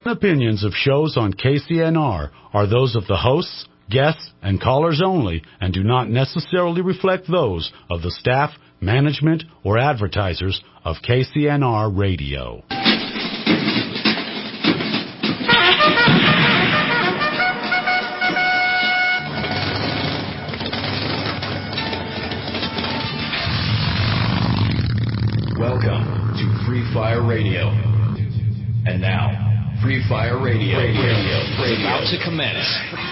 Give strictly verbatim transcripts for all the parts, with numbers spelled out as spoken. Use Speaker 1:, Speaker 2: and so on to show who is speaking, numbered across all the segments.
Speaker 1: and opinions of shows on K C N R are those of the hosts, guests, and callers only and do not necessarily reflect those of the staff, management, or advertisers of K C N R Radio.
Speaker 2: Welcome to Free Fire Radio. And now, Free Fire Radio, radio, radio, radio. is about to commence.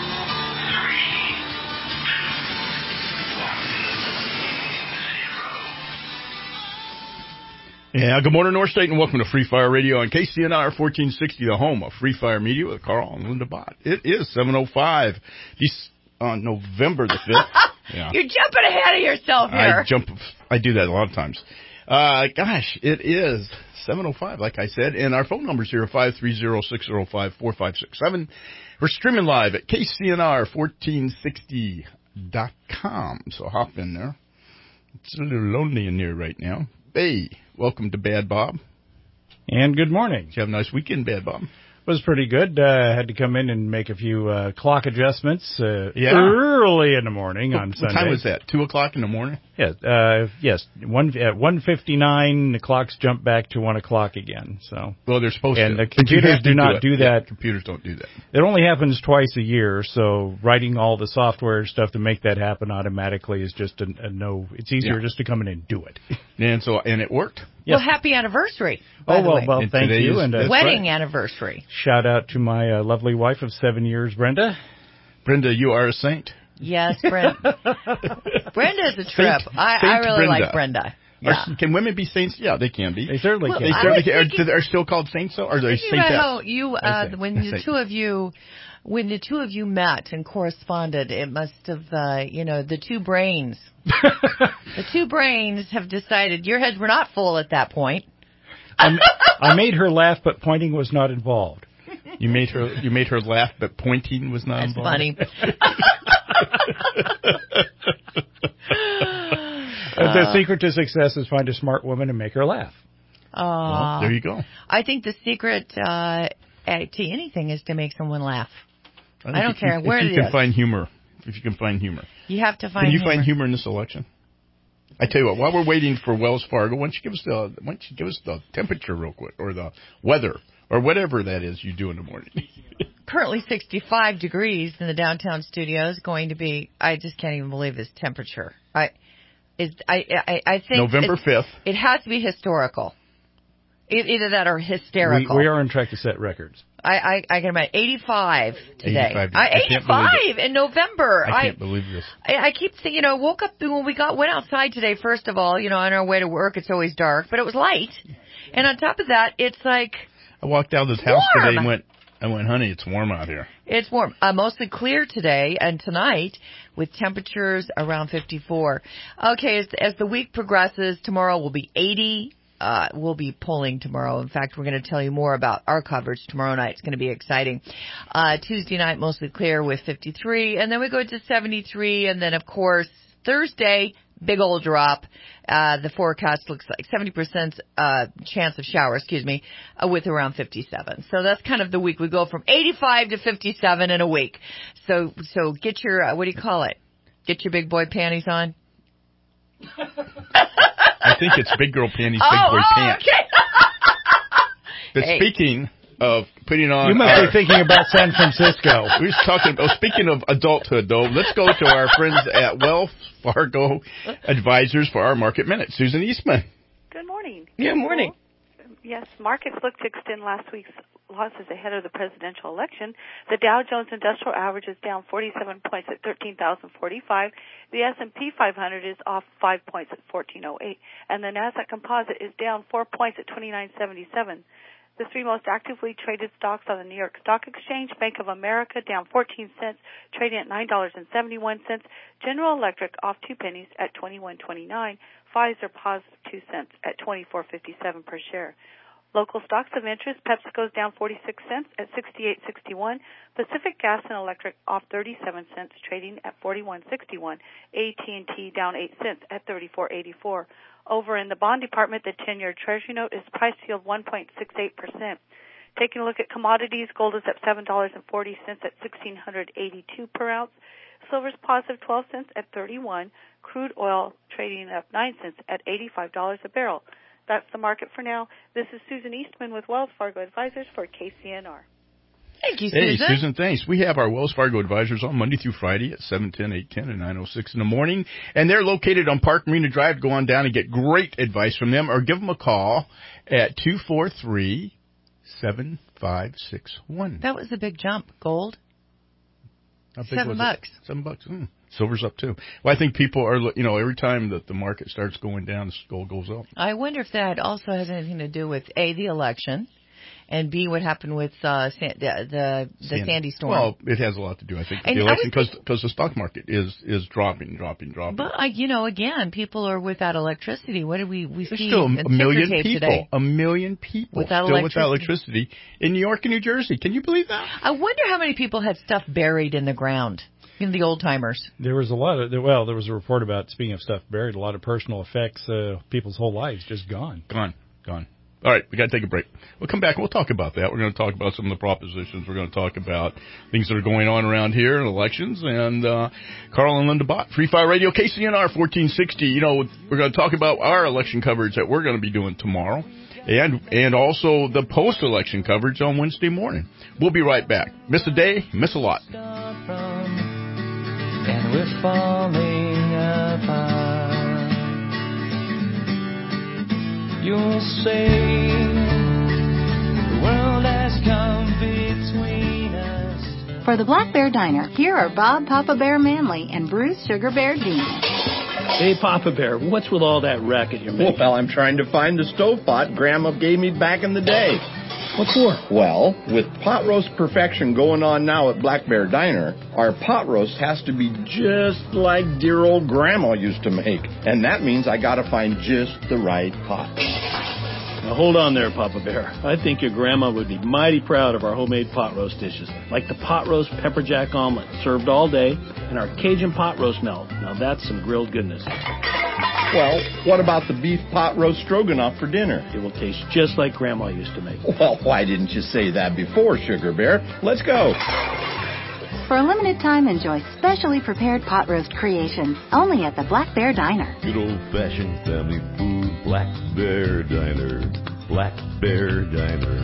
Speaker 3: Yeah, good morning, North State, and welcome to Free Fire Radio on K C N R fourteen sixty, the home of Free Fire Media with Carl and Linda Bott. It is seven oh five on November the fifth. Yeah.
Speaker 4: You're jumping ahead of yourself here.
Speaker 3: I jump. I do that a lot of times. Uh, gosh, it is seven oh five, like I said, and our phone numbers here are five three zero, six zero five, four five six seven. We're streaming live at K C N R fourteen sixty dot com, so hop in there. It's a little lonely in there right now. Hey, welcome to Bad Bob.
Speaker 5: And good morning.
Speaker 3: Did you have a nice weekend, Bad Bob?
Speaker 5: It was pretty good. I uh, had to come in and make a few uh, clock adjustments uh,
Speaker 3: yeah.
Speaker 5: early in the morning
Speaker 3: what,
Speaker 5: on
Speaker 3: what
Speaker 5: Sunday.
Speaker 3: What time was that? Two o'clock in the morning?
Speaker 5: Yes. Uh, yes. One at one fifty-nine, the clocks jump back to one o'clock again. So.
Speaker 3: Well, they're supposed
Speaker 5: and
Speaker 3: to.
Speaker 5: And the computers do, do not do, do that.
Speaker 3: Yeah, computers don't do that.
Speaker 5: It only happens twice a year. So writing all the software stuff to make that happen automatically is just a, a no. It's easier yeah. just to come in and do it.
Speaker 3: And so, and it worked.
Speaker 4: Yes. Well, happy anniversary.
Speaker 5: Oh, well,
Speaker 4: way.
Speaker 5: well,
Speaker 3: and
Speaker 5: thank you.
Speaker 3: Is,
Speaker 5: and
Speaker 4: uh, Wedding
Speaker 3: right.
Speaker 4: anniversary.
Speaker 5: Shout out to my uh, lovely wife of seven years, Brenda.
Speaker 3: Brenda, you are a saint.
Speaker 4: Yes, Brenda. Brenda is a trip.
Speaker 3: Saint,
Speaker 4: I,
Speaker 3: Saint
Speaker 4: I really
Speaker 3: Brenda.
Speaker 4: like Brenda. Yeah.
Speaker 3: Are, can women be saints? Yeah, they can be.
Speaker 5: They certainly
Speaker 4: well,
Speaker 5: can.
Speaker 3: They
Speaker 4: I
Speaker 3: certainly can.
Speaker 4: thinking,
Speaker 3: Are, they are still called saints, though? Or are they saints?
Speaker 4: How you, uh, when the two of you, when the two of you met and corresponded, it must have, uh, you know, the two brains. The two brains have decided your heads were not full at that point.
Speaker 5: I, I made her laugh, but pointing was not involved.
Speaker 3: You made her. You made her laugh, but pointing was not
Speaker 4: That's
Speaker 3: involved.
Speaker 4: Funny.
Speaker 5: The secret to success is find a smart woman and make her laugh.
Speaker 4: Uh,
Speaker 3: well, there you go.
Speaker 4: I think the secret uh, to anything is to make someone laugh. I, I don't
Speaker 3: if
Speaker 4: care
Speaker 3: you,
Speaker 4: where
Speaker 3: if
Speaker 4: it
Speaker 3: you can
Speaker 4: is.
Speaker 3: find humor. If you can find humor.
Speaker 4: You have to find
Speaker 3: Can you
Speaker 4: humor.
Speaker 3: find humor in this election? I tell you what, while we're waiting for Wells Fargo, why don't you give us the why don't you give us the temperature real quick, or the weather, or whatever that is you do in the morning.
Speaker 4: Currently sixty-five degrees in the downtown studios. Going to be, I just can't even believe this temperature. I, is I, I, I think
Speaker 3: November fifth.
Speaker 4: It has to be historical. Either that or hysterical.
Speaker 5: We, we are on track to set records.
Speaker 4: I, I, I can imagine eighty-five today.
Speaker 3: eighty-five.
Speaker 4: I, eighty-five in November.
Speaker 3: I can't I, believe this.
Speaker 4: I, I keep thinking, you know, I woke up when we got went outside today. First of all, you know, on our way to work, it's always dark, but it was light. And on top of that, it's like
Speaker 3: I walked out of this house
Speaker 4: warm.
Speaker 3: today and went, I went, honey, it's warm out here.
Speaker 4: It's warm. Uh, mostly clear today and tonight with temperatures around fifty-four. Okay, as, as the week progresses, tomorrow will be eighty. Uh, we'll be pulling tomorrow. In fact, we're going to tell you more about our coverage tomorrow night. It's going to be exciting. Uh, Tuesday night, mostly clear with fifty-three. And then we go to seventy-three. And then, of course, Thursday, big old drop. Uh, the forecast looks like seventy percent uh, chance of shower, excuse me, uh, with around fifty-seven. So that's kind of the week. We go from eighty-five to fifty-seven in a week. So, so get your, uh, what do you call it? Get your big boy panties on.
Speaker 3: I think it's big girl panties, big
Speaker 4: oh,
Speaker 3: boy
Speaker 4: oh,
Speaker 3: pants.
Speaker 4: Okay.
Speaker 3: But
Speaker 4: hey.
Speaker 3: Speaking of putting on,
Speaker 5: you must
Speaker 3: our,
Speaker 5: be thinking about San Francisco.
Speaker 3: We were talking. Oh, speaking of adulthood, though, let's go to our friends at Wells Fargo Advisors for our Market Minute. Susan Eastman.
Speaker 6: Good morning.
Speaker 4: Good morning.
Speaker 6: Yes, markets looked to extend last week's losses ahead of the presidential election. The Dow Jones Industrial Average is down forty-seven points at thirteen thousand forty-five. The S and P five hundred is off five points at fourteen oh eight. And the Nasdaq Composite is down four points at twenty-nine seventy-seven. The three most actively traded stocks on the New York Stock Exchange: Bank of America down fourteen cents, trading at nine dollars and seventy-one cents. General Electric off two pennies at twenty-one twenty-nine. Pfizer positive two cents at twenty-four fifty-seven per share. Local stocks of interest: PepsiCo's down forty-six cents at sixty-eight sixty-one. Pacific Gas and Electric off thirty-seven cents, trading at forty-one sixty-one. A T and T down eight cents at thirty-four eighty-four. Over in the bond department, the ten-year Treasury note is price yield one point six eight percent. Taking a look at commodities, gold is up seven dollars and forty cents at one thousand six hundred eighty-two per ounce. Silver is positive twelve cents at thirty-one. Crude oil trading up nine cents at eighty-five dollars a barrel. That's the market for now. This is Susan Eastman with Wells Fargo Advisors for K C N R.
Speaker 4: Thank you, Susan.
Speaker 3: Hey, Susan, thanks. We have our Wells Fargo Advisors on Monday through Friday at seven ten, eight ten, and nine oh six in the morning. And they're located on Park Marina Drive. Go on down and get great advice from them, or give them a call at two four three, seven five six one.
Speaker 4: That was a big jump. Gold?
Speaker 3: How big
Speaker 4: Seven
Speaker 3: was
Speaker 4: bucks.
Speaker 3: It? Seven bucks. Mm. Silver's up, too. Well, I think people are, you know, every time that the market starts going down, gold goes up.
Speaker 4: I wonder if that also has anything to do with, A, the election, and B, what happened with uh, San, the the, the Sandy. Sandy storm.
Speaker 3: Well, it has a lot to do, I think, with
Speaker 4: and
Speaker 3: the election because because the stock market is is dropping, dropping, dropping.
Speaker 4: But I, you know, again, people are without electricity. What did we we
Speaker 3: There's
Speaker 4: see
Speaker 3: still
Speaker 4: in
Speaker 3: a million people,
Speaker 4: today?
Speaker 3: a million people
Speaker 4: without
Speaker 3: still
Speaker 4: electricity.
Speaker 3: without electricity in New York and New Jersey. Can you believe that?
Speaker 4: I wonder how many people had stuff buried in the ground. In the old timers.
Speaker 5: There was a lot of, well, there was a report about, speaking of stuff buried, a lot of personal effects, uh, people's whole lives just gone.
Speaker 3: Gone, gone. All right, we got to take a break. We'll come back and we'll talk about that. We're going to talk about some of the propositions. We're going to talk about things that are going on around here in elections. And uh, Carl and Linda Bott, Free Fire Radio, K C N R fourteen sixty. You know, we're going to talk about our election coverage that we're going to be doing tomorrow. And and also the post-election coverage on Wednesday morning. We'll be right back. Miss a day, miss a lot.
Speaker 7: And we're falling apart. You'll say the world has come between us.
Speaker 8: For the Black Bear Diner, here are Bob Papa Bear Manley and Bruce Sugar Bear Dean.
Speaker 9: Hey, Papa Bear, what's with all that racket you're making?
Speaker 10: Well, I'm trying to find the stovetop Grandma gave me back in the day.
Speaker 9: What for?
Speaker 10: Well, with pot roast perfection going on now at Black Bear Diner, our pot roast has to be just like dear old Grandma used to make. And that means I gotta find just the right pot.
Speaker 9: Now hold on there, Papa Bear. I think your Grandma would be mighty proud of our homemade pot roast dishes, like the pot roast pepper jack omelet, served all day, and our Cajun pot roast melt. Now that's some grilled goodness.
Speaker 10: Well, what about the beef pot roast stroganoff for dinner?
Speaker 9: It will taste just like Grandma used to make.
Speaker 10: Well, why didn't you say that before, Sugar Bear? Let's go.
Speaker 8: For a limited time, enjoy specially prepared pot roast creations only at the Black Bear Diner.
Speaker 11: Good old-fashioned family food, Black Bear Diner. Black Bear Diner.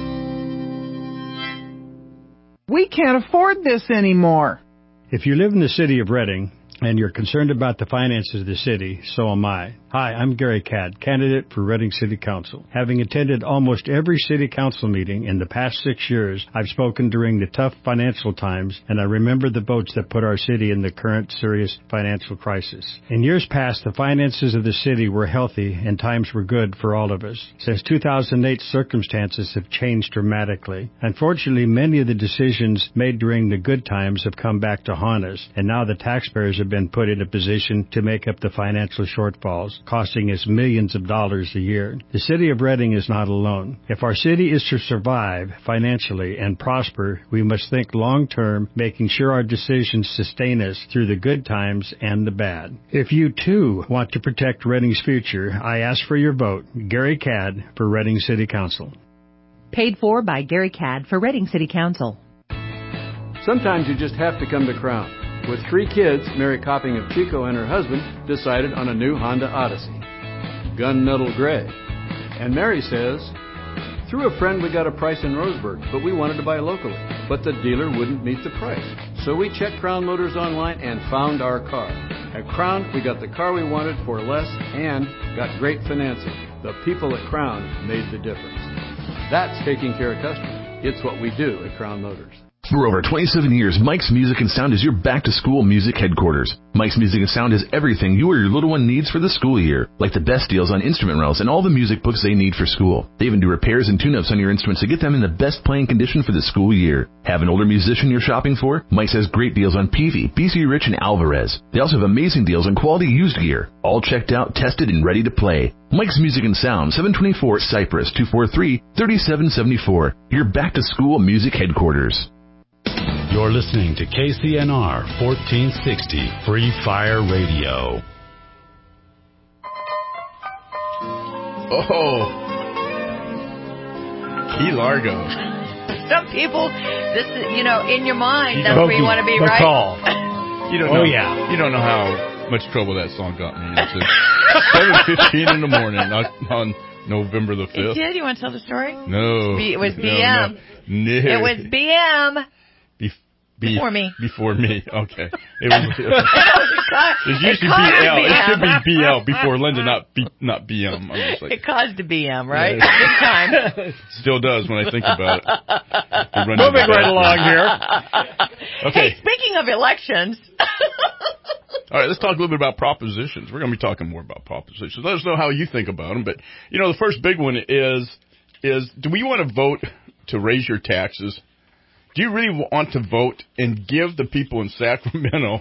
Speaker 12: We can't afford this anymore.
Speaker 13: If you live in the city of Reading and you're concerned about the finances of the city, so am I. Hi, I'm Gary Cadd, candidate for Reading City Council. Having attended almost every city council meeting in the past six years, I've spoken during the tough financial times, and I remember the votes that put our city in the current serious financial crisis. In years past, the finances of the city were healthy and times were good for all of us. Since two thousand eight, circumstances have changed dramatically. Unfortunately, many of the decisions made during the good times have come back to haunt us, and now the taxpayers have been put in a position to make up the financial shortfalls, costing us millions of dollars a year. The city of Reading is not alone. If our city is to survive financially and prosper, we must think long-term, making sure our decisions sustain us through the good times and the bad. If you, too, want to protect Reading's future, I ask for your vote. Gary Cadd for Reading City Council.
Speaker 14: Paid for by Gary Cadd for Reading City Council.
Speaker 15: Sometimes you just have to come to Crown. With three kids, Mary Copping of Chico and her husband decided on a new Honda Odyssey, gunmetal gray. And Mary says, through a friend we got a price in Roseburg, but we wanted to buy locally. But the dealer wouldn't meet the price. So we checked Crown Motors online and found our car. At Crown, we got the car we wanted for less and got great financing. The people at Crown made the difference. That's taking care of customers. It's what we do at Crown Motors.
Speaker 16: For over twenty-seven years, Mike's Music and Sound is your back-to-school music headquarters. Mike's Music and Sound has everything you or your little one needs for the school year, like the best deals on instrument rentals and all the music books they need for school. They even do repairs and tune-ups on your instruments to get them in the best playing condition for the school year. Have an older musician you're shopping for? Mike's has great deals on Peavey, B C Rich, and Alvarez. They also have amazing deals on quality used gear, all checked out, tested, and ready to play. Mike's Music and Sound, seven twenty-four Cypress, two four three, three seven seven four. Your back-to-school music headquarters.
Speaker 1: You're listening to K C N R fourteen sixty Free Fire Radio.
Speaker 3: Oh. Key Largo.
Speaker 4: Some people, this is, you know, in your mind,
Speaker 3: You
Speaker 4: that's
Speaker 3: don't
Speaker 4: where you want to be,
Speaker 3: the
Speaker 4: right?
Speaker 3: call. You don't
Speaker 5: Oh,
Speaker 3: know.
Speaker 5: yeah.
Speaker 3: You don't know how much trouble that song got me into. seven fifteen in the morning on, on November the
Speaker 4: It
Speaker 3: fifth.
Speaker 4: did? You want to tell the story?
Speaker 3: No.
Speaker 4: B- it was
Speaker 3: no,
Speaker 4: B M.
Speaker 3: No, no.
Speaker 4: It was B M.
Speaker 3: Be- be-
Speaker 4: Before me.
Speaker 3: Before me. Okay. It was. It was
Speaker 4: It
Speaker 3: it's usually
Speaker 4: caused
Speaker 3: B L.
Speaker 4: a B M.
Speaker 3: It should be B L before Linda, not B, not B M. I'm just like,
Speaker 4: It caused a B M, right?
Speaker 3: Yeah.
Speaker 4: Big time.
Speaker 3: still does when I think about it. They run
Speaker 5: Moving
Speaker 3: into
Speaker 5: right
Speaker 3: that.
Speaker 5: along here.
Speaker 3: Okay.
Speaker 4: Hey, speaking of elections.
Speaker 3: All right, let's talk a little bit about propositions. We're going to be talking more about propositions. Let us know how you think about them. But, you know, the first big one is, is do we want to vote to raise your taxes? Do you really want to vote and give the people in Sacramento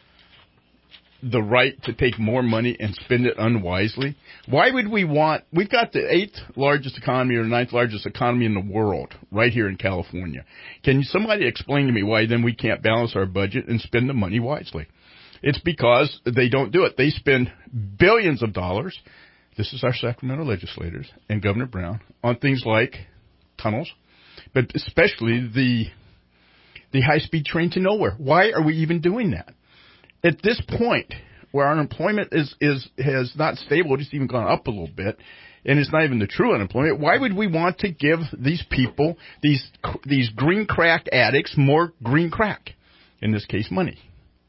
Speaker 3: the right to take more money and spend it unwisely? Why would we want, we've got the eighth largest economy or ninth largest economy in the world right here in California. Can somebody explain to me why then we can't balance our budget and spend the money wisely? It's because they don't do it. They spend billions of dollars, this is our Sacramento legislators and Governor Brown, on things like tunnels, but especially the the high-speed train to nowhere. Why are we even doing that? At this point, where our unemployment is, is has not stable, it's even gone up a little bit, and it's not even the true unemployment, why would we want to give these people, these these green crack addicts, more green crack? In this case, money.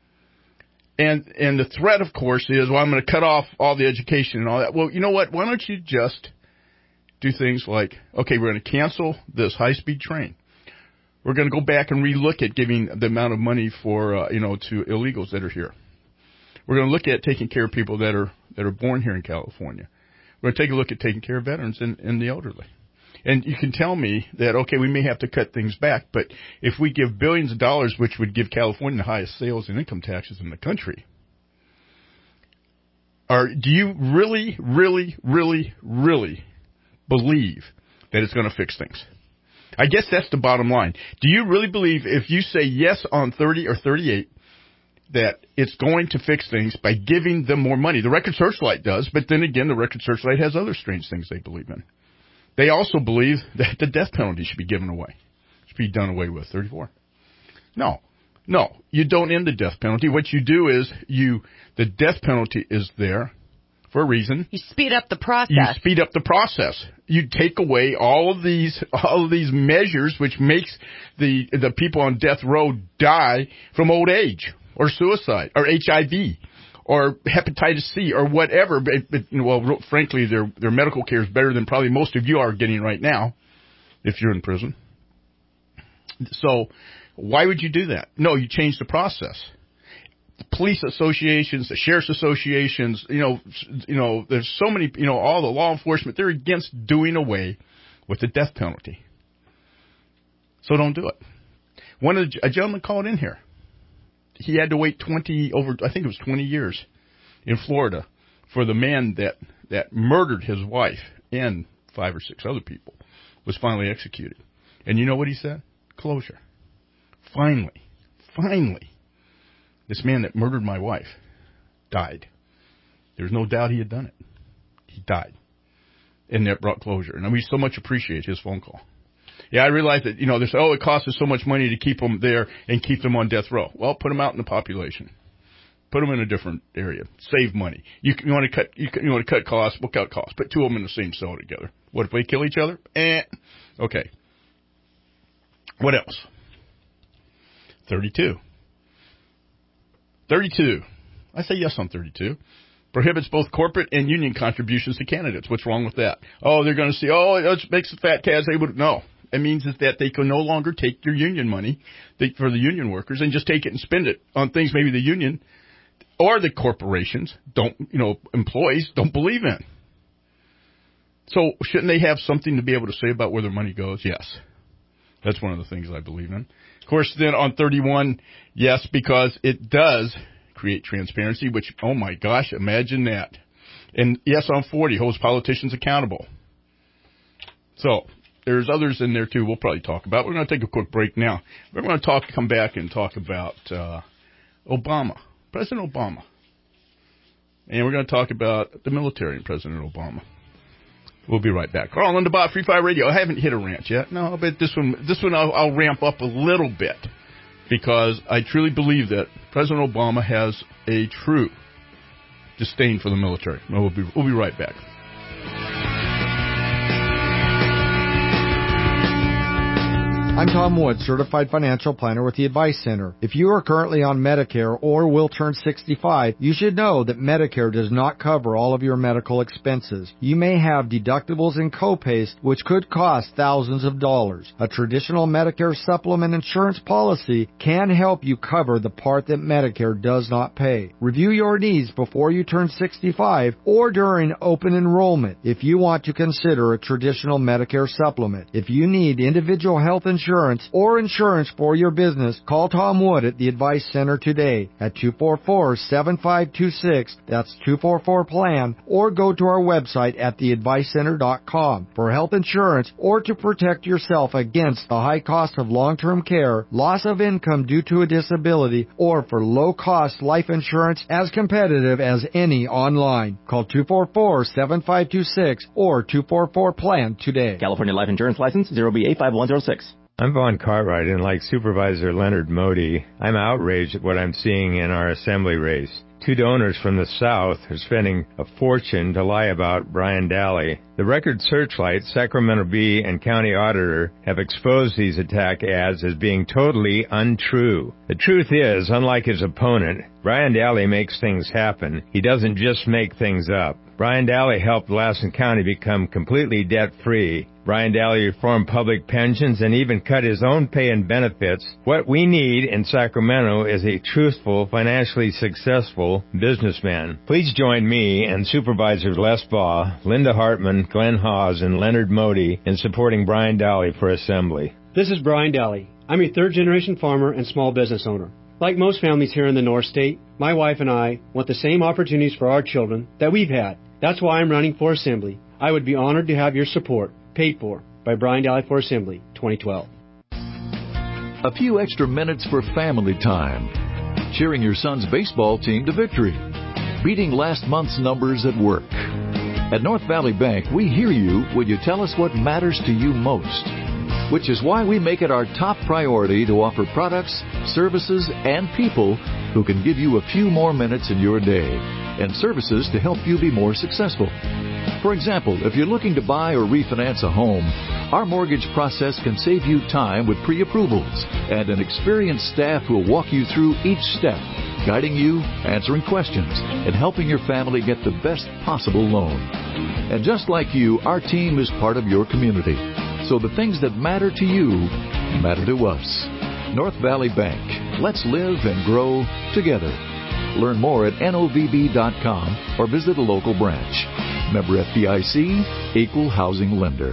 Speaker 3: And and the threat, of course, is, well, I'm going to cut off all the education and all that. Well, you know what? Why don't you just do things like, okay, we're going to cancel this high-speed train. We're going to go back and relook at giving the amount of money for, uh, you know, to illegals that are here. We're going to look at taking care of people that are that are born here in California. We're going to take a look at taking care of veterans and, and the elderly. And you can tell me that, okay, we may have to cut things back, but if we give billions of dollars, which would give California the highest sales and income taxes in the country, are, do you really, really, really, really believe that it's going to fix things? I guess that's the bottom line. Do you really believe if you say yes on thirty or thirty-eight that it's going to fix things by giving them more money? The Record Searchlight does, but then again, the Record Searchlight has other strange things they believe in. They also believe that the death penalty should be given away, should be done away with, thirty-four. No, no, you don't end the death penalty. What you do is you, the death penalty is there for a reason.
Speaker 4: You speed up the process.
Speaker 3: You speed up the process. You take away all of these, all of these measures which makes the, the people on death row die from old age or suicide or H I V. Or hepatitis C, or whatever. But, but, well, frankly, their their medical care is better than probably most of you are getting right now, if you're in prison. So, why would you do that? No, you change the process. The police associations, the sheriff's associations, you know, you know, there's so many, you know, all the law enforcement, they're against doing away with the death penalty. So don't do it. One of the, a gentleman called in here. He had to wait twenty over, I think it was twenty years in Florida for the man that, that murdered his wife and five or six other people was finally executed. And you know what he said? Closure. Finally, finally, this man that murdered my wife died. There's no doubt he had done it. He died. And that brought closure. And we so much appreciate his phone call. Yeah, I realize that, you know, they say, oh, it costs us so much money to keep them there and keep them on death row. Well, put them out in the population. Put them in a different area. Save money. You, you want to cut, you, you want to cut costs? We'll cut costs. Put two of them in the same cell together. What if they kill each other? Eh. Okay. What else? thirty-two. thirty-two. I say yes on thirty-two. Prohibits both corporate and union contributions to candidates. What's wrong with that? Oh, they're going to say, oh, it makes the fat cats able to. No. It means is that they can no longer take your union money they, for the union workers and just take it and spend it on things maybe the union or the corporations don't, you know, employees don't believe in. So shouldn't they have something to be able to say about where their money goes? Yes. That's one of the things I believe in. Of course, then on thirty-one, yes, because it does create transparency, which, oh my gosh, imagine that. And yes, on forty, holds politicians accountable. So there's others in there, too, we'll probably talk about. We're going to take a quick break now. We're going to talk, come back and talk about uh, Obama, President Obama. And we're going to talk about the military and President Obama. We'll be right back. Carl Lindenbaugh, Free Fire Radio. I haven't hit a rant yet. No, but this one, this one I'll, I'll ramp up a little bit because I truly believe that President Obama has a true disdain for the military. We'll be, we'll be right back.
Speaker 17: I'm Tom Wood, Certified Financial Planner with the Advice Center. If you are currently on Medicare or will turn sixty-five, you should know that Medicare does not cover all of your medical expenses. You may have deductibles and copays which could cost thousands of dollars. A traditional Medicare supplement insurance policy can help you cover the part that Medicare does not pay. Review your needs before you turn sixty-five or during open enrollment if you want to consider a traditional Medicare supplement. If you need individual health insurance or insurance for your business, call Tom Wood at the Advice Center today at two four four, seven five two six. That's two four four plan, or go to our website at the advice center dot com. For health insurance or to protect yourself against the high cost of long-term care, loss of income due to a disability, or for low-cost life insurance as competitive as any online. Call two four four, seven five two six or two four four plan today.
Speaker 18: California Life Insurance License zero B eight five one zero six.
Speaker 19: I'm Vaughn Cartwright, and like Supervisor Leonard Modi, I'm outraged at what I'm seeing in our assembly race. Two donors from the South are spending a fortune to lie about Brian Daly. The Record Searchlight, Sacramento Bee, and County Auditor have exposed these attack ads as being totally untrue. The truth is, unlike his opponent, Brian Daly makes things happen. He doesn't just make things up. Brian Daly helped Lassen County become completely debt-free. Brian Daly reformed public pensions and even cut his own pay and benefits. What we need in Sacramento is a truthful, financially successful businessman. Please join me and Supervisors Les Baugh, Linda Hartman, Glenn Hawes, and Leonard Modi in supporting Brian Daly for Assembly.
Speaker 20: This is Brian Daly. I'm a third-generation farmer and small business owner. Like most families here in the North State, my wife and I want the same opportunities for our children that we've had. That's why I'm running for Assembly. I would be honored to have your support. Paid for by Brian Daly for Assembly, twenty twelve.
Speaker 21: A few extra minutes for family time. Cheering your son's baseball team to victory. Beating last month's numbers at work. At North Valley Bank, we hear you when you tell us what matters to you most. Which is why we make it our top priority to offer products, services, and people who can give you a few more minutes in your day. And services to help you be more successful. For example, if you're looking to buy or refinance a home, our mortgage process can save you time with pre-approvals and an experienced staff who will walk you through each step, guiding you, answering questions, and helping your family get the best possible loan. And just like you, our team is part of your community. So the things that matter to you matter to us. North Valley Bank. Let's live and grow together. Learn more at N O V B dot com or visit a local branch. Member F D I C, Equal Housing Lender.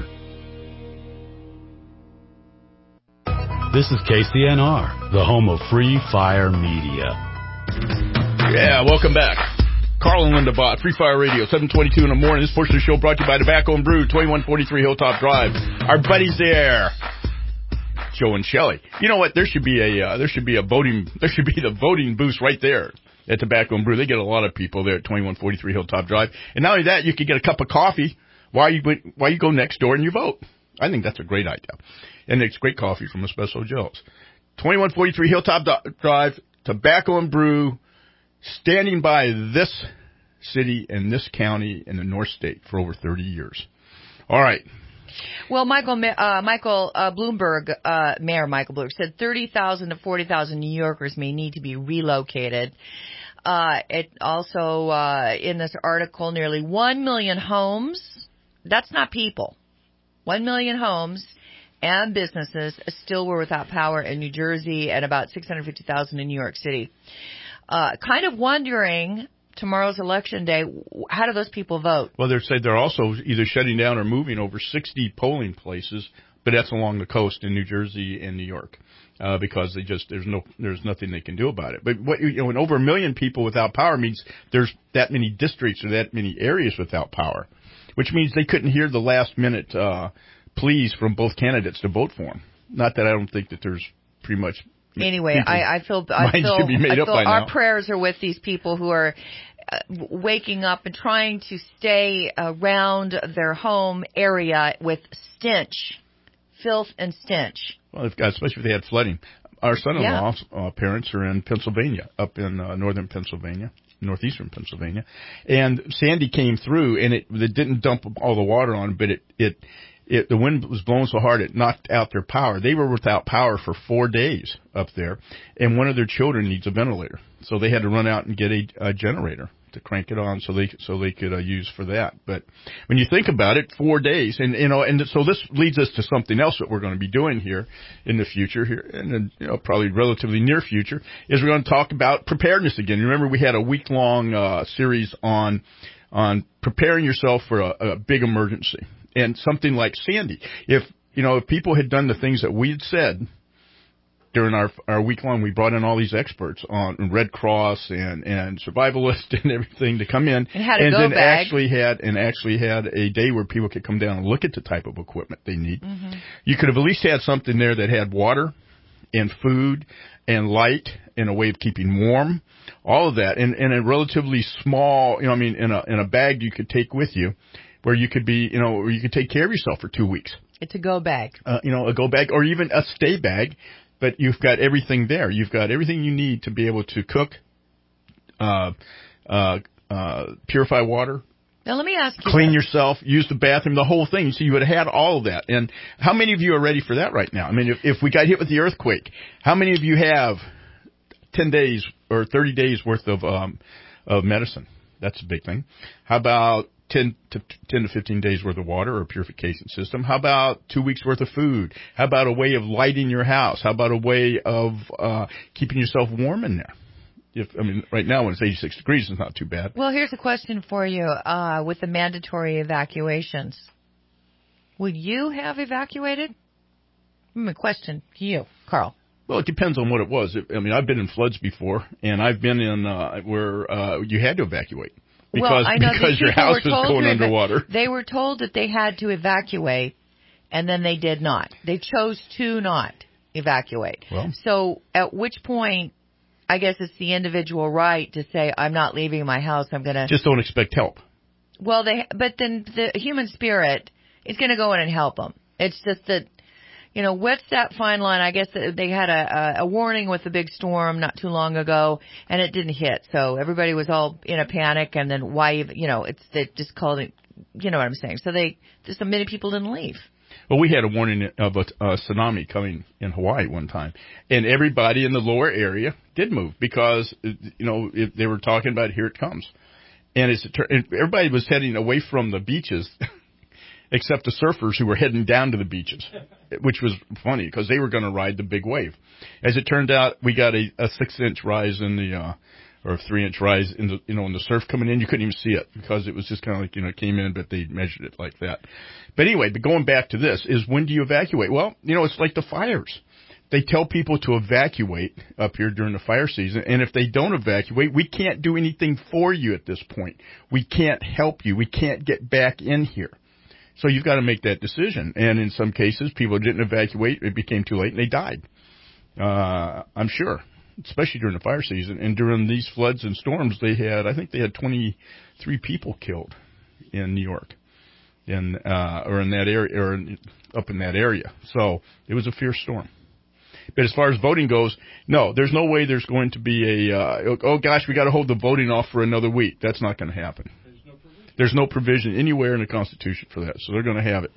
Speaker 1: This is K C N R, the home of Free Fire Media.
Speaker 3: Yeah, welcome back. Carl and Linda Bott, Free Fire Radio, seven twenty-two in the morning. This portion of the show brought to you by Tobacco and Brew, twenty-one forty-three Hilltop Drive. Our buddies there, Joe and Shelley. You know what? There should be a uh, there should be a voting there should be the voting booth right there at Tobacco and Brew. They get a lot of people there at twenty-one forty-three Hilltop Drive. And not only that, you could get a cup of coffee while you while you go next door and you vote. I think that's a great idea. And it's great coffee from Espresso Joe's. twenty-one forty-three Hilltop Drive, Tobacco and Brew, standing by this city and this county in the North State for over thirty years. All right.
Speaker 4: Well, Michael uh, Michael uh, Bloomberg, uh, Mayor Michael Bloomberg, said thirty thousand to forty thousand New Yorkers may need to be relocated. Uh, it also, uh, in this article, nearly one million homes, that's not people, one million homes and businesses still were without power in New Jersey and about six hundred fifty thousand in New York City. Uh, kind of wondering, tomorrow's election day, how do those people vote?
Speaker 3: Well, they're saying they're also either shutting down or moving over sixty polling places, but that's along the coast in New Jersey and New York, uh, because they just there's no there's nothing they can do about it. But what you know, when over a million people without power means there's that many districts or that many areas without power, which means they couldn't hear the last minute uh, pleas from both candidates to vote for them. Not that I don't think that there's pretty much.
Speaker 4: Anyway, I, I feel I feel, I feel our prayers are with these people who are uh, waking up and trying to stay around their home area with stench, filth and stench.
Speaker 3: Well, if, especially if they had flooding. Our son-in-law's yeah. uh, parents are in Pennsylvania, up in uh, northern Pennsylvania, northeastern Pennsylvania, and Sandy came through, and it, it didn't dump all the water on, but it it. It, the wind was blowing so hard it knocked out their power. They were without power for four days up there, and one of their children needs a ventilator, so they had to run out and get a, a generator to crank it on, so they so they could uh, use for that. But when you think about it, four days, and you know, and so this leads us to something else that we're going to be doing here in the future, here in the you know probably relatively near future, is we're going to talk about preparedness again. Remember, we had a week long uh, series on on preparing yourself for a, a big emergency. And something like Sandy, if you know, if people had done the things that we had said during our our week long, we brought in all these experts on Red Cross and and survivalists and everything to come in,
Speaker 4: and, had a
Speaker 3: and
Speaker 4: go
Speaker 3: then
Speaker 4: bag.
Speaker 3: actually had and actually had a day where people could come down and look at the type of equipment they need.
Speaker 4: Mm-hmm.
Speaker 3: You could have at least had something there that had water and food and light and a way of keeping warm, all of that, and in a relatively small, you know, I mean, in a in a bag you could take with you. Where you could be, you know, where you could take care of yourself for two weeks.
Speaker 4: It's a go bag.
Speaker 3: Uh, you know, a go bag or even a stay bag, but you've got everything there. You've got everything you need to be able to cook, uh, uh, uh, purify water.
Speaker 4: Now let me ask you.
Speaker 3: Clean
Speaker 4: that.
Speaker 3: yourself, use the bathroom, the whole thing. So you would have had all of that. And how many of you are ready for that right now? I mean, if, if we got hit with the earthquake, how many of you have ten days or thirty days worth of, um, of medicine? That's a big thing. How about ten to fifteen days worth of water or purification system? How about two weeks worth of food? How about a way of lighting your house? How about a way of uh keeping yourself warm in there? If I mean, right now when it's eighty-six degrees, it's not too bad.
Speaker 4: Well, here's a question for you. Uh with the mandatory evacuations, would you have evacuated? Hmm, question to you, Carl.
Speaker 3: Well, it depends on what it was. I mean, I've been in floods before, and I've been in uh where uh you had to evacuate. Because,
Speaker 4: well, I know
Speaker 3: because your house was going underwater.
Speaker 4: They were told that they had to evacuate, and then they did not. They chose to not evacuate.
Speaker 3: Well,
Speaker 4: so at which point, I guess it's the individual right to say, I'm not leaving my house, I'm going to...
Speaker 3: Just don't expect help.
Speaker 4: Well, they, but then the human spirit is going to go in and help them. It's just that, you know, what's that fine line? I guess they had a, a warning with a big storm not too long ago, and it didn't hit. So everybody was all in a panic, and then why, you know, it's they just called it, you know what I'm saying. So they, just so many people didn't leave.
Speaker 3: Well, we had a warning of a, a tsunami coming in Hawaii one time, and everybody in the lower area did move because, you know, if they were talking about here it comes. And it's everybody was heading away from the beaches. Except the surfers who were heading down to the beaches, which was funny because they were going to ride the big wave. As it turned out, we got a, a six-inch rise in the, uh, or a three-inch rise in the, you know, in the surf coming in. You couldn't even see it because it was just kind of like, you know, it came in, but they measured it like that. But anyway, but going back to this is when do you evacuate? Well, you know, it's like the fires. They tell people to evacuate up here during the fire season, and if they don't evacuate, we can't do anything for you at this point. We can't help you. We can't get back in here. So you've got to make that decision. And in some cases, people didn't evacuate. It became too late, and they died. Uh, I'm sure, especially during the fire season. And during these floods and storms, they had, I think they had twenty-three people killed in New York, in, uh, or in that area, or in, up in that area. So it was a fierce storm. But as far as voting goes, no, there's no way there's going to be a, uh, oh gosh, we got to hold the voting off for another week. That's not going to happen. There's no provision anywhere in the Constitution for that, so they're going to have it.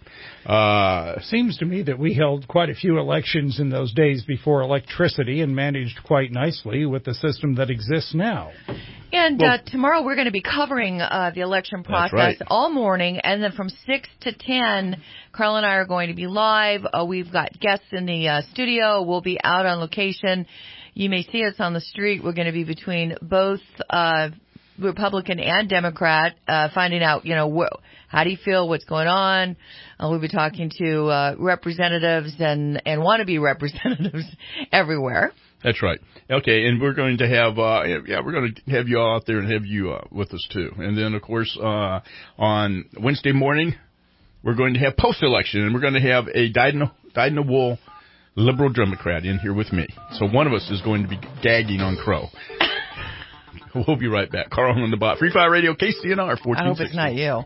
Speaker 3: Uh,
Speaker 5: Seems to me that we held quite a few elections in those days before electricity and managed quite nicely with the system that exists now.
Speaker 4: And
Speaker 5: well,
Speaker 4: uh, tomorrow we're going to be covering uh, the election process
Speaker 3: right.
Speaker 4: all morning, and then from six to ten, Carl and I are going to be live. Uh, we've got guests in the uh, studio. We'll be out on location. You may see us on the street. We're going to be between both uh Republican and Democrat, uh, finding out, you know, wh- how do you feel, what's going on. Uh, we'll be talking to uh, representatives and, and wannabe representatives everywhere.
Speaker 3: That's right. Okay, and we're going to have, uh, yeah, we're going to have you all out there and have you uh, with us too. And then, of course, uh, on Wednesday morning, we're going to have post-election, and we're going to have a dyed-in-the-wool liberal Democrat in here with me. So one of us is going to be gagging on Crow. We'll be right back. Carl and Linda Bott, Free Fire Radio, K C N R fourteen sixty.
Speaker 4: I hope it's not you.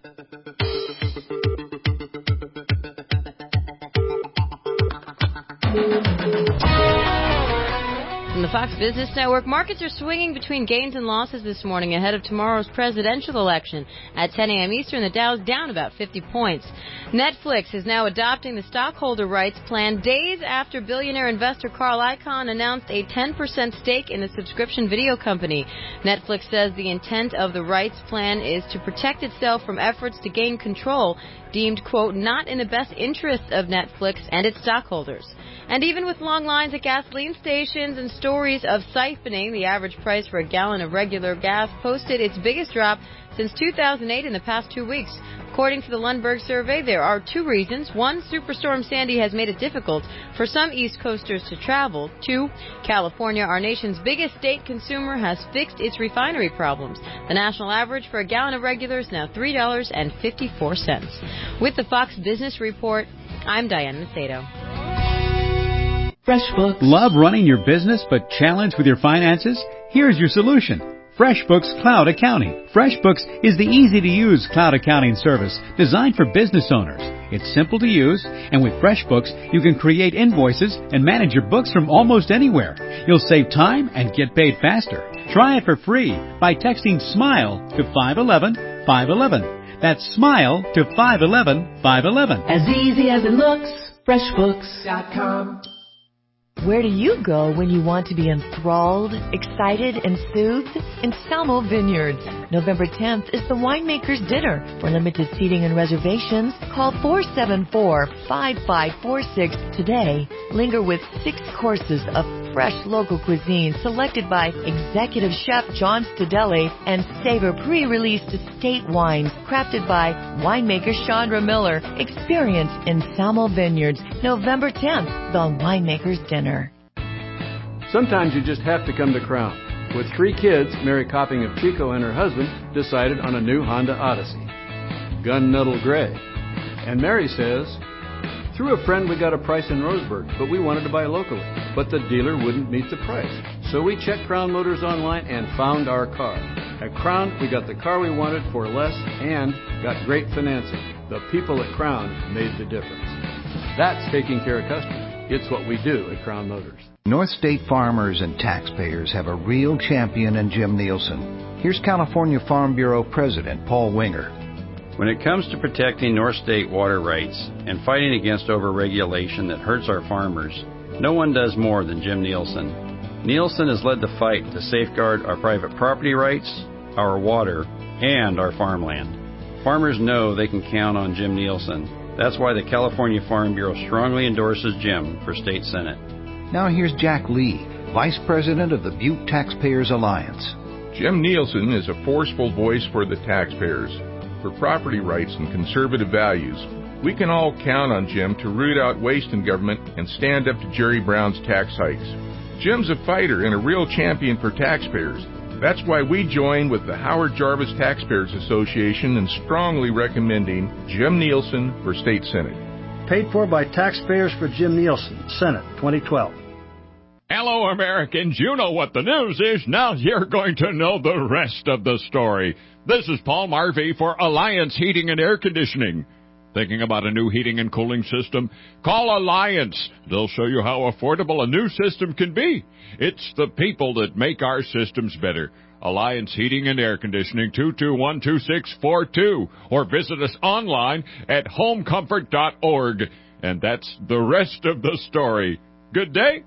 Speaker 2: From the Fox Business Network, markets are swinging between gains and losses this morning ahead of tomorrow's presidential election. At ten a.m. Eastern, the Dow's down about fifty points. Netflix is now adopting the stockholder rights plan days after billionaire investor Carl Icahn announced a ten percent stake in the subscription video company. Netflix says the intent of the rights plan is to protect itself from efforts to gain control, deemed, quote, not in the best interests of Netflix and its stockholders. And even with long lines at gasoline stations and stories of siphoning, the average price for a gallon of regular gas posted its biggest drop since two thousand eight in the past two weeks. According to the Lundberg survey, there are two reasons. One, Superstorm Sandy has made it difficult for some East Coasters to travel. Two, California, our nation's biggest state consumer, has fixed its refinery problems. The national average for a gallon of regular is now three dollars and fifty-four cents. With the Fox Business Report, I'm Diane Macedo.
Speaker 22: FreshBooks. Love running your business but challenged with your finances? Here's your solution. FreshBooks Cloud Accounting. FreshBooks is the easy-to-use cloud accounting service designed for business owners. It's simple to use, and with FreshBooks, you can create invoices and manage your books from almost anywhere. You'll save time and get paid faster. Try it for free by texting SMILE to five one one five one one. That's SMILE to five one one five one one. As easy as it looks, FreshBooks dot com.
Speaker 23: Where do you go when you want to be enthralled, excited, and soothed? In Salmo Vineyards. November tenth is the Winemaker's Dinner. For limited seating and reservations, call four seven four, five five four six today. Linger with six courses of fresh local cuisine selected by Executive Chef John Stadelli and savor pre-released estate wines crafted by winemaker Chandra Miller. Experience in Salmo Vineyards, November tenth, the Winemaker's Dinner.
Speaker 15: Sometimes you just have to come to Crown. With three kids, Mary Copping of Chico and her husband decided on a new Honda Odyssey, gun-nuddle gray. And Mary says, through a friend we got a price in Roseburg, but we wanted to buy locally. But the dealer wouldn't meet the price. So we checked Crown Motors online and found our car. At Crown, we got the car we wanted for less and got great financing. The people at Crown made the difference. That's taking care of customers. It's what we do at Crown Motors.
Speaker 24: North State farmers and taxpayers have a real champion in Jim Nielsen. Here's California Farm Bureau President Paul Winger.
Speaker 25: When it comes to protecting North State water rights and fighting against overregulation that hurts our farmers, no one does more than Jim Nielsen. Nielsen has led the fight to safeguard our private property rights, our water, and our farmland. Farmers know they can count on Jim Nielsen. That's why the California Farm Bureau strongly endorses Jim for State Senate.
Speaker 24: Now here's Jack Lee, Vice President of the Butte Taxpayers Alliance.
Speaker 26: Jim Nielsen is a forceful voice for the taxpayers, for property rights and conservative values. We can all count on Jim to root out waste in government and stand up to Jerry Brown's tax hikes. Jim's a fighter and a real champion for taxpayers. That's why we join with the Howard Jarvis Taxpayers Association in strongly recommending Jim Nielsen for State Senate.
Speaker 27: Paid for by Taxpayers for Jim Nielsen, Senate, twenty twelve.
Speaker 28: Hello, Americans. You know what the news is. Now you're going to know the rest of the story. This is Paul Marvey for Alliance Heating and Air Conditioning. Thinking about a new heating and cooling system? Call Alliance. They'll show you how affordable a new system can be. It's the people that make our systems better. Alliance Heating and Air Conditioning, two two one, two six four two. Or visit us online at home comfort dot org. And that's the rest of the story. Good day.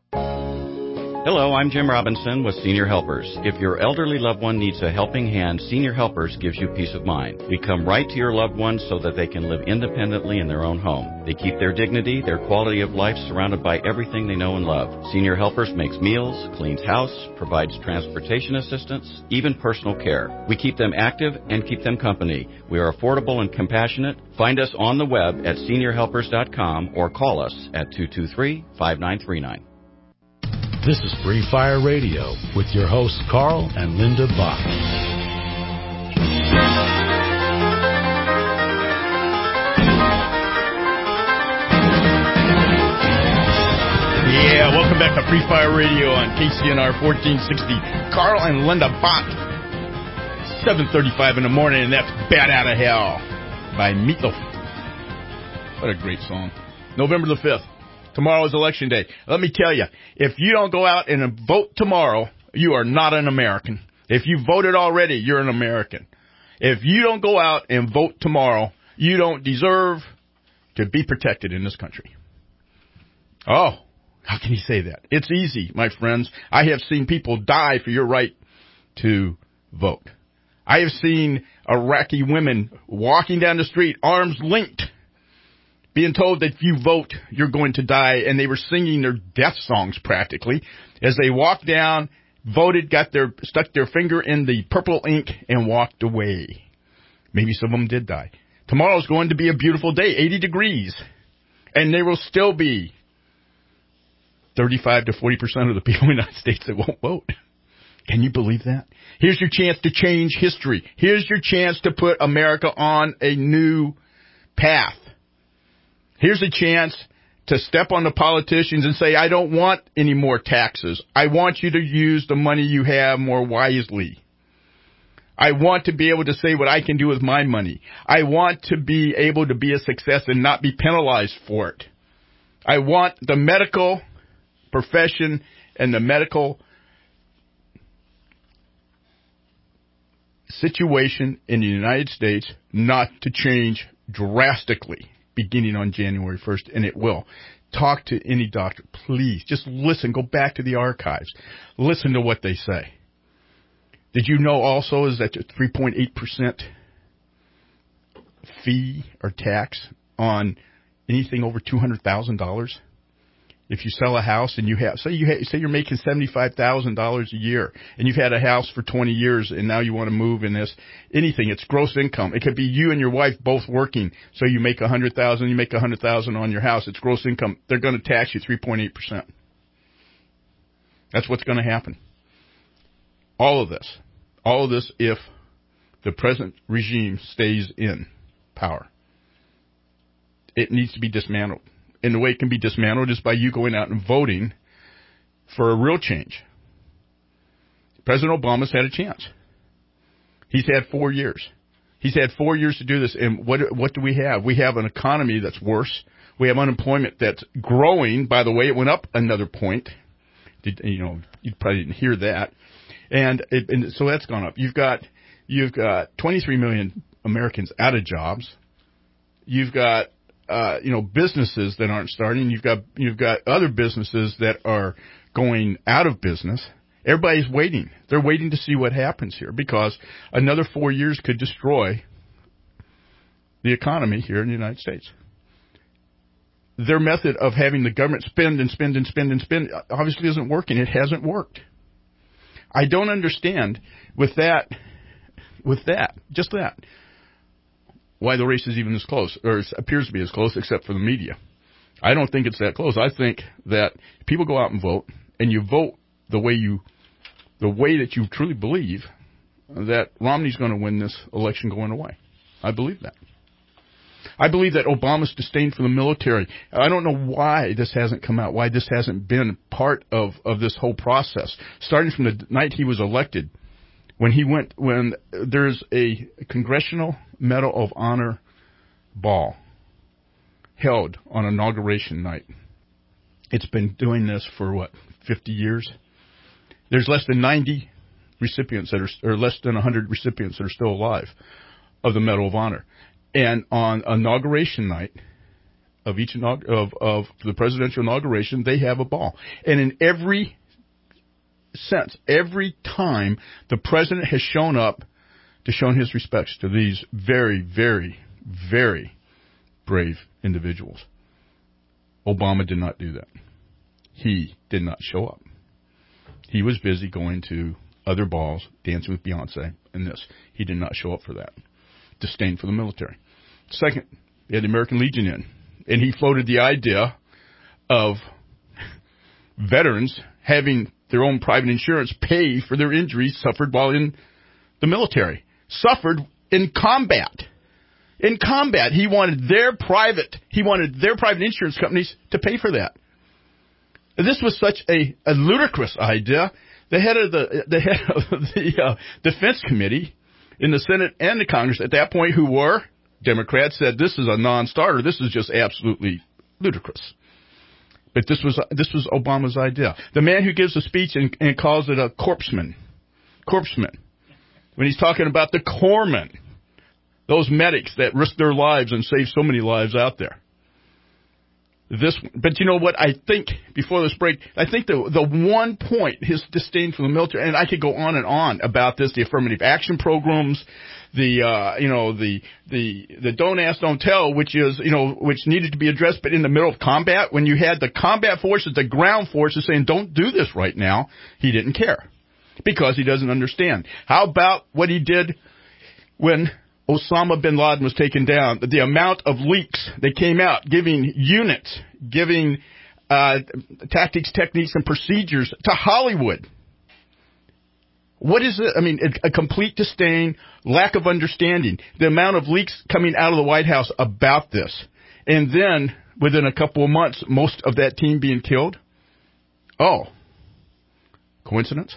Speaker 25: Hello, I'm Jim Robinson with Senior Helpers. If your elderly loved one needs a helping hand, Senior Helpers gives you peace of mind. We come right to your loved ones so that they can live independently in their own home. They keep their dignity, their quality of life surrounded by everything they know and love. Senior Helpers makes meals, cleans house, provides transportation assistance, even personal care. We keep them active and keep them company. We are affordable and compassionate. Find us on the web at senior helpers dot com or call us at two two three, five nine three nine.
Speaker 1: This is Free Fire Radio with your hosts Carl and Linda Bach.
Speaker 3: Yeah, Welcome back to Free Fire Radio on K C N R fourteen sixty. Carl and Linda Bott. seven thirty-five in the morning, and that's Bat Out of Hell by Meatloaf. What a great song. November the fifth. Tomorrow is Election Day. Let me tell you, if you don't go out and vote tomorrow, you are not an American. If you voted already, you're an American. If you don't go out and vote tomorrow, you don't deserve to be protected in this country. Oh, how can you say that? It's easy, my friends. I have seen people die for your right to vote. I have seen Iraqi women walking down the street, arms linked, being told that if you vote, you're going to die, and they were singing their death songs practically as they walked down, voted, got their stuck their finger in the purple ink, and walked away. Maybe some of them did die. Tomorrow's going to be a beautiful day, eighty degrees, and there will still be thirty-five to forty percent of the people in the United States that won't vote. Can you believe that? Here's your chance to change history. Here's your chance to put America on a new path. Here's a chance to step on the politicians and say, I don't want any more taxes. I want you to use the money you have more wisely. I want to be able to say what I can do with my money. I want to be able to be a success and not be penalized for it. I want the medical profession and the medical situation in the United States not to change drastically beginning on January first, and it will. Talk to any doctor, please. Just listen. Go back to the archives. Listen to what they say. Did you know also is that three point eight percent fee or tax on anything over two hundred thousand dollars? If you sell a house and you have, say you ha- say you're making seventy-five thousand dollars a year and you've had a house for twenty years and now you want to move in this, anything, it's gross income. It could be you and your wife both working, so you make one hundred thousand dollars, you make one hundred thousand dollars on your house, it's gross income. They're going to tax you three point eight percent. That's what's going to happen. All of this. All of this if the present regime stays in power. It needs to be dismantled. And the way it can be dismantled is by you going out and voting for a real change. President Obama's had a chance. He's had four years. He's had four years to do this. And what what do we have? We have an economy that's worse. We have unemployment that's growing. By the way, it went up another point. Did, you know, you probably didn't hear that. And, it, and so that's gone up. You've got you've got twenty-three million Americans out of jobs. You've got Uh, you know, businesses that aren't starting. You've got you've got other businesses that are going out of business. Everybody's waiting. They're waiting to see what happens here because another four years could destroy the economy here in the United States. Their method of having the government spend and spend and spend and spend obviously isn't working. It hasn't worked. I don't understand with that, with that, just that. Why the race is even this close, or appears to be as close, except for the media. I don't think it's that close. I think that people go out and vote, and you vote the way you, the way that you truly believe that Romney's going to win this election going away. I believe that. I believe that Obama's disdain for the military. I don't know why this hasn't come out, why this hasn't been part of, of this whole process. Starting from the night he was elected, when he went, when there's a Congressional Medal of Honor ball held on inauguration night. It's been doing this for, what, fifty years? There's less than ninety recipients that are, or less than one hundred recipients that are still alive of the Medal of Honor. And on inauguration night of each of, of the presidential inauguration, they have a ball. And in every sense, every time the president has shown up to show his respects to these very, very, very brave individuals. Obama did not do that. He did not show up. He was busy going to other balls, dancing with Beyonce, and this. He did not show up for that. Disdain for the military. Second, he had the American Legion in, and he floated the idea of veterans having their own private insurance pay for their injuries suffered while in the military. Suffered in combat. In combat, he wanted their private, he wanted their private insurance companies to pay for that. This was such a, a ludicrous idea. The head of the the head of the uh, Defense Committee in the Senate and the Congress at that point, who were Democrats, said this is a non-starter. This is just absolutely ludicrous. But this was this was Obama's idea. The man who gives a speech and, and calls it a corpseman, corpseman, when he's talking about the corpsmen, those medics that risk their lives and save so many lives out there. This, but you know what? I think before this break, I think the the one point, his disdain for the military, and I could go on and on about this: the affirmative action programs, the uh, you know the the the don't ask, don't tell, which is you know which needed to be addressed, but in the middle of combat, when you had the combat forces, the ground forces saying, "Don't do this right now," he didn't care because he doesn't understand. How about what he did when Osama bin Laden was taken down? The amount of leaks that came out, giving units, giving uh, tactics, techniques, and procedures to Hollywood. What is it? I mean, a, a complete disdain, lack of understanding. The amount of leaks coming out of the White House about this. And then, within a couple of months, most of that team being killed. Oh, coincidence?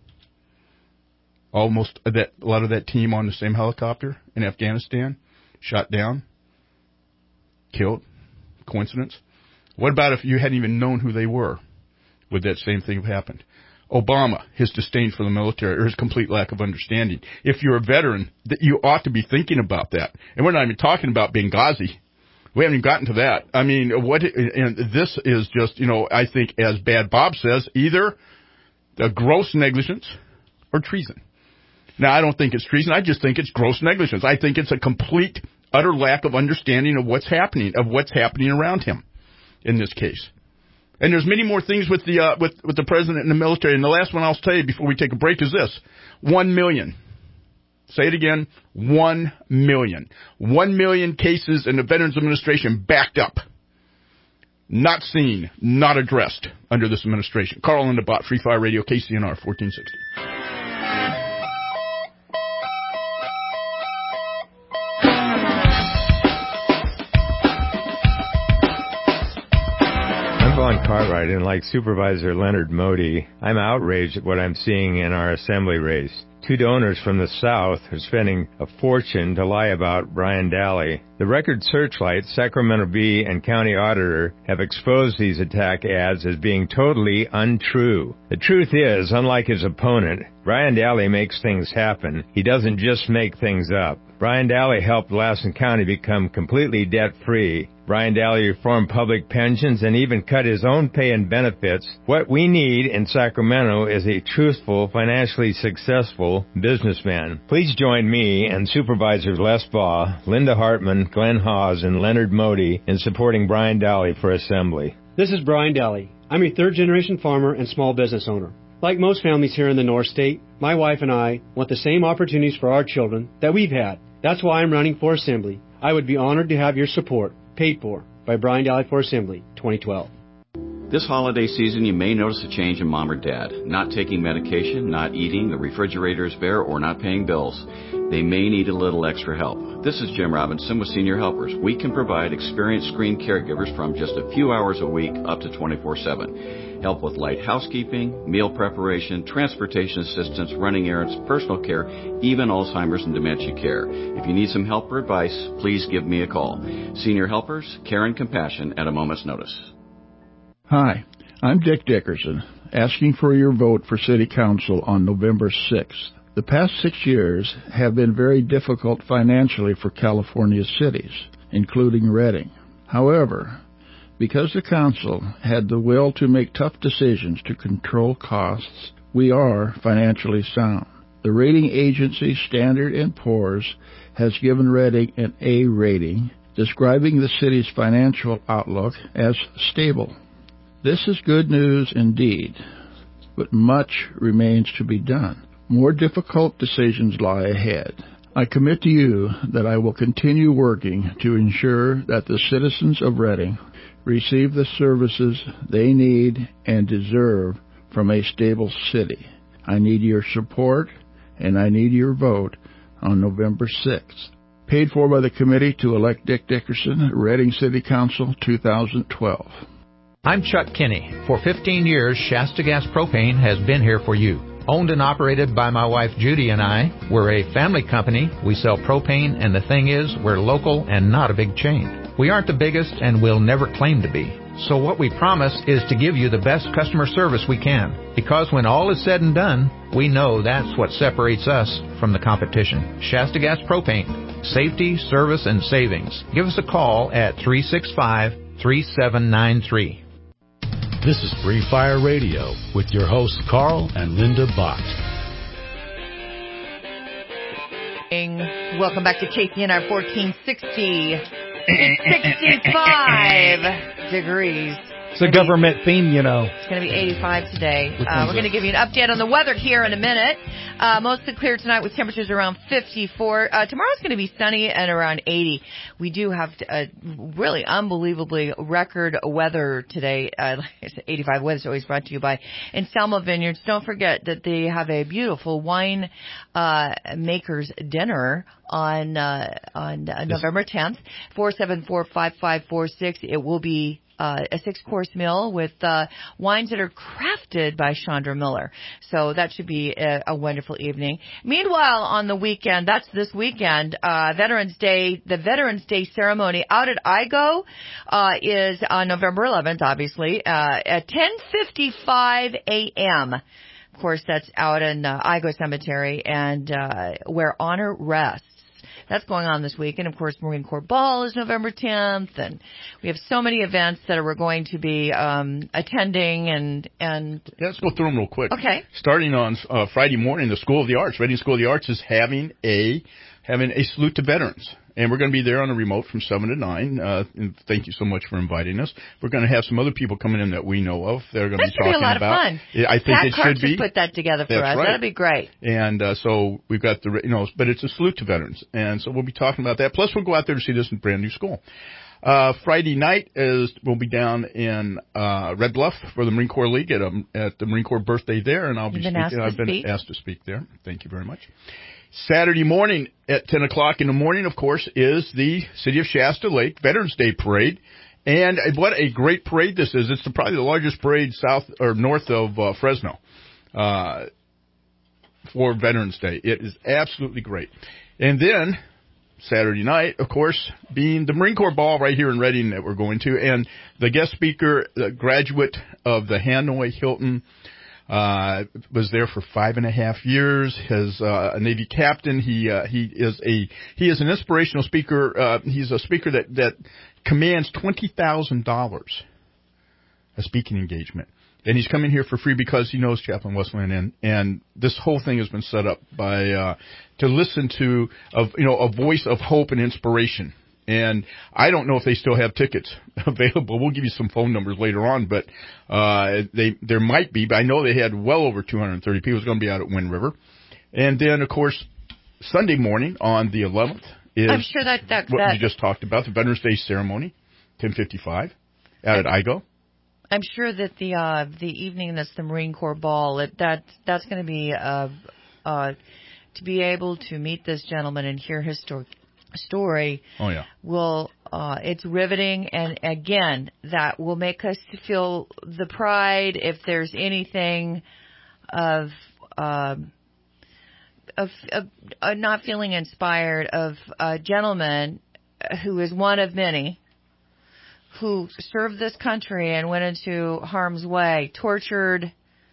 Speaker 3: Almost that, a lot of that team on the same helicopter in Afghanistan, shot down, killed. Coincidence? What about if you hadn't even known who they were? Would that same thing have happened? Obama, his disdain for the military, or his complete lack of understanding. If you're a veteran, that you ought to be thinking about that. And we're not even talking about Benghazi. We haven't even gotten to that. I mean, what? And this is just, you know, I think, as Bad Bob says, either the gross negligence or treason. Now, I don't think it's treason. I just think it's gross negligence. I think it's a complete, utter lack of understanding of what's happening, of what's happening around him in this case. And there's many more things with the uh, with, with the president and the military. And the last one I'll tell you before we take a break is this. One million. Say it again. One million. One million cases in the Veterans Administration backed up. Not seen, not addressed under this administration. Carl and the Bot, Free Fire Radio, K C N R, fourteen sixty.
Speaker 19: Vaughn Cartwright, and like Supervisor Leonard Modi, I'm outraged at what I'm seeing in our assembly race. Two donors from the South are spending a fortune to lie about Brian Daly. The Record Searchlight, Sacramento Bee, and County Auditor have exposed these attack ads as being totally untrue. The truth is, unlike his opponent, Brian Daly makes things happen. He doesn't just make things up. Brian Daly helped Lassen County become completely debt-free. Brian Daly reformed public pensions and even cut his own pay and benefits. What we need in Sacramento is a truthful, financially successful businessman. Please join me and Supervisors Les Baugh, Linda Hartman, Glenn Hawes, and Leonard Modi in supporting Brian Daly for Assembly.
Speaker 20: This is Brian Daly. I'm a third-generation farmer and small business owner. Like most families here in the North State, my wife and I want the same opportunities for our children that we've had. That's why I'm running for Assembly. I would be honored to have your support. Paid for by Brian Daly for Assembly, twenty twelve.
Speaker 25: This holiday season, you may notice a change in mom or dad. Not taking medication, not eating, the refrigerator is bare, or not paying bills. They may need a little extra help. This is Jim Robinson with Senior Helpers. We can provide experienced screened caregivers from just a few hours a week up to twenty-four seven. Help with light housekeeping, meal preparation, transportation assistance, running errands, personal care, even Alzheimer's and dementia care. If you need some help or advice, please give me a call. Senior Helpers, care and compassion at a moment's notice.
Speaker 6: Hi, I'm Dick Dickerson, asking for your vote for City Council on November sixth. The past six years have been very difficult financially for California's cities, including Redding. However, because the Council had the will to make tough decisions to control costs, we are financially sound. The rating agency Standard and Poor's has given Redding an A rating, describing the city's financial outlook as stable. This is good news indeed, but much remains to be done. More difficult decisions lie ahead. I commit to you that I will continue working to ensure that the citizens of Redding receive the services they need and deserve from a stable city. I need your support, and I need your vote on November sixth. Paid for by the Committee to Elect Dick Dickerson, Redding City Council, two thousand twelve.
Speaker 7: I'm Chuck Kinney. For fifteen years, Shasta Gas Propane has been here for you. Owned and operated by my wife Judy and I, we're a family company. We sell propane, and the thing is, we're local and not a big chain. We aren't the biggest, and we'll never claim to be. So what we promise is to give you the best customer service we can. Because when all is said and done, we know that's what separates us from the competition. Shasta Gas Propane. Safety, service, and savings. Give us a call at three six five, three seven nine three.
Speaker 1: This is Free Fire Radio with your hosts Carl and Linda Bott.
Speaker 4: Welcome back to K C N R fourteen sixty. It's sixty-five degrees.
Speaker 5: It's a government theme, you know.
Speaker 4: It's going to be eighty-five today. Uh, we're going to give you an update on the weather here in a minute. Uh, mostly clear tonight with temperatures around fifty-four. Uh, tomorrow's going to be sunny and around eighty. We do have a really unbelievably record weather today. Uh, like I said, eighty-five weather is always brought to you by Anselmo Vineyards. Don't forget that they have a beautiful wine uh, makers dinner on uh, on uh, November tenth. four seven four, five five four six. It will be Uh, a six-course meal with uh, wines that are crafted by Chandra Miller. So that should be a, a wonderful evening. Meanwhile, on the weekend, that's this weekend, uh, Veterans Day, the Veterans Day ceremony out at I G O uh, is on November eleventh, obviously, uh, at ten fifty-five a.m. Of course, that's out in uh, I G O Cemetery, and uh, where honor rests. That's going on this week. And, of course, Marine Corps Ball is November tenth. And we have so many events that we're going to be um, attending. And, and
Speaker 3: yeah, let's go through them real quick.
Speaker 4: Okay.
Speaker 3: Starting on uh, Friday morning, the School of the Arts, Reading School of the Arts is having a having a salute to veterans. And we're going to be there on a remote from seven to nine. Uh, and thank you so much for inviting us. We're going to have some other people coming in that we know of. They're going to be talking about.
Speaker 4: That should be a lot of fun.
Speaker 3: Yeah, I think
Speaker 4: Pat
Speaker 3: it
Speaker 4: Clark
Speaker 3: should be.
Speaker 4: put that together for
Speaker 3: That's
Speaker 4: us.
Speaker 3: Right.
Speaker 4: That'd be great.
Speaker 3: And uh, so we've got the, you know, but it's a salute to veterans. And so we'll be talking about that. Plus, we'll go out there to see this brand new school. Uh, Friday night is we'll be down in uh, Red Bluff for the Marine Corps League at, a, at the Marine Corps birthday there, and I'll be
Speaker 4: You've been
Speaker 3: speaking.
Speaker 4: Asked
Speaker 3: I've
Speaker 4: to
Speaker 3: been
Speaker 4: speak?
Speaker 3: asked to speak there. Thank you very much. Saturday morning at ten o'clock in the morning, of course, is the City of Shasta Lake Veterans Day Parade. And what a great parade this is. It's the, probably the largest parade south or north of uh, Fresno uh, for Veterans Day. It is absolutely great. And then Saturday night, of course, being the Marine Corps Ball right here in Reading that we're going to. And the guest speaker, the graduate of the Hanoi Hilton, Uh, was there for five and a half years. Has uh, a Navy captain. He uh, he is a he is an inspirational speaker. Uh, he's a speaker that that commands twenty thousand dollars a speaking engagement, and he's coming here for free because he knows Chaplain Westland, and and this whole thing has been set up by uh, to listen to of you know a voice of hope and inspiration. And I don't know if they still have tickets available. We'll give you some phone numbers later on, but uh, they there might be. But I know they had well over two hundred thirty people. It's going to be out at Wind River. And then, of course, Sunday morning on the eleventh is
Speaker 4: I'm sure that, that,
Speaker 3: what
Speaker 4: that
Speaker 3: you just talked about, the Veterans Day ceremony, ten fifty-five, out at I G O.
Speaker 4: I'm sure that the uh, the evening that's the Marine Corps Ball, it, that that's going to be uh, uh, to be able to meet this gentleman and hear his story. story
Speaker 3: oh yeah
Speaker 4: will uh it's riveting, and again that will make us feel the pride if there's anything of um of, of uh, not feeling inspired of a gentleman who is one of many who served this country and went into harm's way, tortured,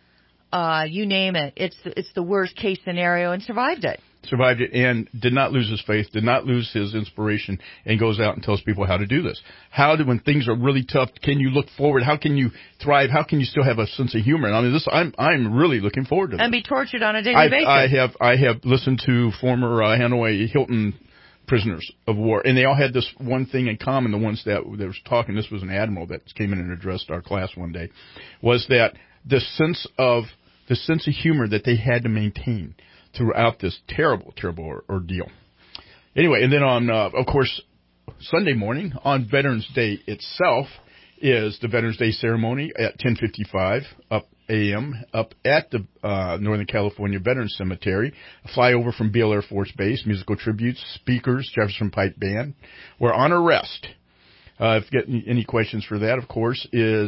Speaker 4: uh you name it. It's the, it's the worst case scenario, and survived it.
Speaker 3: Survived it and did not lose his faith, did not lose his inspiration, and goes out and tells people how to do this. How do, when things are really tough, can you look forward? How can you thrive? How can you still have a sense of humor? And I mean, this, I'm, I'm really looking forward to this.
Speaker 4: And be tortured on a daily
Speaker 3: I've,
Speaker 4: basis.
Speaker 3: I have, I have listened to former uh, Hanoi Hilton prisoners of war, and they all had this one thing in common. The ones that, that was talking, this was an admiral that came in and addressed our class one day, was that the sense of, the sense of humor that they had to maintain throughout this terrible, terrible ordeal. Anyway, and then on, uh, of course, Sunday morning, on Veterans Day itself, is the Veterans Day ceremony at ten fifty-five up a m up at the uh, Northern California Veterans Cemetery. A flyover from Beale Air Force Base, musical tributes, speakers, Jefferson Pipe Band. We're on arrest. Uh, if you get any questions for that, of course, is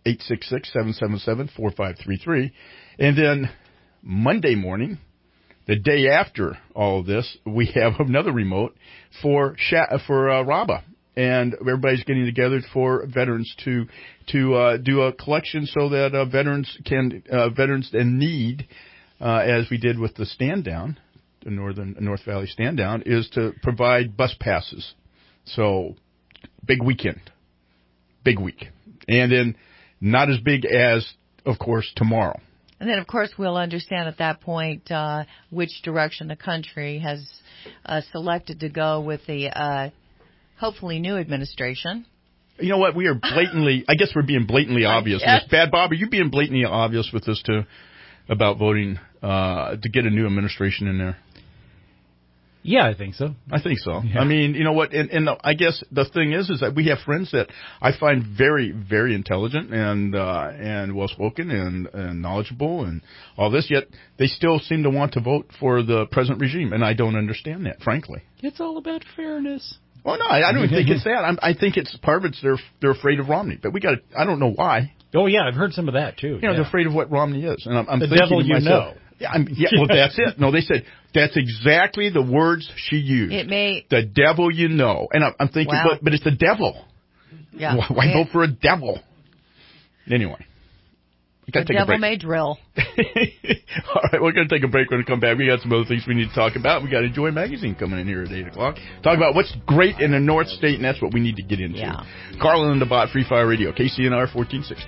Speaker 3: eight six six, seven seven seven, four five three three. And then Monday morning, the day after all of this, we have another remote for Sha- for uh, Raba. And everybody's getting together for veterans to to uh, do a collection so that uh, veterans can uh, veterans in need, uh, as we did with the stand down, the Northern North Valley stand down, is to provide bus passes. So big weekend, big week, and then not as big as, of course, tomorrow.
Speaker 4: And then, of course, we'll understand at that point uh, which direction the country has uh, selected to go with the. Uh, Hopefully new administration.
Speaker 3: You know what? We are blatantly, I guess we're being blatantly obvious.
Speaker 4: Yes.
Speaker 3: Bad Bob, are you being blatantly obvious with this too, about voting uh, to get a new administration in there?
Speaker 5: Yeah, I think so.
Speaker 3: I think so.
Speaker 5: Yeah.
Speaker 3: I mean, you know what? And, and the, I guess the thing is, is that we have friends that I find very, very intelligent and uh, and well-spoken and, and knowledgeable and all this, yet they still seem to want to vote for the present regime, and I don't understand that, frankly.
Speaker 5: It's all about fairness.
Speaker 3: Well, no, I, I don't think it's that. I'm, I think it's part of it's they're they're afraid of Romney, but we got. I don't know why.
Speaker 5: Oh yeah, I've heard some of that too.
Speaker 3: You know,
Speaker 5: yeah.
Speaker 3: they're afraid of what Romney is, and I'm, I'm
Speaker 5: the
Speaker 3: thinking
Speaker 5: devil
Speaker 3: to
Speaker 5: you
Speaker 3: myself,
Speaker 5: know.
Speaker 3: Yeah, I'm, yeah. Well, that's it. No, they said that's exactly the words she used.
Speaker 4: It may
Speaker 3: the devil you know, and I'm, I'm thinking,
Speaker 4: wow.
Speaker 3: but but it's the devil.
Speaker 4: Yeah.
Speaker 3: Why, why
Speaker 4: yeah.
Speaker 3: vote for a devil? Anyway. We gotta
Speaker 4: the
Speaker 3: take
Speaker 4: devil
Speaker 3: a break.
Speaker 4: may drill.
Speaker 3: All right, we're going to take a break. When we come back, we got some other things we need to talk about. We got Enjoy Magazine coming in here at eight o'clock. Talk about what's great in the North State, and that's what we need to get into.
Speaker 4: Yeah.
Speaker 3: Carlin and the Bot, Free Fire Radio, K C N R fourteen sixty.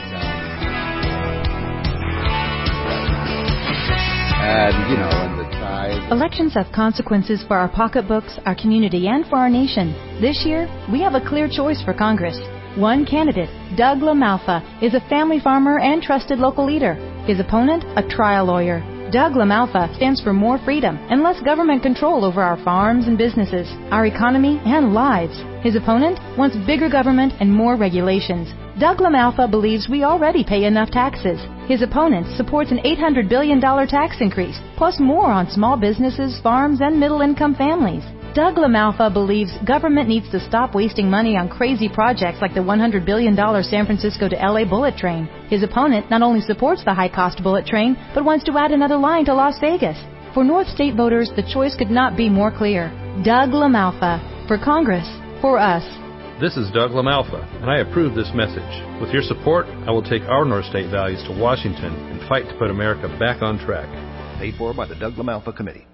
Speaker 8: And, you know, and the tide.
Speaker 9: Elections have consequences for our pocketbooks, our community, and for our nation. This year, we have a clear choice for Congress. One candidate, Doug LaMalfa, is a family farmer and trusted local leader. His opponent, a trial lawyer. Doug LaMalfa stands for more freedom and less government control over our farms and businesses, our economy, and lives. His opponent wants bigger government and more regulations. Doug LaMalfa believes we already pay enough taxes. His opponent supports an eight hundred billion dollars tax increase, plus more on small businesses, farms, and middle-income families. Doug LaMalfa believes government needs to stop wasting money on crazy projects like the one hundred billion dollars San Francisco to L A bullet train. His opponent not only supports the high-cost bullet train, but wants to add another line to Las Vegas. For North State voters, the choice could not be more clear. Doug LaMalfa. For Congress. For us.
Speaker 10: This is Doug LaMalfa, and I approve this message. With your support, I will take our North State values to Washington and fight to put America back on track.
Speaker 11: Paid for by the Doug LaMalfa Committee.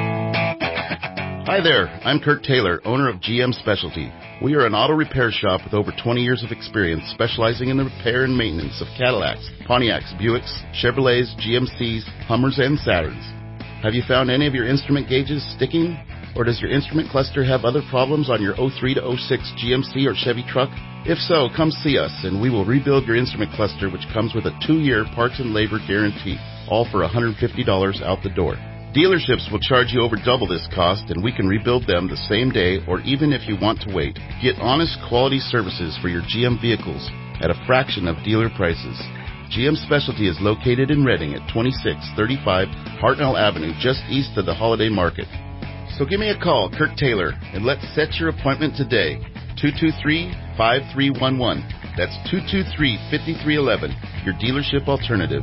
Speaker 12: Hi there, I'm Kurt Taylor, owner of G M Specialty. We are an auto repair shop with over twenty years of experience specializing in the repair and maintenance of Cadillacs, Pontiacs, Buicks, Chevrolets, G M Cs, Hummers, and Saturns. Have you found any of your instrument gauges sticking? Or does your instrument cluster have other problems on your oh three to oh six G M C or Chevy truck? If so, come see us and we will rebuild your instrument cluster, which comes with a two-year parts and labor guarantee, all for one hundred fifty dollars out the door. Dealerships will charge you over double this cost, and we can rebuild them the same day or even if you want to wait. Get honest quality services for your G M vehicles at a fraction of dealer prices. G M Specialty is located in Reading at twenty-six thirty-five Hartnell Avenue, just east of the Holiday Market. So give me a call, Kurt Taylor, and let's set your appointment today. two two three, five three one one. That's two two three, five three one one, your dealership alternative.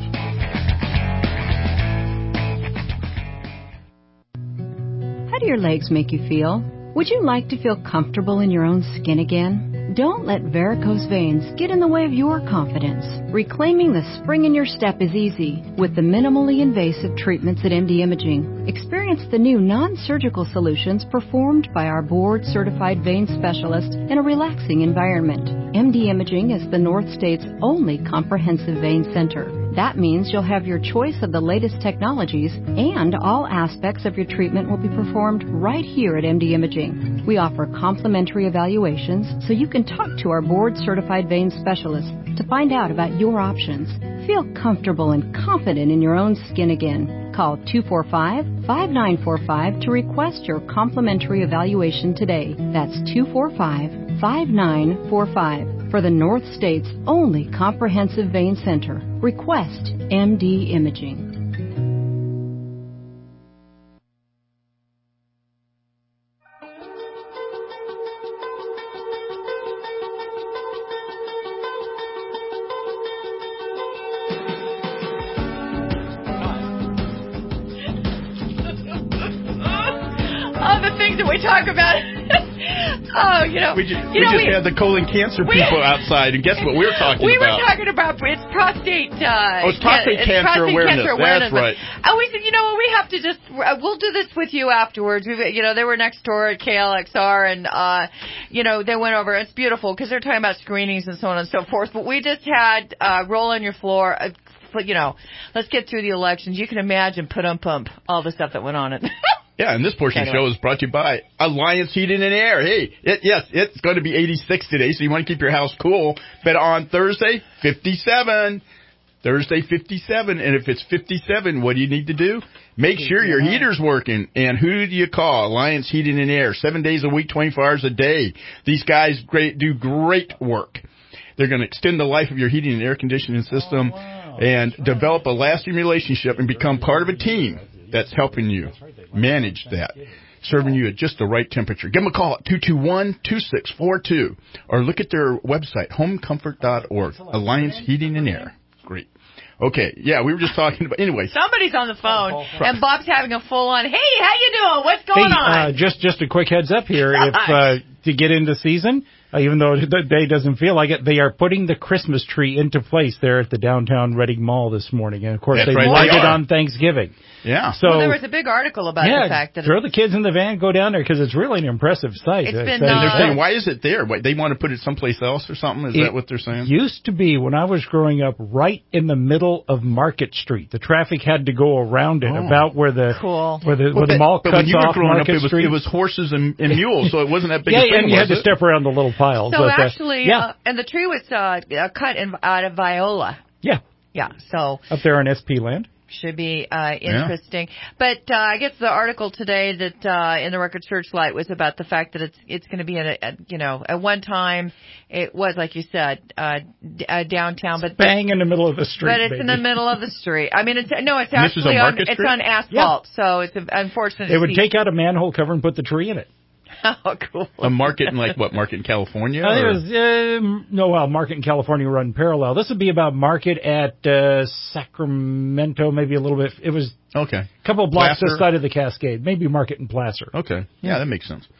Speaker 13: How do your legs make you feel? Would you like to feel comfortable in your own skin again? Don't let varicose veins get in the way of your confidence. Reclaiming the spring in your step is easy with the minimally invasive treatments at M D Imaging. Experience the new non-surgical solutions performed by our board-certified vein specialist in a relaxing environment. M D Imaging is the North State's only comprehensive vein center. That means you'll have your choice of the latest technologies, and all aspects of your treatment will be performed right here at M D Imaging. We offer complimentary evaluations so you can talk to our board-certified vein specialist to find out about your options. Feel comfortable and confident in your own skin again. Call two four five, five nine four five to request your complimentary evaluation today. That's two four five, five nine four five. For the North State's only comprehensive vein center. Request M D Imaging.
Speaker 4: the things that we talk about. Oh, you know.
Speaker 3: We just,
Speaker 4: you
Speaker 3: we
Speaker 4: know,
Speaker 3: just
Speaker 4: we,
Speaker 3: had the colon cancer
Speaker 4: we,
Speaker 3: people outside, and guess what we were talking
Speaker 4: we
Speaker 3: about?
Speaker 4: We were talking about it's prostate. Uh,
Speaker 3: oh, it's prostate,
Speaker 4: can,
Speaker 3: cancer,
Speaker 4: it's prostate
Speaker 3: awareness.
Speaker 4: cancer awareness.
Speaker 3: That's right.
Speaker 4: And we said, you know what, we have to just, uh, we'll do this with you afterwards. We, you know, they were next door at K L X R, and, uh, you know, they went over. It's beautiful because they're talking about screenings and so on and so forth. But we just had uh, roll on your floor. Uh, but, you know, let's get through the elections. You can imagine, put on pump, all the stuff that went on it.
Speaker 3: Yeah, and this portion of the show is brought to you by Alliance Heating and Air. Hey, it, yes, it's going to be eighty-six today, so you want to keep your house cool. But on Thursday, fifty-seven. Thursday, fifty-seven. And if it's fifty-seven, what do you need to do? Make sure your heater's working. And who do you call? Alliance Heating and Air. Seven days a week, twenty-four hours a day. These guys great do great work. They're going to extend the life of your heating and air conditioning system oh, wow. and right. develop a lasting relationship and become part of a team that's helping you manage that, serving you at just the right temperature. Give them a call at two two one, two six four two or look at their website, home comfort dot org. Alliance Heating and Air. Great. Okay, yeah, we were just talking about, anyway.
Speaker 4: Somebody's on the phone, and Bob's having a full-on, hey, how you doing? What's going
Speaker 5: hey,
Speaker 4: on?
Speaker 5: Uh, just, just a quick heads up here. if uh, to get into season, uh, even though the day doesn't feel like it, they are putting the Christmas tree into place there at the downtown Reading Mall this morning. And, of course,
Speaker 3: That's
Speaker 5: they
Speaker 3: right,
Speaker 5: light
Speaker 3: they
Speaker 5: it
Speaker 3: are.
Speaker 5: on Thanksgiving.
Speaker 3: Yeah.
Speaker 4: So well, there was a big article about
Speaker 5: yeah,
Speaker 4: the fact that
Speaker 5: throw the kids in the van, go down there, because it's really an impressive sight.
Speaker 4: It's
Speaker 5: uh,
Speaker 4: been,
Speaker 5: so
Speaker 4: uh,
Speaker 3: they're saying, why is it there? What, they want to put it someplace else or something? Is that what they're saying?
Speaker 5: It used to be, when I was growing up, right in the middle of Market Street. The traffic had to go around it,
Speaker 3: oh.
Speaker 5: about where the
Speaker 4: cool.
Speaker 5: where the,
Speaker 3: well,
Speaker 5: where the mall
Speaker 3: but
Speaker 5: cuts
Speaker 3: when you were
Speaker 5: off
Speaker 3: growing
Speaker 5: Market
Speaker 3: up, it was,
Speaker 5: Street.
Speaker 3: it was horses and, and mules, so it wasn't that big
Speaker 5: yeah,
Speaker 3: a thing,
Speaker 5: and you had
Speaker 3: was
Speaker 5: to
Speaker 3: it?
Speaker 5: step around the little piles.
Speaker 4: So
Speaker 5: but,
Speaker 4: actually,
Speaker 5: uh, yeah.
Speaker 4: uh, and the tree was uh, cut in, out of viola.
Speaker 5: Yeah.
Speaker 4: Yeah, so.
Speaker 5: Up there on S P land.
Speaker 4: Should be uh, interesting. Yeah. But uh, I guess the article today that uh, in the Record Searchlight was about the fact that it's it's going to be in a, a you know at one time it was, like you said, uh, d- uh, downtown, but
Speaker 5: bang in the middle of the street.
Speaker 4: But it's
Speaker 5: baby.
Speaker 4: in the middle of the street. I mean, it's no, it's
Speaker 3: and
Speaker 4: actually on it's on asphalt, yeah. so it's unfortunate.
Speaker 5: They would
Speaker 4: see.
Speaker 5: take out a manhole cover and put the tree in it.
Speaker 4: Oh, cool.
Speaker 3: A market in like what? Market in California?
Speaker 5: I think it was, um, no, well, Market in California run parallel. This would be about Market at uh, Sacramento, maybe a little bit. It was
Speaker 3: okay.
Speaker 5: A couple of blocks
Speaker 3: Placer.
Speaker 5: this side of the Cascade, maybe Market in Placer.
Speaker 3: Okay, yeah, that makes sense.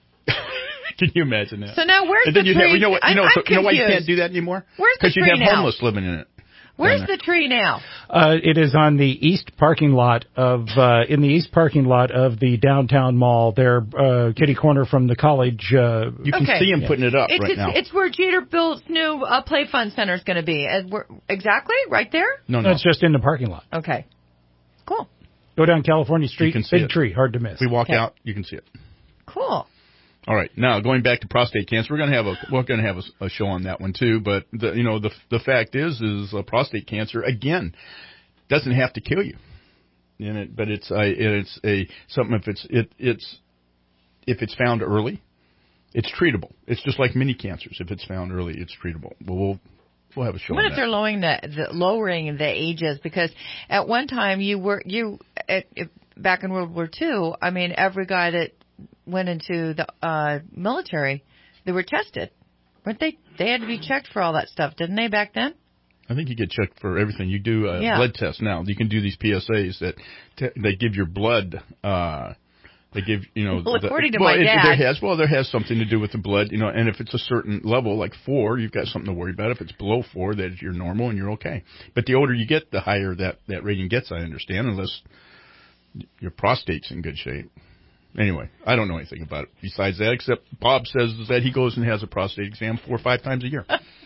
Speaker 3: Can you imagine that?
Speaker 4: So now where's
Speaker 3: and then
Speaker 4: the
Speaker 3: you'd
Speaker 4: tree?
Speaker 3: have, you know what? You know,
Speaker 4: I'm,
Speaker 3: so,
Speaker 4: I'm
Speaker 3: you know why you can't do that anymore?
Speaker 4: Where's the tree
Speaker 3: Because you'd have
Speaker 4: now?
Speaker 3: homeless living in it.
Speaker 4: Where's the tree now?
Speaker 5: Uh, it is on the east parking lot of, uh, in the east parking lot of the downtown mall. There, uh, kitty corner from the college. Uh,
Speaker 3: you can
Speaker 4: okay.
Speaker 3: see him
Speaker 5: yeah.
Speaker 3: putting it up
Speaker 4: it's,
Speaker 3: right
Speaker 4: it's,
Speaker 3: now.
Speaker 4: It's where Jeterbilt's new uh, Play Fun Center is going to be. Uh, we're, exactly? Right there?
Speaker 3: No, no.
Speaker 5: no, it's just in the parking lot.
Speaker 4: Okay. Cool.
Speaker 5: Go down California Street, big
Speaker 3: it.
Speaker 5: tree, hard to miss.
Speaker 3: We walk
Speaker 4: okay.
Speaker 3: out, you can see it.
Speaker 4: Cool.
Speaker 3: All right, now going back to prostate cancer, we're going to have a we're going to have a, a show on that one too. But the, you know the the fact is is uh, prostate cancer again doesn't have to kill you, and it, but it's a it's a something if it's it it's if it's found early, it's treatable. It's just like many cancers. If it's found early, it's treatable. Well, we'll we'll have a show.
Speaker 4: What
Speaker 3: on
Speaker 4: if
Speaker 3: that.
Speaker 4: they're lowering the, the lowering the ages? Because at one time you were you at, at, back in World War Two. I mean, every guy that went into the uh, military, they were tested, weren't they? They had to be checked for all that stuff, didn't they, back then?
Speaker 3: I think you get checked for everything. You do a
Speaker 4: yeah.
Speaker 3: blood test now. You can do these P S As that t- they give your blood. Uh, they give you know.
Speaker 4: Well,
Speaker 3: the,
Speaker 4: according to
Speaker 3: well,
Speaker 4: my
Speaker 3: it,
Speaker 4: dad,
Speaker 3: there has well there has something to do with the blood, you know. And if it's a certain level, like four, you've got something to worry about. If it's below four, that you're normal and you're okay. But the older you get, the higher that that rating gets. I understand, unless your prostate's in good shape. Anyway, I don't know anything about it besides that, except Bob says that he goes and has a prostate exam four or five times a year.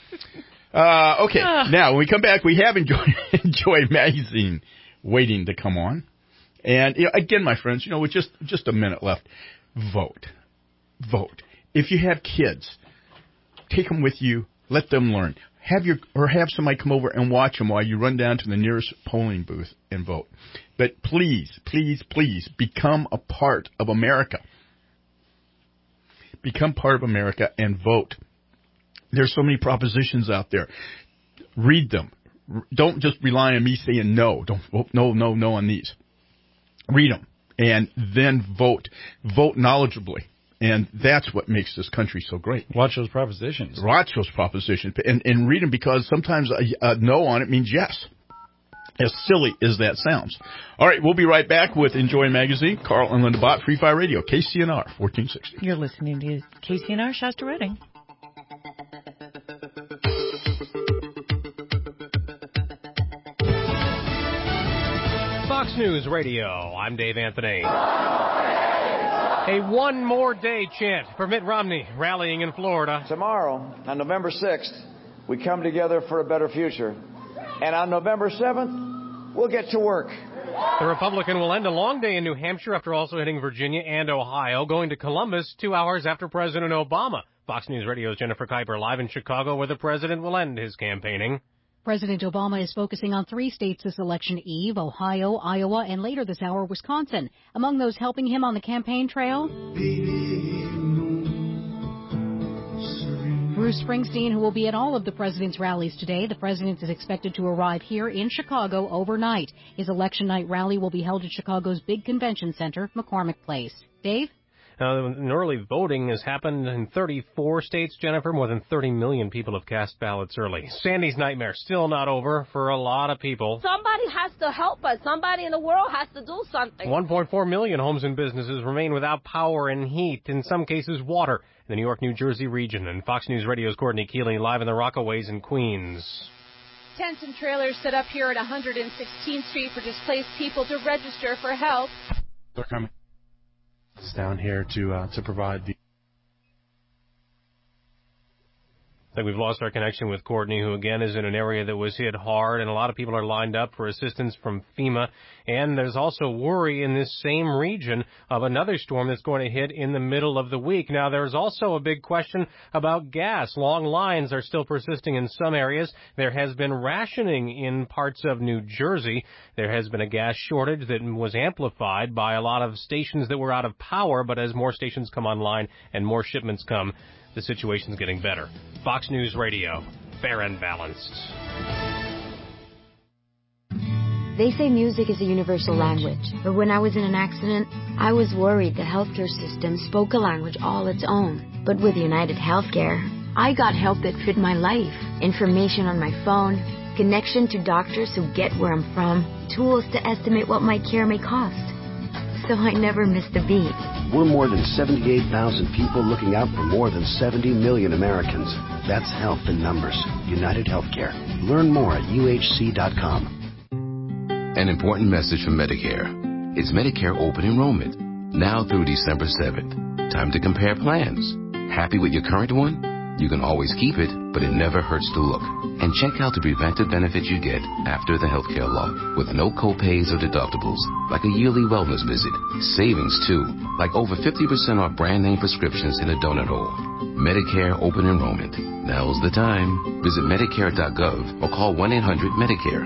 Speaker 3: uh, okay, now when we come back, we have Enjoy, Enjoy Magazine waiting to come on. And you know, again, my friends, you know, with just, just a minute left, vote. Vote. If you have kids, take them with you, let them learn. Have your or have somebody come over and watch them while you run down to the nearest polling booth and vote. But please, please, please become a part of America. Become part of America and vote. There's so many propositions out there. Read them. Don't just rely on me saying no. Don't vote no, no, no on these. Read them and then vote. Vote knowledgeably. And that's what makes this country so great.
Speaker 5: Watch those propositions.
Speaker 3: Watch those propositions. And, and read them because sometimes a, a no on it means yes. As silly as that sounds. All right, we'll be right back with Enjoy Magazine, Carl and Linda Bott, Free Fire Radio, K C N R, fourteen sixty.
Speaker 4: You're listening to K C N R, Shasta Redding.
Speaker 2: Fox News Radio, I'm Dave Anthony. A one more day chant for Mitt Romney rallying in Florida.
Speaker 14: Tomorrow, on November sixth, we come together for a better future. And on November seventh, we'll get to work.
Speaker 2: The Republican will end a long day in New Hampshire after also hitting Virginia and Ohio, going to Columbus two hours after President Obama. Fox News Radio's Jennifer Kuiper live in Chicago, where the president will end his campaigning.
Speaker 16: President Obama is focusing on three states this election eve, Ohio, Iowa, and later this hour, Wisconsin. Among those helping him on the campaign trail, Bruce Springsteen, who will be at all of the president's rallies today. The president is expected to arrive here in Chicago overnight. His election night rally will be held at Chicago's big convention center, McCormick Place. Dave?
Speaker 2: Uh, early voting has happened in thirty-four states, Jennifer. More than thirty million people have cast ballots early. Sandy's nightmare still not over for a lot of people.
Speaker 17: Somebody has to help us. Somebody in the world has to do something.
Speaker 2: one point four million homes and businesses remain without power and heat, in some cases water, in the New York, New Jersey region. And Fox News Radio's Courtney Keeley live in the Rockaways in Queens.
Speaker 18: Tents and trailers set up here at one hundred sixteenth Street for displaced people to register for help.
Speaker 21: They're coming. It's down here to uh, to provide the.
Speaker 2: I think we've lost our connection with Courtney, who again is in an area that was hit hard, and a lot of people are lined up for assistance from FEMA. And there's also worry in this same region of another storm that's going to hit in the middle of the week. Now, there's also a big question about gas. Long lines are still persisting in some areas. There has been rationing in parts of New Jersey. There has been a gas shortage that was amplified by a lot of stations that were out of power, but as more stations come online and more shipments come, the situation's getting better. Fox News Radio, fair and balanced.
Speaker 22: They say music is a universal language, but when I was in an accident, I was worried the healthcare system spoke a language all its own. But with United Healthcare, I got help that fit my life. Information on my phone, connection to doctors who get where I'm from, tools to estimate what my care may cost. So I never missed a beat.
Speaker 11: We're more than seventy-eight thousand people looking out for more than seventy million Americans. That's health in numbers. United Healthcare. Learn more at U H C dot com.
Speaker 23: An important message from Medicare. It's Medicare open enrollment, now through December seventh. Time to compare plans. Happy with your current one? You can always keep it, but it never hurts to look. And check out the preventive benefits you get after the healthcare law, with no co-pays or deductibles, like a yearly wellness visit. Savings, too, like over fifty percent off brand-name prescriptions in a donut hole. Medicare open enrollment. Now's the time. Visit Medicare dot gov or call one eight hundred Medicare.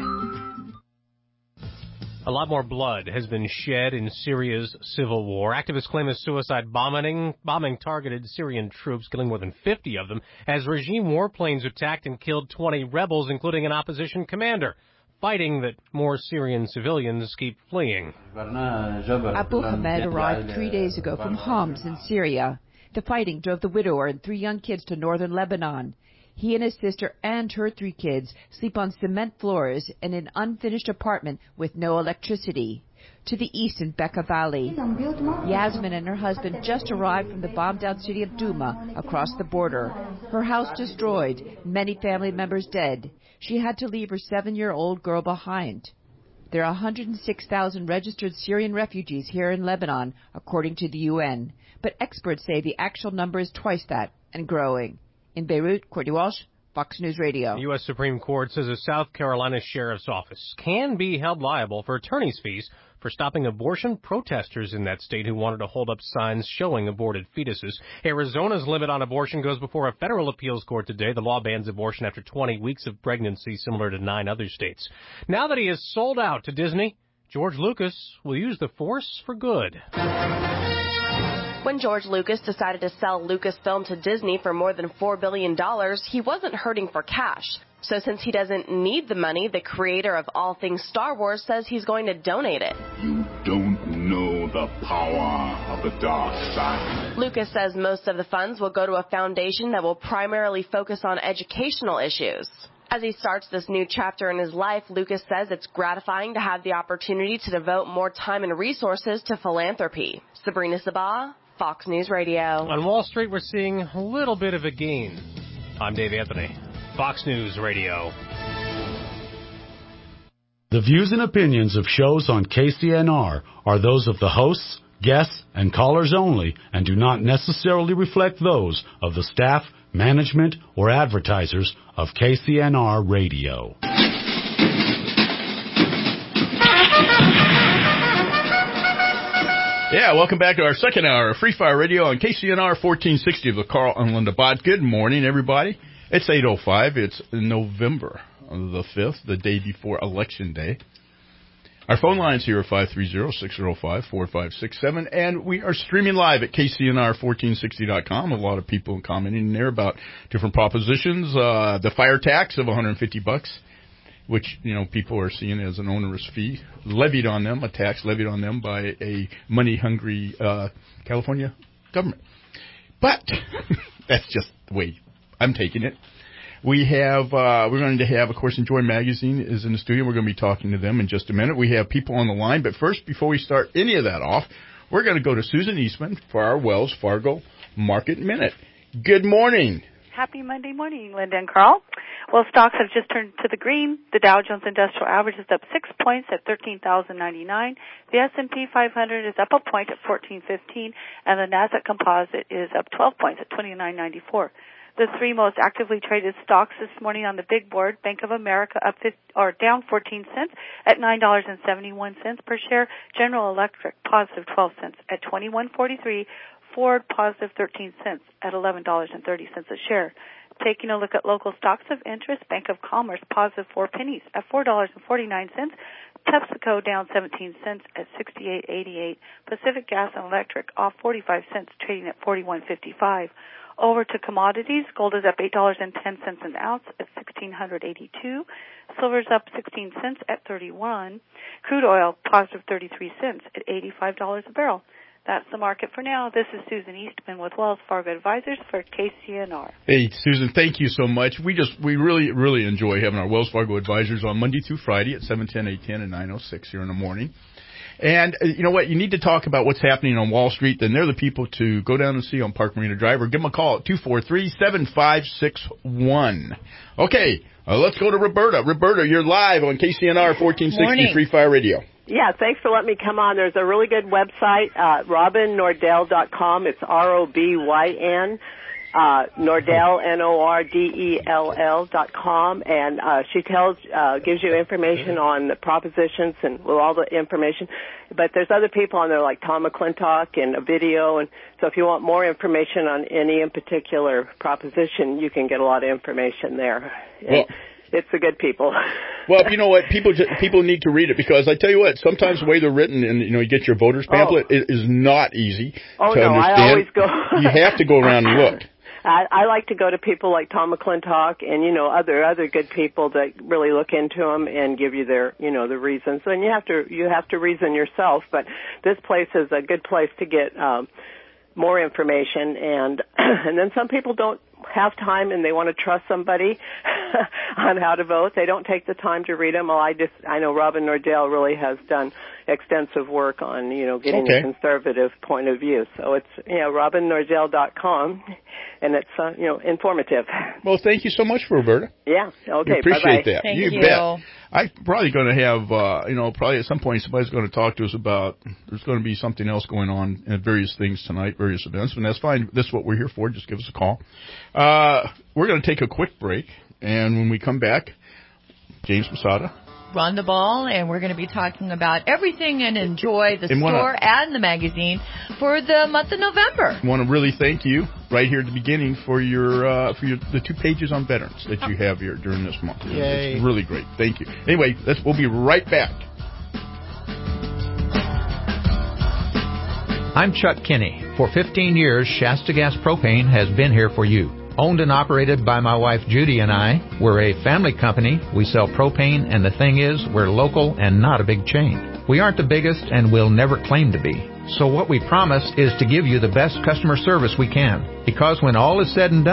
Speaker 2: A lot more blood has been shed in Syria's civil war. Activists claim a suicide bombing, bombing targeted Syrian troops, killing more than fifty of them, as regime warplanes attacked and killed twenty rebels, including an opposition commander, fighting that more Syrian civilians keep fleeing.
Speaker 29: Abu Hamed arrived three days ago from Homs in Syria. The fighting drove the widower and three young kids to northern Lebanon. He and his sister and her three kids sleep on cement floors in an unfinished apartment with no electricity. To the east in Bekaa Valley, Yasmin and her husband just arrived from the bombed-out city of Douma across the border. Her house destroyed, many family members dead. She had to leave her seven-year-old girl behind. There are one hundred six thousand registered Syrian refugees here in Lebanon, according to the U N. But experts say the actual number is twice that and growing. In Beirut, Courtney Walsh, Fox News Radio.
Speaker 2: The U S Supreme Court says a South Carolina sheriff's office can be held liable for attorney's fees for stopping abortion protesters in that state who wanted to hold up signs showing aborted fetuses. Arizona's limit on abortion goes before a federal appeals court today. The law bans abortion after twenty weeks of pregnancy, similar to nine other states. Now that he is sold out to Disney, George Lucas will use the Force for good.
Speaker 30: When George Lucas decided to sell Lucasfilm to Disney for more than four billion dollars, he wasn't hurting for cash. So since he doesn't need the money, the creator of all things Star Wars says he's going to donate it.
Speaker 31: You don't know the power of the dark side.
Speaker 30: Lucas says most of the funds will go to a foundation that will primarily focus on educational issues. As he starts this new chapter in his life, Lucas says it's gratifying to have the opportunity to devote more time and resources to philanthropy. Sabrina Sabah, Fox News Radio.
Speaker 2: On Wall Street, we're seeing a little bit of a gain. I'm Dave Anthony, Fox News Radio.
Speaker 1: The views and opinions of shows on K C N R are those of the hosts, guests, and callers only and do not necessarily reflect those of the staff, management, or advertisers of K C N R Radio.
Speaker 3: Yeah, welcome back to our second hour of Free Fire Radio on K C N R fourteen sixty of the Carl and Linda Bott. Good morning, everybody. It's eight oh five. It's November the fifth, the day before Election Day. Our phone lines here are five three zero, six zero five, four five six seven, and we are streaming live at K C N R fourteen sixty dot com. A lot of people commenting there about different propositions. Uh, the fire tax of one hundred fifty bucks, which, you know, people are seeing as an onerous fee levied on them, a tax levied on them by a money-hungry uh, California government. But that's just the way I'm taking it. We have, uh, we're going to have, of course, Enjoy Magazine is in the studio. We're going to be talking to them in just a minute. We have people on the line. But first, before we start any of that off, we're going to go to Susan Eastman for our Wells Fargo Market Minute. Good morning.
Speaker 6: Happy Monday morning, Linda and Carl. Well, stocks have just turned to the green. The Dow Jones Industrial Average is up six points at thirteen thousand ninety-nine. The S and P five hundred is up a point at fourteen fifteen, and the Nasdaq Composite is up twelve points at twenty-nine ninety-four. The three most actively traded stocks this morning on the big board: Bank of America up fifty, or down fourteen cents at nine dollars and seventy-one cents per share. General Electric positive twelve cents at twenty-one forty-three. Ford positive thirteen cents at eleven dollars and thirty cents a share. Taking a look at local stocks of interest: Bank of Commerce positive four pennies at four dollars and forty-nine cents. PepsiCo down seventeen cents at sixty-eight eighty-eight. Pacific Gas and Electric off forty-five cents, trading at forty-one fifty-five. Over to commodities, gold is up eight dollars and ten cents an ounce at sixteen eighty-two. Silver's up sixteen cents at thirty-one. Crude oil positive thirty-three cents at eighty-five dollars a barrel. That's the market for now. This is Susan Eastman with Wells Fargo Advisors for K C N R.
Speaker 3: Hey, Susan, thank you so much. We just, we really, really enjoy having our Wells Fargo Advisors on Monday through Friday at seven ten, eight ten, and nine oh six here in the morning. And uh, you know what? You need to talk about what's happening on Wall Street. Then they're the people to go down and see on Park Marina Drive, or give them a call at two four three, seven five six one. Okay, uh, let's go to Roberta. Roberta, you're live on K C N R fourteen sixty
Speaker 7: Morning.
Speaker 3: Free Fire Radio.
Speaker 7: Yeah, thanks for letting me come on. There's a really good website, uh, robin nordell dot com. It's R O B Y N. Uh, Nordell, N O R D E L L dot com, and uh, she tells, uh, gives you information on the propositions and well, all the information. But there's other people on there like Tom McClintock and a video, and so if you want more information on any in particular proposition, you can get a lot of information there.
Speaker 3: Well,
Speaker 7: it's the good people.
Speaker 3: Well, you know what? People just, people need to read it, because I tell you what, sometimes the way they're written, and you know, you get your voters pamphlet, oh. it is not easy
Speaker 7: oh,
Speaker 3: to
Speaker 7: no,
Speaker 3: understand.
Speaker 7: I always go.
Speaker 3: You have to go around and look.
Speaker 7: I, I like to go to people like Tom McClintock and, you know, other, other good people that really look into them and give you their, you know, the reasons. And you have to, you have to reason yourself, but this place is a good place to get, um, more information. And, and then some people don't have time and they want to trust somebody on how to vote. They don't take the time to read them. Well, I just, I know Robin Nordell really has done extensive work on, you know, getting
Speaker 3: okay.
Speaker 7: a conservative point of view. So it's, you know, robin nordell dot com, and it's, uh, you know, informative.
Speaker 3: Well, thank you so much, Roberta.
Speaker 7: Yeah, okay,
Speaker 3: we appreciate
Speaker 7: bye-bye.
Speaker 3: that.
Speaker 7: Thank
Speaker 3: you,
Speaker 7: you.
Speaker 3: bet. I'm probably going to have, uh, you know, probably at some point somebody's going to talk to us about, there's going to be something else going on in various things tonight, various events, and that's fine. That's what we're here for. Just give us a call. Uh, we're going to take a quick break, and when we come back, James Masada.
Speaker 4: Run the ball, and we're going to be talking about everything and enjoy the
Speaker 3: and
Speaker 4: store
Speaker 3: wanna,
Speaker 4: and the magazine for the month of November.
Speaker 3: I want to really thank you right here at the beginning for your uh, for your, the two pages on veterans that you have here during this month.
Speaker 5: Yay.
Speaker 3: It's really great. Thank you. Anyway, let's, we'll be right back.
Speaker 15: I'm Chuck Kinney. For fifteen years, Shasta Gas Propane has been here for you. Owned and operated by my wife Judy and I, we're a family company. We sell propane, and the thing is, we're local and not a big chain. We aren't the biggest, and we'll never claim to be. So what we promise is to give you the best customer service we can. Because when all is said and done,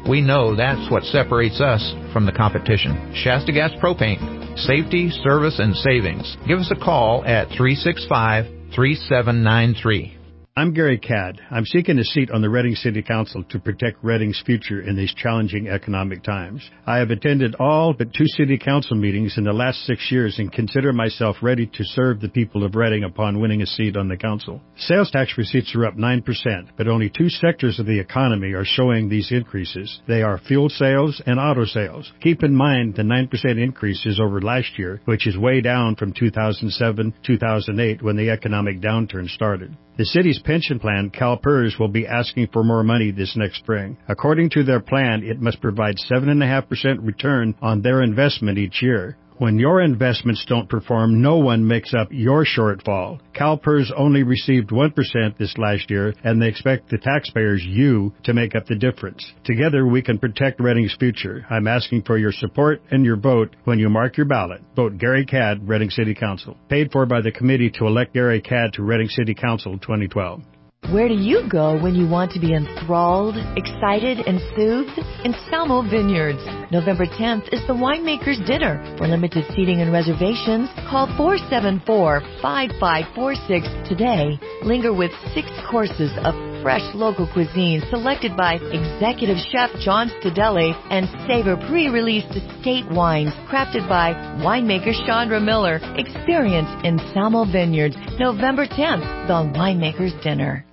Speaker 15: We know that's what separates us from the competition. Shasta Gas Propane. Safety, service, and savings. Give us a call at three six five, three seven nine three.
Speaker 8: I'm Gary Cadd. I'm seeking a seat on the Reading City Council to protect Reading's future in these challenging economic times. I have attended all but two city council meetings in the last six years and consider myself ready to serve the people of Reading upon winning a seat on the council. Sales tax receipts are up nine percent, but only two sectors of the economy are showing these increases. They are fuel sales and auto sales. Keep in mind the nine percent increase is over last year, which is way down from two thousand seven, two thousand eight when the economic downturn started. The city's pension plan, CalPERS, will be asking for more money this next spring. According to their plan, it must provide seven point five percent return on their investment each year. When your investments don't perform, no one makes up your shortfall. CalPERS only received one percent this last year, and they expect the taxpayers, you, to make up the difference. Together, we can protect Reading's future. I'm asking for your support and your vote when you mark your ballot. Vote Gary Cadd, Reading City Council. Paid for by the committee to elect Gary Cadd to Reading City Council twenty twelve.
Speaker 9: Where do you go when you want to be enthralled, excited, and soothed? In Salmo Vineyards. November tenth is the Winemaker's Dinner. For limited seating and reservations, call four seven four, five five four six today. Linger with six courses of fresh local cuisine selected by Executive Chef John Stadelli and savor pre-released estate wines crafted by winemaker Chandra Miller. Experience in Salmo Vineyards, November tenth, the Winemaker's Dinner.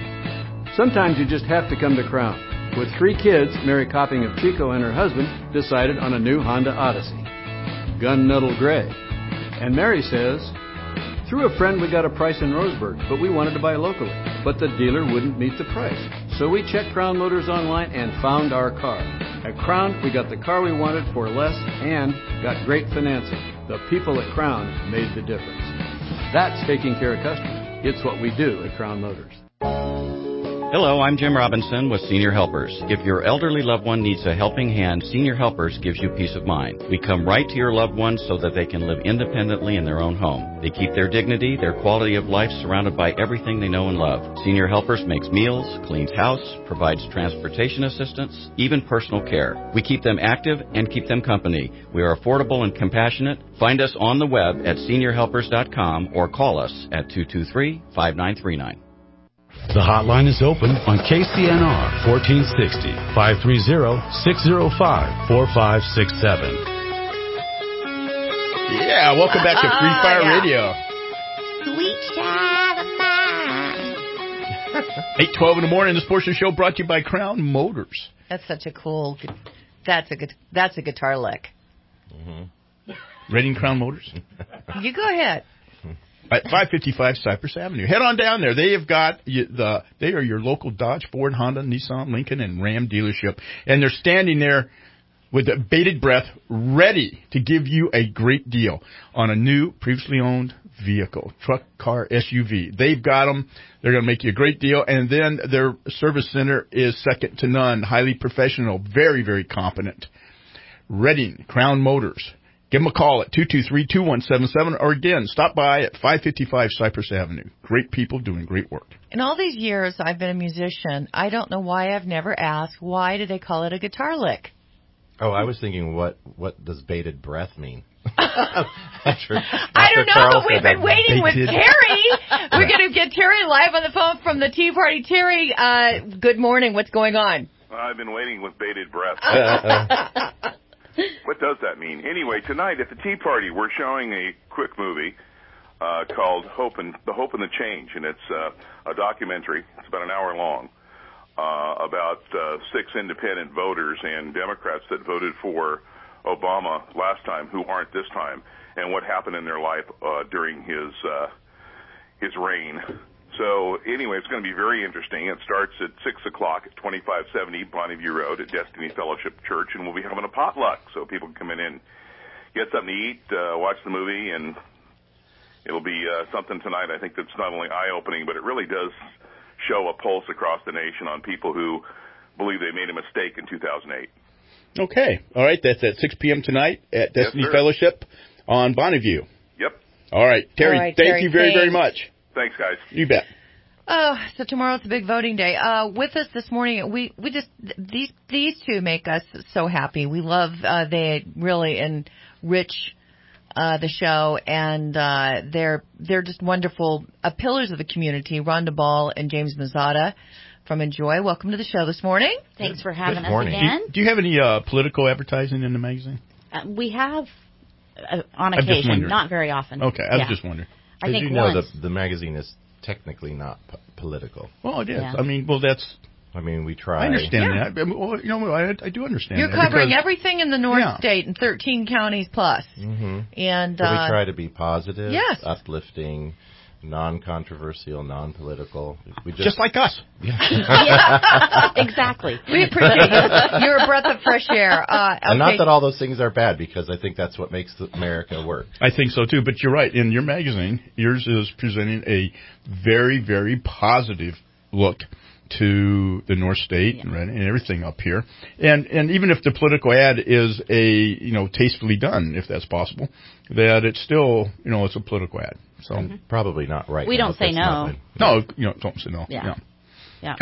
Speaker 10: Sometimes you just have to come to Crown. With three kids, Mary Copping of Chico and her husband decided on a new Honda Odyssey, Gunmetal Gray. And Mary says, through a friend we got a price in Roseburg, but we wanted to buy locally. But the dealer wouldn't meet the price. So we checked Crown Motors online and found our car. At Crown, we got the car we wanted for less and got great financing. The people at Crown made the difference. That's taking care of customers. It's what we do at Crown Motors.
Speaker 12: Hello, I'm Jim Robinson with Senior Helpers. If your elderly loved one needs a helping hand, Senior Helpers gives you peace of mind. We come right to your loved ones so that they can live independently in their own home. They keep their dignity, their quality of life surrounded by everything they know and love. Senior Helpers makes meals, cleans house, provides transportation assistance, even personal care. We keep them active and keep them company. We are affordable and compassionate. Find us on the web at senior helpers dot com or call us at two two three, five nine three nine.
Speaker 1: The hotline is open on K C N R fourteen sixty, five three zero, six zero five, four five six seven.
Speaker 3: Yeah, welcome back to Free Fire uh, yeah. Radio.
Speaker 9: Sweet child of mine.
Speaker 3: eight twelve in the morning, this portion of the show brought to you by Crown Motors.
Speaker 4: That's such a cool, that's a good, that's a guitar lick.
Speaker 3: Mm-hmm. Reading Crown Motors?
Speaker 4: You go ahead.
Speaker 3: At five fifty-five Cypress Avenue. Head on down there. They have got the. They are your local Dodge, Ford, Honda, Nissan, Lincoln, and Ram dealership, and they're standing there with a bated breath, ready to give you a great deal on a new, previously owned vehicle, truck, car, S U V. They've got them. They're going to make you a great deal, and then their service center is second to none, highly professional, very, very competent. Reading Crown Motors. Give them a call at two two three, two one seven seven, or again, stop by at five fifty-five Cypress Avenue. Great people doing great work.
Speaker 4: In all these years I've been a musician, I don't know why I've never asked, why do they call it a guitar lick?
Speaker 19: Oh, I was thinking, what what does bated breath mean?
Speaker 4: after, after I don't know, Carl but we've been waiting with Terry. We're going to get Terry live on the phone from the Tea Party. Terry, uh, good morning. What's going on?
Speaker 20: I've been waiting with bated breath. What does that mean? Anyway, tonight at the Tea Party, we're showing a quick movie uh, called Hope and the Hope and the Change, and it's uh, a documentary. It's about an hour long uh, about uh, six independent voters and Democrats that voted for Obama last time, who aren't this time, and what happened in their life uh, during his uh, his reign. So anyway, it's going to be very interesting. It starts at six o'clock at twenty-five seventy Bonneview Road at Destiny Fellowship Church, and we'll be having a potluck so people can come in and get something to eat, uh, watch the movie, and it'll be uh, something tonight I think that's not only eye-opening, but it really does show a pulse across the nation on people who believe they made a mistake in two thousand eight.
Speaker 3: Okay. All right. That's at six p.m. tonight at Destiny yes, Fellowship on Bonneview.
Speaker 20: Yep.
Speaker 3: All right. Terry,
Speaker 4: All right,
Speaker 3: thank
Speaker 4: Terry,
Speaker 3: you very,
Speaker 4: thanks.
Speaker 3: very much.
Speaker 20: Thanks, guys.
Speaker 3: You bet.
Speaker 4: Oh, so tomorrow's a big voting day. Uh, with us this morning, we, we just, these, these two make us so happy. We love, uh, they really enrich, uh, the show, and, uh, they're, they're just wonderful, uh, pillars of the community, Rhonda Ball and James Mazzata from Enjoy. Welcome to the show this morning.
Speaker 13: Thanks for having
Speaker 3: Good
Speaker 13: us
Speaker 3: morning.
Speaker 13: again.
Speaker 3: Do you, do you have any, uh, political advertising in the magazine?
Speaker 13: Uh, we have, uh, on
Speaker 3: I'm just
Speaker 13: occasion,
Speaker 3: wondering.
Speaker 13: not very often.
Speaker 3: Okay, I was
Speaker 13: Yeah.
Speaker 3: just wondering.
Speaker 13: I
Speaker 19: Did
Speaker 13: think
Speaker 19: you know
Speaker 13: once.
Speaker 19: the, the magazine is technically not p- political?
Speaker 3: Well, it is.
Speaker 13: Yeah.
Speaker 3: I mean, well, that's...
Speaker 19: I mean, we try.
Speaker 3: I understand
Speaker 4: Yeah.
Speaker 3: that. I mean, well, you know, I, I do understand
Speaker 4: You're
Speaker 3: that.
Speaker 4: covering
Speaker 3: because-
Speaker 4: everything in the North
Speaker 3: Yeah.
Speaker 4: State in thirteen counties plus.
Speaker 19: Mm-hmm.
Speaker 4: And,
Speaker 19: So we
Speaker 4: uh,
Speaker 19: try to be positive,
Speaker 4: yes.
Speaker 19: uplifting, non-controversial, non-political. We just,
Speaker 3: Just like us.
Speaker 13: Yeah, exactly.
Speaker 4: we appreciate you. You're a breath of fresh air. Uh, okay.
Speaker 19: And not that all those things are bad, because I think that's what makes America work.
Speaker 3: I think so too, but you're right. In your magazine, yours is presenting a very, very positive look to the North State
Speaker 13: Yeah.
Speaker 3: and, and everything up here. And and even if the political ad is a, you know, tastefully done, if that's possible, that it's still, you know, it's a political ad. So
Speaker 13: Mm-hmm.
Speaker 19: Probably not right
Speaker 13: We
Speaker 19: now,
Speaker 13: don't
Speaker 19: but
Speaker 13: say
Speaker 19: that's
Speaker 13: no.
Speaker 19: not my-
Speaker 3: no, you know, don't say no.
Speaker 13: Yeah.
Speaker 3: Yeah.
Speaker 13: Yeah.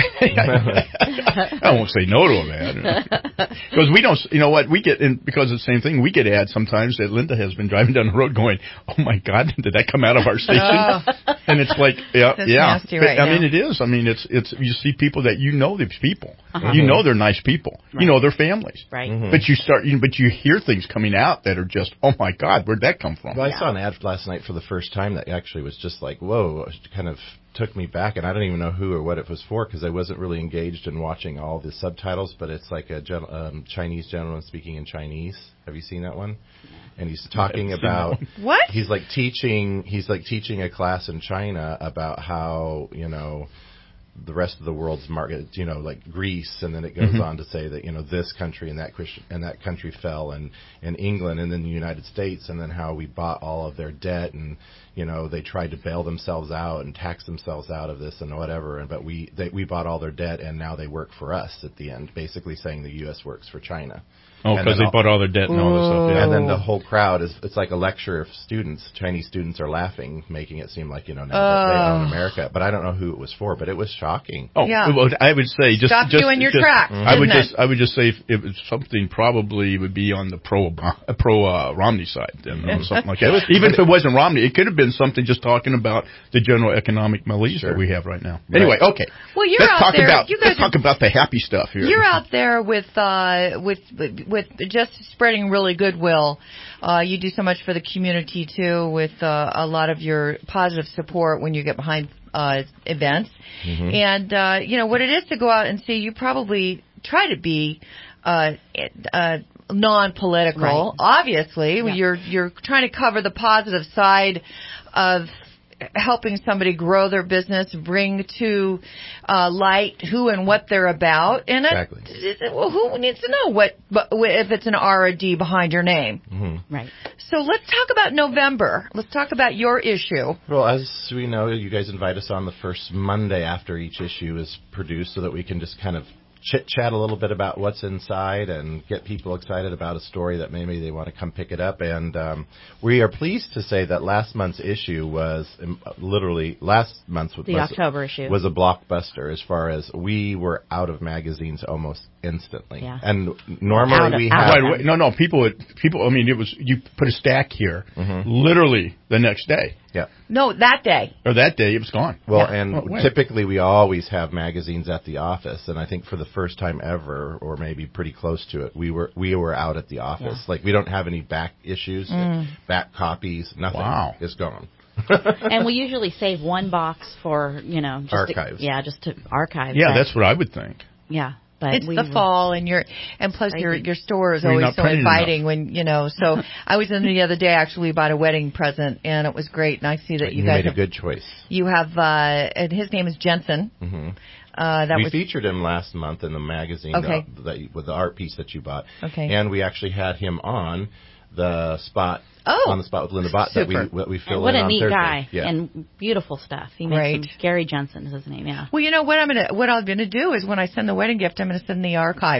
Speaker 3: I won't say no to an ad. Because we don't, you know what, we get, in because of the same thing, we get ads sometimes that Linda has been driving down the road going, oh my God, did that come out of our station?
Speaker 4: Oh.
Speaker 3: And it's like, yeah,
Speaker 4: That's
Speaker 3: yeah.
Speaker 4: nasty
Speaker 3: But,
Speaker 4: right
Speaker 3: I
Speaker 4: now.
Speaker 3: mean, it is. I mean, it's, it's, you see people that you know these people.
Speaker 13: Uh-huh.
Speaker 3: You know they're nice people.
Speaker 13: Right.
Speaker 3: You know their families.
Speaker 13: Right.
Speaker 19: Mhm.
Speaker 3: But you start, you, but you hear things coming out that are just, oh my God, where'd that come from?
Speaker 19: Well, I saw an ad last night for the first time that actually was just like, whoa, it kind of took me back, and I don't even know who or what it was for because I wasn't really engaged in watching all the subtitles, but it's like a gen- um, Chinese gentleman speaking in Chinese. Have you seen that one? And he's talking about
Speaker 4: What?
Speaker 19: he's like teaching he's like teaching a class in China about how, you know, the rest of the world's market, you know, like Greece, and then it goes
Speaker 3: Mhm.
Speaker 19: on to say that, you know, this country and that Christian, and that country fell, and, and England, and then the United States, and then how we bought all of their debt, and, you know, they tried to bail themselves out and tax themselves out of this and whatever, and but we they, we bought all their debt, and now they work for us at the end, basically saying the U S works for China.
Speaker 3: Oh,
Speaker 19: And
Speaker 3: because
Speaker 19: then
Speaker 3: they bought all their debt and all this stuff. Yeah.
Speaker 19: And then the whole crowd is, it's like a lecture of students. Chinese students are laughing, making it seem like, you know, now that they
Speaker 4: Oh.
Speaker 19: own America. But I don't know who it was for, but it was shocking.
Speaker 3: Oh,
Speaker 4: Yeah.
Speaker 3: well, I would say just
Speaker 4: Stopped
Speaker 3: just,
Speaker 4: you in your
Speaker 3: just-
Speaker 4: tracks,
Speaker 3: I would
Speaker 4: didn't it?
Speaker 3: just I would just say if it was something probably would be on the pro uh, pro uh, Romney side, then, or something like that. Even if it wasn't Romney, it could have been something just talking about the general economic malaise
Speaker 19: Sure.
Speaker 3: that we have right now.
Speaker 19: Right.
Speaker 3: Anyway, okay.
Speaker 4: Well, you're
Speaker 3: let's
Speaker 4: out
Speaker 3: talk
Speaker 4: there.
Speaker 3: about
Speaker 4: You guys
Speaker 3: let's talk
Speaker 4: are-
Speaker 3: about the happy stuff here.
Speaker 4: You're out there with uh, with with just spreading really goodwill. Uh, you do so much for the community too, with uh, a lot of your positive support when you get behind uh, events.
Speaker 19: Mhm.
Speaker 4: And uh, you know what it is to go out and see. You probably try to be uh, uh, non-political.
Speaker 13: Right.
Speaker 4: Obviously,
Speaker 13: Yeah.
Speaker 4: you're you're trying to cover the positive side of helping somebody grow their business, bring to uh, light who and what they're about, and it-
Speaker 19: Exactly.
Speaker 4: it- well, who needs to know what but if it's an R or D behind your name?
Speaker 19: Mhm.
Speaker 13: Right.
Speaker 4: So let's talk about November. Let's talk about your issue.
Speaker 19: Well, as we know, you guys invite us on the first Monday after each issue is produced so that we can just kind of chit-chat a little bit about what's inside and get people excited about a story that maybe they want to come pick it up. And um, we are pleased to say that last month's issue was um, literally last month's
Speaker 13: The
Speaker 19: was,
Speaker 13: October issue.
Speaker 19: was a blockbuster as far as we were out of magazines almost instantly.
Speaker 13: Yeah.
Speaker 19: And normally
Speaker 13: Out of-
Speaker 19: we
Speaker 13: out
Speaker 19: have...
Speaker 3: Right away. No, no, people would people. I mean, it was you put a stack here,
Speaker 19: Mhm.
Speaker 3: literally the next day
Speaker 19: Yeah.
Speaker 4: No, that day.
Speaker 3: or that day it was gone.
Speaker 19: Well,
Speaker 4: Yeah.
Speaker 19: and
Speaker 3: Oh, wait.
Speaker 19: typically we always have magazines at the office, and I think for the first time ever, or maybe pretty close to it, we were we were out at the office.
Speaker 13: Yeah.
Speaker 19: Like we don't have any back issues,
Speaker 4: Mm.
Speaker 19: back copies, nothing.
Speaker 3: Wow.
Speaker 19: It's gone.
Speaker 13: And we usually save one box for, you know, just
Speaker 19: Archives.
Speaker 13: To, yeah, just to archive.
Speaker 3: Yeah,
Speaker 13: but-
Speaker 3: that's what I would think.
Speaker 13: yeah. But
Speaker 4: It's
Speaker 13: we
Speaker 4: the
Speaker 13: were-
Speaker 4: fall, and your and plus your
Speaker 13: Crazy.
Speaker 4: your store is
Speaker 3: Well, you're
Speaker 4: always
Speaker 3: not
Speaker 4: so
Speaker 3: printing
Speaker 4: inviting when you know. So I was in the other day actually bought a wedding present, and it was great. And I see that you,
Speaker 19: you
Speaker 4: guys
Speaker 19: made a
Speaker 4: have,
Speaker 19: good choice.
Speaker 4: you have uh, and his name is Jensen.
Speaker 19: hmm
Speaker 4: Uh, that
Speaker 19: we
Speaker 4: was
Speaker 19: featured him last month in the magazine
Speaker 4: Okay.
Speaker 19: uh, that you, with the art piece that you bought.
Speaker 4: Okay.
Speaker 19: And we actually had him on the spot
Speaker 4: Oh,
Speaker 19: on the spot with Linda Bott that we
Speaker 4: super.
Speaker 19: that we
Speaker 13: And
Speaker 19: fill
Speaker 13: what
Speaker 19: in
Speaker 13: a
Speaker 19: on
Speaker 13: neat
Speaker 19: Thursday.
Speaker 13: guy
Speaker 19: Yeah.
Speaker 13: and beautiful stuff. He makes
Speaker 4: Right.
Speaker 13: some, Gary Jensen is his name. Yeah.
Speaker 4: Well, you know what I'm gonna what I'm gonna do is when I send the wedding gift, I'm gonna send the archive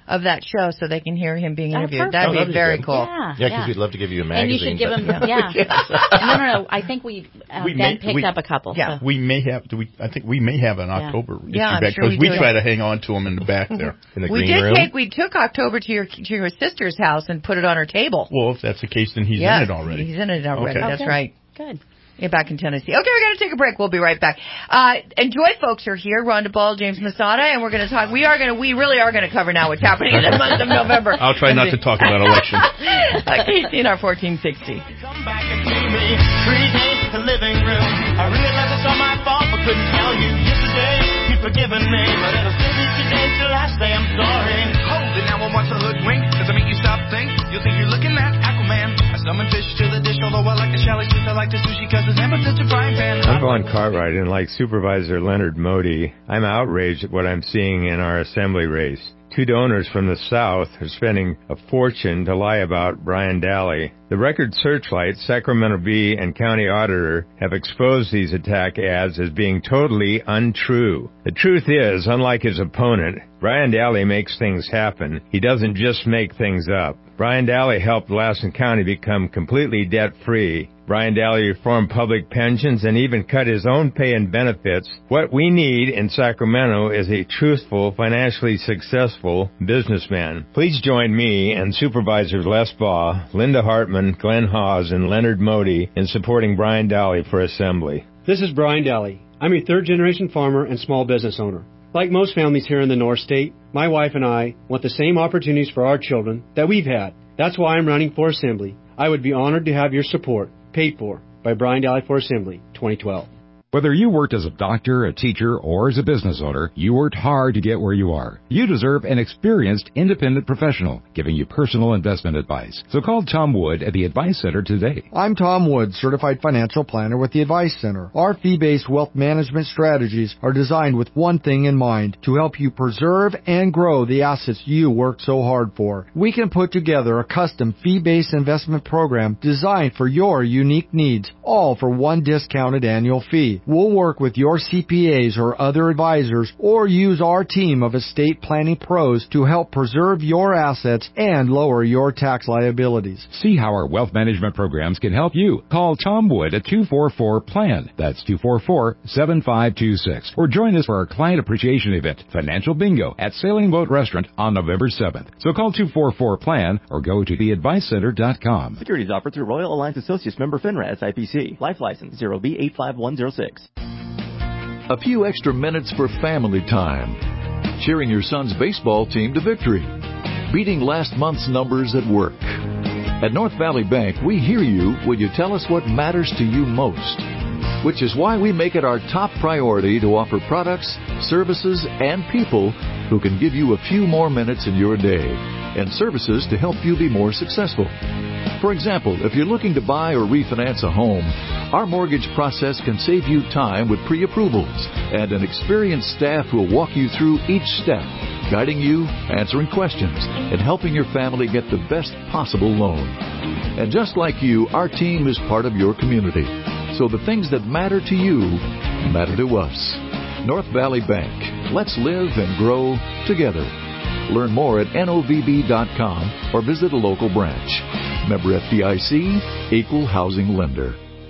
Speaker 4: of that show so they can hear him being
Speaker 13: Oh,
Speaker 4: interviewed.
Speaker 13: perfect.
Speaker 4: That'd
Speaker 19: Oh,
Speaker 4: be
Speaker 19: that'd be
Speaker 4: very
Speaker 19: good.
Speaker 4: cool.
Speaker 13: Yeah,
Speaker 19: Yeah, because
Speaker 13: yeah.
Speaker 19: we'd love to give you a
Speaker 13: And you
Speaker 19: magazine.
Speaker 13: should give
Speaker 19: but-
Speaker 13: them, yeah. no, no, no. I think we, uh,
Speaker 3: We
Speaker 13: Ben
Speaker 3: may-
Speaker 13: picked
Speaker 3: we-
Speaker 13: up a couple.
Speaker 4: Yeah.
Speaker 13: So.
Speaker 3: We may have. Do we? I think we may have an
Speaker 13: Yeah.
Speaker 3: October issue
Speaker 4: Yeah, I'm
Speaker 3: back
Speaker 4: sure
Speaker 3: because
Speaker 4: we
Speaker 3: we
Speaker 4: do.
Speaker 3: try to hang on to them in the back there.
Speaker 19: In the
Speaker 4: We
Speaker 19: green
Speaker 4: did
Speaker 19: room.
Speaker 4: take we took October to your to your sister's house and put it on her table.
Speaker 3: Well, if that's the case, then he's
Speaker 4: yes,
Speaker 3: in it already.
Speaker 4: He's in it already.
Speaker 3: Okay.
Speaker 4: That's
Speaker 13: Okay.
Speaker 4: right.
Speaker 13: Good.
Speaker 4: Yeah, back in Tennessee. Okay, we're going to take a break. We'll be right back. Uh, enjoy, folks, are here. Rhonda Ball, James Masada, and we're going to talk. We are going to. We really are going to cover now what's happening in the month of November.
Speaker 3: I'll try not to talk about elections.
Speaker 4: uh, K C N R fourteen sixty.
Speaker 14: Come back and see me. Three days at the living room. I realize it's all my fault, but couldn't tell you yesterday. You'd forgiven me, but it'll still be today till I say I'm sorry.
Speaker 16: Hold it now, I want to hoodwink. Does it make you stop think? You'll think you're looking at Aquaman. I summon fish to the dish, although I like the chalet twist. I like the sushi cause it's never touch a frying pan.
Speaker 17: I'm Vaughn Cartwright, and like Supervisor Leonard Modi, I'm outraged at what I'm seeing in our assembly race. Two donors from the South are spending a fortune to lie about Brian Daly. The Record Searchlight, Sacramento Bee, and County Auditor have exposed these attack ads as being totally untrue. The truth is, unlike his opponent, Brian Daly makes things happen. He doesn't just make things up. Brian Daly helped Lassen County become completely debt-free. Brian Daly reformed public pensions and even cut his own pay and benefits. What we need in Sacramento is a truthful, financially successful businessman. Please join me and Supervisors Les Baugh, Linda Hartman, Glenn Hawes, and Leonard Modi in supporting Brian Daly for Assembly.
Speaker 18: This is Brian Daly. I'm a third-generation farmer and small business owner. Like most families here in the North State, my wife and I want the same opportunities for our children that we've had. That's why I'm running for Assembly. I would be honored to have your support. Paid for by Brian Daly for Assembly, twenty twelve.
Speaker 21: Whether you worked as a doctor, a teacher, or as a business owner, you worked hard to get where you are. You deserve an experienced, independent professional giving you personal investment advice. So call Tom Wood at the Advice Center today.
Speaker 22: I'm Tom Wood, Certified Financial Planner with the Advice Center. Our fee-based wealth management strategies are designed with one thing in mind, to help you preserve and grow the assets you worked so hard for. We can put together a custom fee-based investment program designed for your unique needs, all for one discounted annual fee. We'll work with your C P As or other advisors, or use our team of estate planning pros to help preserve your assets and lower your tax liabilities.
Speaker 21: See how our wealth management programs can help you. Call Tom Wood at two four four P L A N. That's two four four, seven five two six. Or join us for our Client Appreciation Event, Financial Bingo, at Sailing Boat Restaurant on November seventh. So call two four four P L A N or go to the advice center dot com.
Speaker 24: Securities offered through Royal Alliance Associates, member FINRA, S I P C. Life license zero B eight five one zero six.
Speaker 25: A few extra minutes for family time. Cheering your son's baseball team to victory. Beating last month's numbers at work. At North Valley Bank, we hear you when you tell us what matters to you most. Which is why we make it our top priority to offer products, services, and people who can give you a few more minutes in your day. And services to help you be more successful. For example, if you're looking to buy or refinance a home, our mortgage process can save you time with pre-approvals and an experienced staff who will walk you through each step, guiding you, answering questions, and helping your family get the best possible loan. And just like you, our team is part of your community. So the things that matter to you matter to us. North Valley Bank. Let's live and grow together. Learn more at N O V B dot com or visit a local branch. Member F D I C, Equal Housing Lender.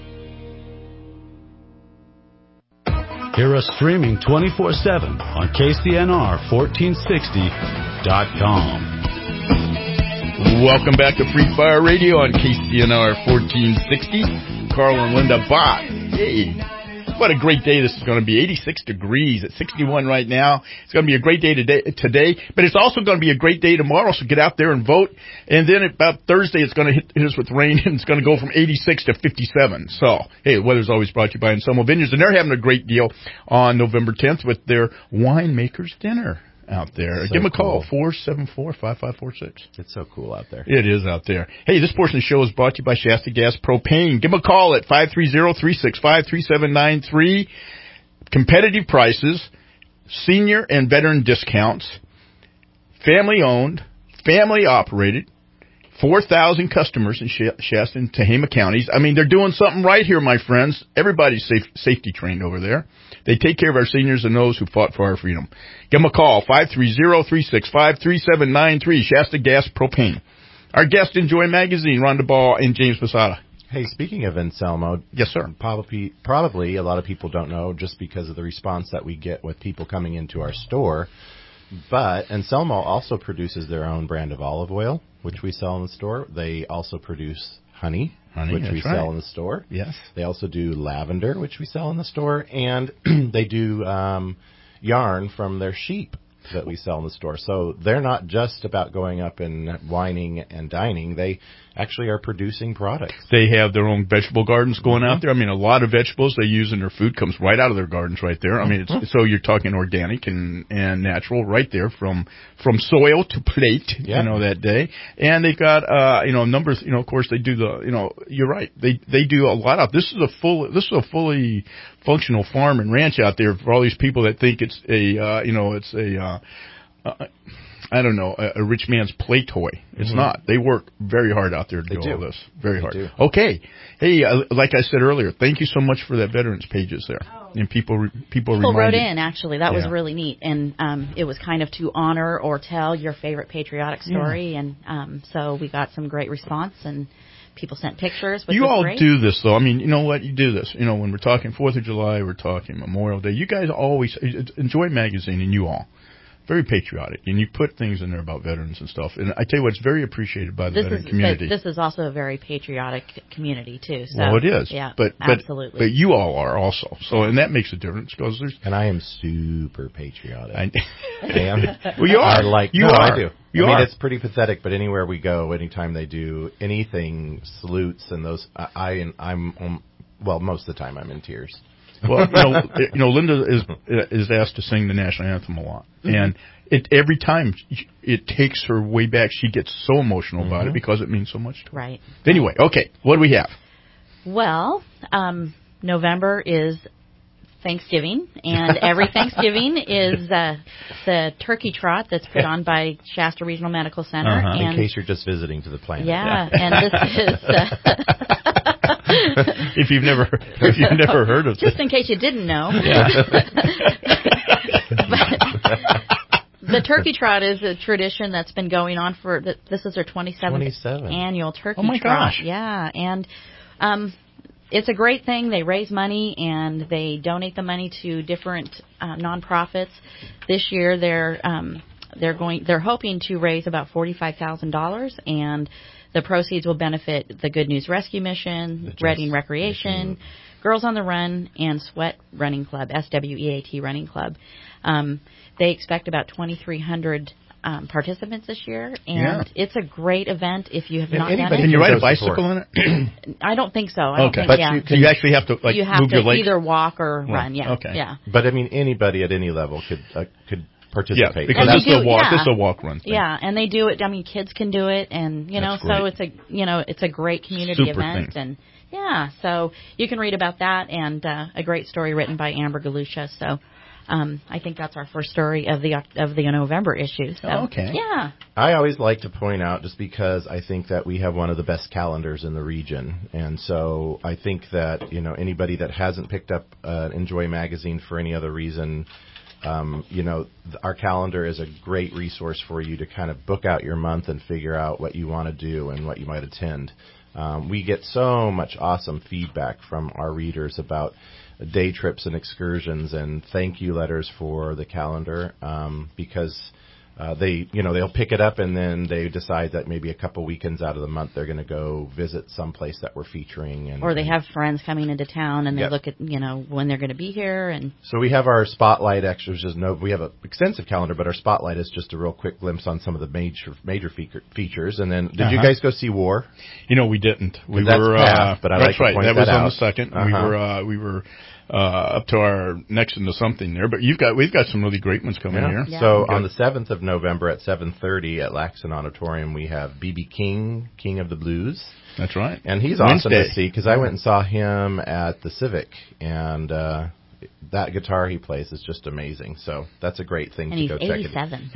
Speaker 1: Hear us streaming twenty-four seven on K C N R fourteen sixty dot com.
Speaker 3: Welcome back to Free Fire Radio on K C N R fourteen sixty. Carl and Linda Bach. Hey. What a great day this is going to be. eighty-six degrees at sixty-one right now. It's going to be a great day today, today, but it's also going to be a great day tomorrow, so get out there and vote. And then about Thursday, it's going to hit, hit us with rain, and it's going to go from eighty-six to fifty-seven. So, hey, the weather's always brought to you by Anselmo Vineyards, and they're having a great deal on November tenth with their Winemaker's Dinner out there.
Speaker 19: So
Speaker 3: Give them a
Speaker 19: cool.
Speaker 3: call, four seven four, five five four six.
Speaker 19: It's so cool out there.
Speaker 3: It is out there. Hey, this portion of the show is brought to you by Shasta Gas Propane. Give them a call at five three zero, three six five, three seven nine three. Competitive prices, senior and veteran discounts, family owned, family operated, four thousand customers in Shasta and Tehama counties. I mean, they're doing something right here, my friends. Everybody's safe, safety trained over there. They take care of our seniors and those who fought for our freedom. Give them a call, five three zero, three six five, three seven nine three, Shasta Gas Propane. Our guest, Enjoy Magazine, Rhonda Ball and James Posada.
Speaker 19: Hey, speaking of Anselmo,
Speaker 3: yes, sir.
Speaker 19: Probably, probably a lot of people don't know just because of the response that we get with people coming into our store. But Anselmo also produces their own brand of olive oil, which we sell in the store. They also produce honey, honey which we right. sell in the store.
Speaker 3: Yes.
Speaker 19: They also do lavender, which we sell in the store. And they do um, yarn from their sheep that we sell in the store. So they're not just about going up and whining and dining. They actually are producing products.
Speaker 3: They have their own vegetable gardens going mm-hmm. out there. I mean, a lot of vegetables they use in their food comes right out of their gardens right there. I mean, it's, so you're talking organic and, and natural right there from from soil to plate, yeah. you know, that day. And they've got, uh, you know, numbers, you know, of course they do the, you know, you're right. They they do a lot of, this is a full, this is a fully functional farm and ranch out there for all these people that think it's a, uh, you know, it's a, uh, uh I don't know, a, a rich man's play toy. It's mm-hmm. not. They work very hard out there to
Speaker 19: they
Speaker 3: do,
Speaker 19: do
Speaker 3: all this. Very
Speaker 19: they
Speaker 3: hard.
Speaker 19: Do.
Speaker 3: Okay. Hey, uh, like I said earlier, thank you so much for that veterans pages there. Oh. And people re- people,
Speaker 13: people
Speaker 3: reminded,
Speaker 13: wrote in, actually. That
Speaker 3: yeah.
Speaker 13: was really neat. And um, it was kind of to honor or tell your favorite patriotic story. Yeah. And um, so we got some great response, and people sent pictures, which
Speaker 3: You
Speaker 13: was
Speaker 3: all
Speaker 13: great.
Speaker 3: do this, though. I mean, you know what? You do this. You know, when we're talking fourth of July, we're talking Memorial Day. You guys always enjoy magazine, and you all. Very patriotic, and you put things in there about veterans and stuff. And I tell you what, it's very appreciated by the
Speaker 13: this
Speaker 3: veteran
Speaker 13: is,
Speaker 3: community.
Speaker 13: This is also a very patriotic community too. So,
Speaker 3: well, it is.
Speaker 13: Yeah,
Speaker 3: but, but,
Speaker 13: absolutely.
Speaker 3: But you all are also. So, and that makes a difference because there's.
Speaker 19: And I am super patriotic. I,
Speaker 3: I
Speaker 19: am.
Speaker 3: Well, you are.
Speaker 19: I like.
Speaker 3: You
Speaker 19: no,
Speaker 3: are.
Speaker 19: I do.
Speaker 3: You
Speaker 19: I mean,
Speaker 3: are.
Speaker 19: it's pretty pathetic. But anywhere we go, anytime they do anything, salutes and those, I, I I'm um, well, most of the time I'm in tears.
Speaker 3: Well, you know, you know, Linda is is asked to sing the national anthem a lot, mm-hmm. and it every time it takes her way back. She gets so emotional mm-hmm. about it because it means so much to her.
Speaker 13: Right.
Speaker 3: Anyway, okay, what do we have?
Speaker 13: Well, um, November is Thanksgiving, and every Thanksgiving is uh, the turkey trot that's put on by Shasta Regional Medical Center.
Speaker 19: Uh-huh.
Speaker 13: And
Speaker 19: in case you're just visiting to the planet.
Speaker 13: Yeah, yeah. and this is. Uh,
Speaker 3: if you've never, if you've never heard of it,
Speaker 13: just in case you didn't know.
Speaker 3: Yeah.
Speaker 13: But the turkey trot is a tradition that's been going on for. This is their twenty-seventh
Speaker 19: twenty-seven
Speaker 13: annual turkey
Speaker 3: oh my
Speaker 13: trot.
Speaker 3: Gosh.
Speaker 13: Yeah, and um, it's a great thing. They raise money and they donate the money to different uh, nonprofits. This year, they're um, they're going. They're hoping to raise about forty-five thousand dollars, and the proceeds will benefit the Good News Rescue Mission, Reading Recreation, Mission. Girls on the Run, and Sweat Running Club, S W E A T Running Club. Um, they expect about twenty-three hundred um, participants this year, and yeah. it's a great event if you have
Speaker 19: and
Speaker 13: not done it.
Speaker 3: Can you ride a bicycle in it?
Speaker 13: I don't think so. I don't
Speaker 3: okay,
Speaker 13: think,
Speaker 3: but
Speaker 13: yeah.
Speaker 3: you, so you actually have to like
Speaker 13: you have
Speaker 3: move
Speaker 13: to
Speaker 3: your legs?
Speaker 13: either walk or
Speaker 3: well,
Speaker 13: run. Yeah,
Speaker 3: okay.
Speaker 13: yeah.
Speaker 19: But I mean, anybody at any level could uh, could. participate.
Speaker 3: Yeah, because this is a walk.
Speaker 13: Yeah.
Speaker 3: This is a walk run thing.
Speaker 13: Yeah, and they do it. I mean, kids can do it, and you know, so it's a you know, it's a great community
Speaker 3: Super
Speaker 13: event,
Speaker 3: thing.
Speaker 13: and yeah, so you can read about that and uh, a great story written by Amber Galusha. So. Um, I think that's our first story of the of the November issue. So,
Speaker 3: oh, okay.
Speaker 13: Yeah.
Speaker 19: I always like to point out, just because I think that we have one of the best calendars in the region, and so I think that you know anybody that hasn't picked up uh, Enjoy magazine for any other reason, um, you know, th- our calendar is a great resource for you to kind of book out your month and figure out what you want to do and what you might attend. Um, we get so much awesome feedback from our readers about day trips and excursions and thank you letters for the calendar um, because uh, they, you know, they'll pick it up and then they decide that maybe a couple weekends out of the month they're going to go visit someplace that we're featuring. And,
Speaker 13: or they
Speaker 19: and,
Speaker 13: have friends coming into town and they
Speaker 19: yep.
Speaker 13: look at, you know, when they're going to be here. And
Speaker 19: so we have our spotlight extras. Just no, we have an extensive calendar, but our spotlight is just a real quick glimpse on some of the major major fe- features. And then, did uh-huh. you guys go see War?
Speaker 3: You know, we didn't. We
Speaker 19: that's
Speaker 3: were,
Speaker 19: past,
Speaker 3: uh,
Speaker 19: but I
Speaker 3: that's
Speaker 19: like
Speaker 3: right.
Speaker 19: To point
Speaker 3: that,
Speaker 19: that
Speaker 3: was
Speaker 19: out.
Speaker 3: on the second.
Speaker 19: Uh-huh.
Speaker 3: We were, uh, we were. Uh, up to our next into something there, but you've got we've got some really great ones coming
Speaker 19: yeah.
Speaker 3: here.
Speaker 19: Yeah. So on the seventh of November at seven thirty at Laxton Auditorium, we have B B King, King of the Blues.
Speaker 3: That's right,
Speaker 19: and he's
Speaker 3: Wednesday.
Speaker 19: awesome to see because I went and saw him at the Civic, and uh, that guitar he plays is just amazing. So that's a great thing
Speaker 13: and
Speaker 19: to go check.
Speaker 13: eighty-seven.
Speaker 19: Yeah.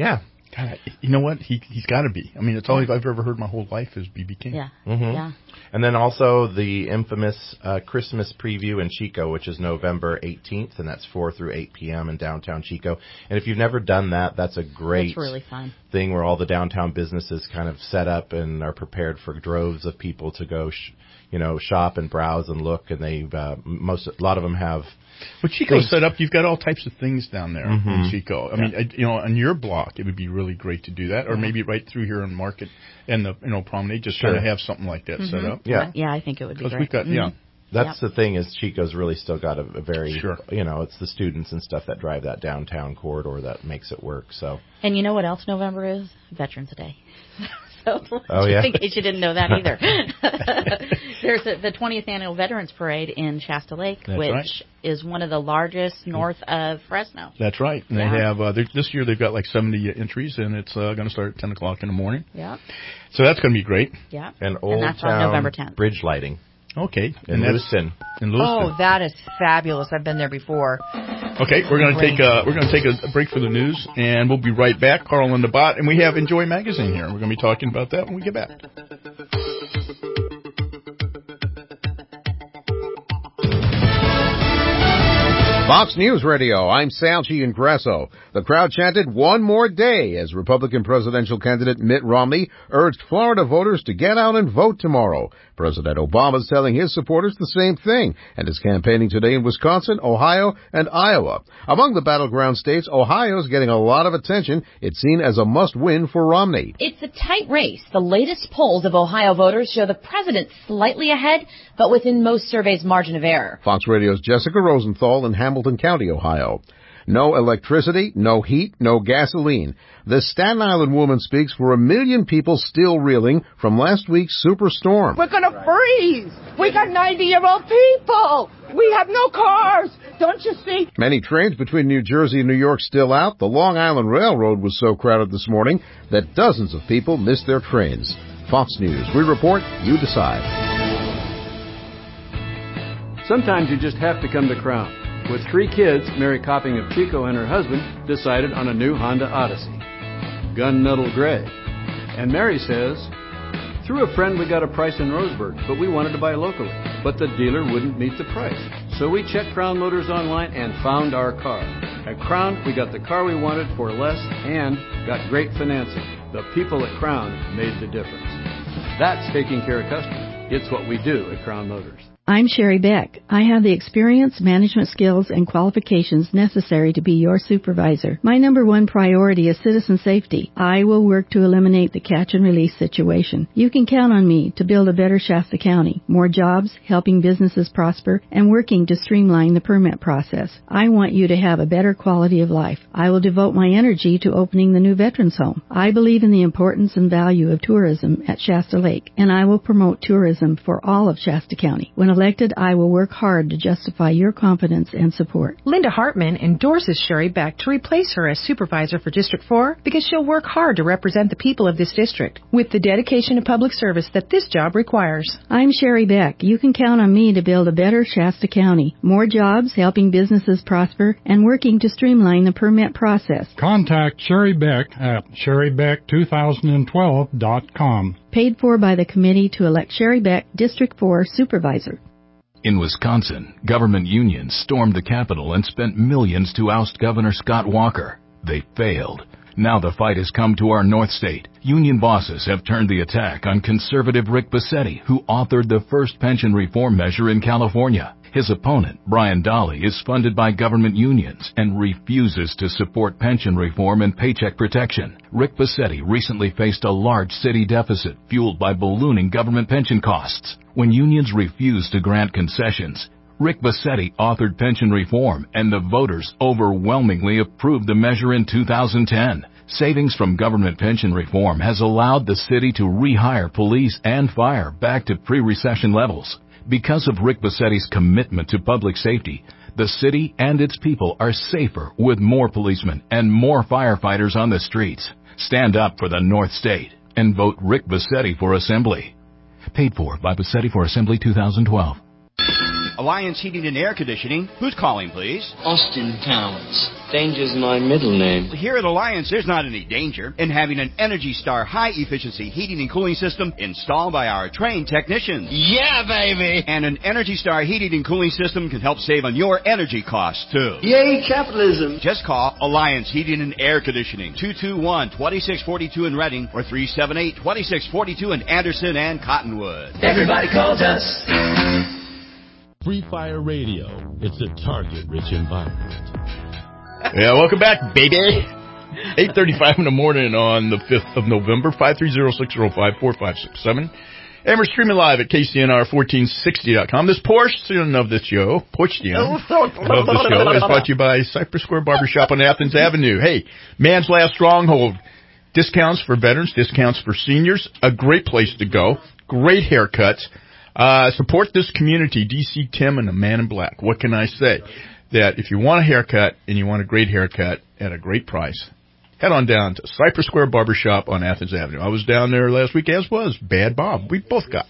Speaker 3: God, you know what? He he's got to be. I mean, it's all I've ever heard my whole life is B B King.
Speaker 13: Yeah,
Speaker 19: mm-hmm.
Speaker 13: yeah.
Speaker 19: And then also the infamous uh, Christmas preview in Chico, which is November eighteenth, and that's four through eight p.m. in downtown Chico. And if you've never done that, that's a great
Speaker 13: It's really fun.
Speaker 19: thing where all the downtown businesses kind of set up and are prepared for droves of people to go, sh- you know, shop and browse and look. And they uh, most a lot of them have.
Speaker 3: But Chico's set up. You've got all types of things down there
Speaker 19: mm-hmm.
Speaker 3: in Chico. I yeah. mean, I, you know, on your block, it would be really great to do that, or maybe right through here on Market and the you know Promenade, just
Speaker 19: sure.
Speaker 3: kind of have something like that
Speaker 13: mm-hmm.
Speaker 3: set up.
Speaker 19: Yeah,
Speaker 13: yeah, I think it would be great.
Speaker 3: We've got,
Speaker 13: mm-hmm.
Speaker 3: yeah.
Speaker 19: That's
Speaker 13: yep.
Speaker 19: the thing is Chico's really still got a, a very,
Speaker 3: sure.
Speaker 19: you know, it's the students and stuff that drive that downtown corridor that makes it work. So.
Speaker 13: And you know what else November is? Veterans Day. So
Speaker 19: oh, yeah?
Speaker 13: in case you didn't know that either. There's a, the twentieth Annual Veterans Parade in Shasta Lake,
Speaker 3: That's
Speaker 13: which
Speaker 3: right.
Speaker 13: is one of the largest north of Fresno.
Speaker 3: That's right. And
Speaker 13: yeah.
Speaker 3: they have, uh, this year they've got like seventy entries, and it's uh, going to start at ten o'clock in the morning.
Speaker 13: Yeah.
Speaker 3: So that's going to be great.
Speaker 13: Yeah.
Speaker 19: And Old
Speaker 13: and that's
Speaker 19: Town
Speaker 13: on November tenth.
Speaker 19: Bridge lighting.
Speaker 3: Okay.
Speaker 19: In Lewiston.
Speaker 3: In Lewiston.
Speaker 4: Oh, that is fabulous. I've been there before.
Speaker 3: Okay, we're going to take a, we're going to take a break for the news, and we'll be right back. Carl and the Bot, and we have Enjoy Magazine here. We're going to be talking about that when we get back.
Speaker 2: Fox News Radio, I'm Sal Giangrasso. The crowd chanted one more day as Republican presidential candidate Mitt Romney urged Florida voters to get out and vote tomorrow. President Obama is telling his supporters the same thing and is campaigning today in Wisconsin, Ohio, and Iowa. Among the battleground states, Ohio is getting a lot of attention. It's seen as a must-win for Romney.
Speaker 6: It's a tight race. The latest polls of Ohio voters show the president slightly ahead, but within most surveys' margin of error.
Speaker 2: Fox Radio's Jessica Rosenthal in Hamilton County, Ohio. No electricity, no heat, no gasoline. The Staten Island woman speaks for a million people still reeling from last week's superstorm.
Speaker 7: We're going to freeze. We got ninety-year-old people. We have no cars. Don't you see?
Speaker 2: Many trains between New Jersey and New York still out. The Long Island Railroad was so crowded this morning that dozens of people missed their trains. Fox News. We report, you decide.
Speaker 10: Sometimes you just have to come to Crown. With three kids, Mary Copping of Chico and her husband decided on a new Honda Odyssey, gunmetal gray. And Mary says, through a friend we got a price in Roseburg, but we wanted to buy locally. But the dealer wouldn't meet the price. So we checked Crown Motors online and found our car. At Crown, we got the car we wanted for less and got great financing. The people at Crown made the difference. That's taking care of customers. It's what we do at Crown Motors.
Speaker 11: I'm Sherry Beck. I have the experience, management skills, and qualifications necessary to be your supervisor. My number one priority is citizen safety. I will work to eliminate the catch and release situation. You can count on me to build a better Shasta County, more jobs, helping businesses prosper, and working to streamline the permit process. I want you to have a better quality of life. I will devote my energy to opening the new Veterans Home. I believe in the importance and value of tourism at Shasta Lake, and I will promote tourism for all of Shasta County. When elected, I will work hard to justify your confidence and support.
Speaker 23: Linda Hartman endorses Sherry Beck to replace her as supervisor for District four because she'll work hard to represent the people of this district with the dedication to public service that this job requires.
Speaker 11: I'm Sherry Beck. You can count on me to build a better Shasta County, more jobs, helping businesses prosper, and working to streamline the permit process.
Speaker 26: Contact Sherry Beck at sherry beck two thousand twelve dot com.
Speaker 11: Paid for by the committee to elect Sherry Beck, District four Supervisor.
Speaker 21: In Wisconsin, government unions stormed the Capitol and spent millions to oust Governor Scott Walker. They failed. Now the fight has come to our North State. Union bosses have turned the attack on conservative Rick Bassetti, who authored the first pension reform measure in California. His opponent, Brian Dahle, is funded by government unions and refuses to support pension reform and paycheck protection. Rick Bassetti recently faced a large city deficit fueled by ballooning government pension costs. When unions refused to grant concessions, Rick Bassetti authored pension reform, and the voters overwhelmingly approved the measure in two thousand ten. Savings from government pension reform has allowed the city to rehire police and fire back to pre-recession levels. Because of Rick Bassetti's commitment to public safety, the city and its people are safer with more policemen and more firefighters on the streets. Stand up for the North State and vote Rick Bassetti for Assembly. Paid for by Bassetti for Assembly two thousand twelve.
Speaker 5: Alliance Heating and Air Conditioning. Who's calling, please?
Speaker 8: Austin Towns. Danger's my middle name.
Speaker 5: Here at Alliance, there's not any danger in having an Energy Star high-efficiency heating and cooling system installed by our trained technicians.
Speaker 8: Yeah, baby!
Speaker 5: And an Energy Star heating and cooling system can help save on your energy costs, too.
Speaker 8: Yay, capitalism!
Speaker 5: Just call Alliance Heating and Air Conditioning, two two one, two six four two in Reading, or three seven eight, two six four two in Anderson and Cottonwood.
Speaker 8: Everybody calls us.
Speaker 9: Free Fire Radio. It's a target-rich environment.
Speaker 3: Yeah, welcome back, baby. eight thirty-five in the morning on the fifth of November, five three zero, six zero five, four five six seven. And we're streaming live at K C N R fourteen sixty dot com. This portion of the show, portion of the show is brought to you by Cypress Square Barbershop on Athens Avenue. Hey, man's last stronghold. Discounts for veterans, discounts for seniors. A great place to go. Great haircuts. Uh, support this community, D C Tim and the Man in Black. What can I say? That if you want a haircut and you want a great haircut at a great price, head on down to Cypress Square Barbershop on Athens Avenue. I was down there last week, as was Bad Bob. We both got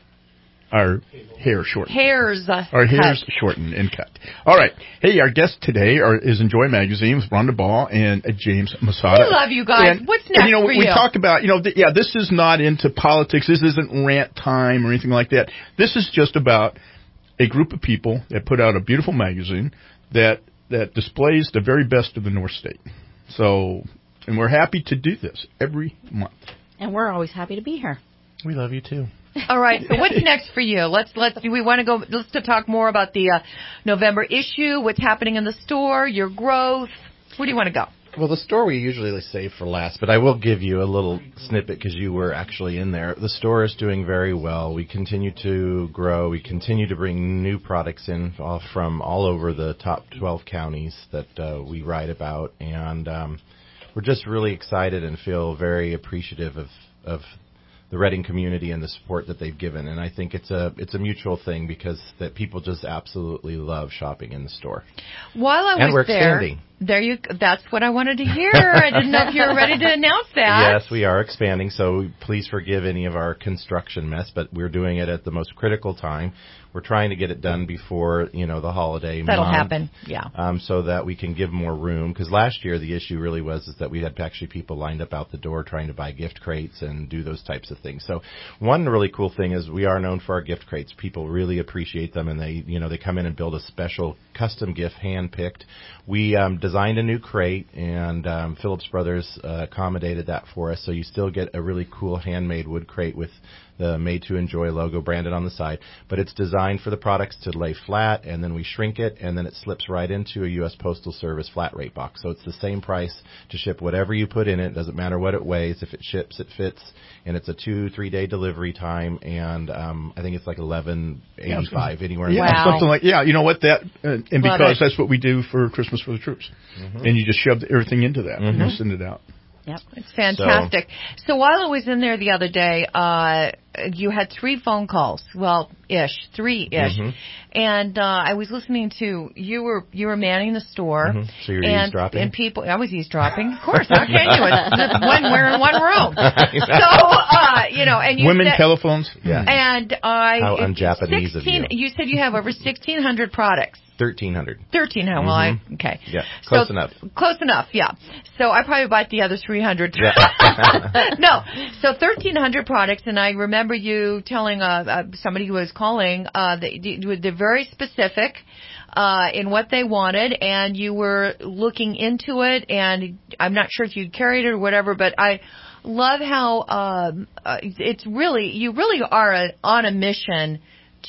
Speaker 3: our hair shortened.
Speaker 4: Hairs. Uh,
Speaker 3: our hairs
Speaker 4: cut.
Speaker 3: shortened and cut. All right. Hey, our guest today are, is Enjoy Magazine with Rhonda Ball and uh, James Masada.
Speaker 4: We love you guys.
Speaker 3: And,
Speaker 4: What's next
Speaker 3: and, you know,
Speaker 4: for
Speaker 3: we
Speaker 4: you?
Speaker 3: talk about, you know, th- yeah, this is not into politics. This isn't rant time or anything like that. This is just about a group of people that put out a beautiful magazine that that displays the very best of the North State. So, and we're happy to do this every month.
Speaker 13: And we're always happy to be here.
Speaker 19: We love you too.
Speaker 4: All right. So what's next for you? Let's let's do we want to go let's to talk more about the uh, November issue, what's happening in the store, your growth. Where do you want to go?
Speaker 19: Well, the store we usually save for last, but I will give you a little snippet because you were actually in there. The store is doing very well. We continue to grow. We continue to bring new products in uh, from all over the top twelve counties that uh, we write about, and um, we're just really excited and feel very appreciative of, of the Reading community and the support that they've given. And I think it's a it's a mutual thing because that people just absolutely love shopping in the store.
Speaker 4: While I was
Speaker 19: and we're
Speaker 4: there,
Speaker 19: expanding.
Speaker 4: there you. That's what I wanted to hear. I didn't know if you were ready to announce that.
Speaker 19: Yes, we are expanding. So please forgive any of our construction mess, but we're doing it at the most critical time. We're trying to get it done before, you know, the holiday
Speaker 4: That'll
Speaker 19: month,
Speaker 4: happen, yeah.
Speaker 19: Um, so that we can give more room. Because last year the issue really was is that we had actually people lined up out the door trying to buy gift crates and do those types of things. So one really cool thing is we are known for our gift crates. People really appreciate them, and they, you know, they come in and build a special custom gift, hand-picked. We um, designed a new crate, and um, Phillips Brothers uh, accommodated that for us. So you still get a really cool handmade wood crate with the Made to Enjoy logo branded on the side, but it's designed for the products to lay flat, and then we shrink it, and then it slips right into a U S Postal Service flat rate box. So it's the same price to ship whatever you put in it. Doesn't matter what it weighs. If it ships, it fits, and it's a two, three day delivery time, and um, I think it's like eleven eighty five anywhere.
Speaker 3: Yeah,
Speaker 19: wow.
Speaker 3: something like yeah. You know what that uh, and
Speaker 19: Love
Speaker 3: because
Speaker 19: it.
Speaker 3: that's what we do for Christmas for the Troops,
Speaker 19: mm-hmm.
Speaker 3: and you just shove everything into that
Speaker 19: Mm-hmm.
Speaker 3: and send it out.
Speaker 4: Yep, it's fantastic. So, so while I was in there the other day, uh, you had three phone calls. Well, ish, three ish,
Speaker 19: Mhm.
Speaker 4: and uh, I was listening to you were you were manning the store.
Speaker 19: Mhm. So you're
Speaker 4: and,
Speaker 19: eavesdropping?
Speaker 4: And people, I was eavesdropping, of course. How can you? It's when we're in one room. So, uh, you know, and you
Speaker 3: Women
Speaker 4: said,
Speaker 3: telephones.
Speaker 19: Yeah.
Speaker 4: And I
Speaker 19: How un-Japanese of
Speaker 4: sixteen.
Speaker 19: you.
Speaker 4: You said you have over sixteen hundred products.
Speaker 19: thirteen hundred.
Speaker 4: Thirteen hundred. Well, I okay.
Speaker 19: Yeah, close
Speaker 4: so,
Speaker 19: enough.
Speaker 4: Close enough, yeah. So I probably bought the other three hundred.
Speaker 19: Yeah.
Speaker 4: No, so thirteen hundred products, and I remember you telling uh, uh, somebody who was calling uh, that they're very specific uh, in what they wanted, and you were looking into it, and I'm not sure if you carried it or whatever, but I love how um, uh, it's really, you really are a, on a mission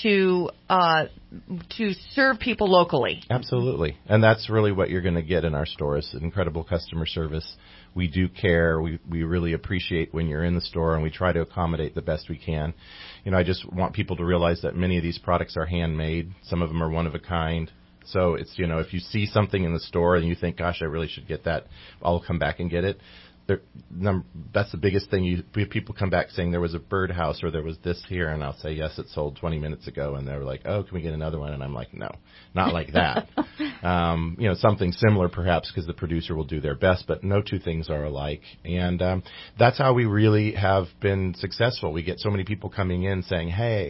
Speaker 4: to uh, to serve people locally.
Speaker 19: Absolutely. And that's really what you're going to get in our stores, incredible customer service. We do care. We we really appreciate when you're in the store, and we try to accommodate the best we can. You know, I just want people to realize that many of these products are handmade. Some of them are one of a kind. So it's, you know, if you see something in the store and you think, gosh, I really should get that, I'll come back and get it. There, num- that's the biggest thing. You people come back saying there was a birdhouse or there was this here, and I'll say yes, it sold twenty minutes ago, and they're like, oh, can we get another one? And I'm like, no, not like that. um, you know, something similar perhaps because the producer will do their best, but no two things are alike, and um, that's how we really have been successful. We get so many people coming in saying, hey,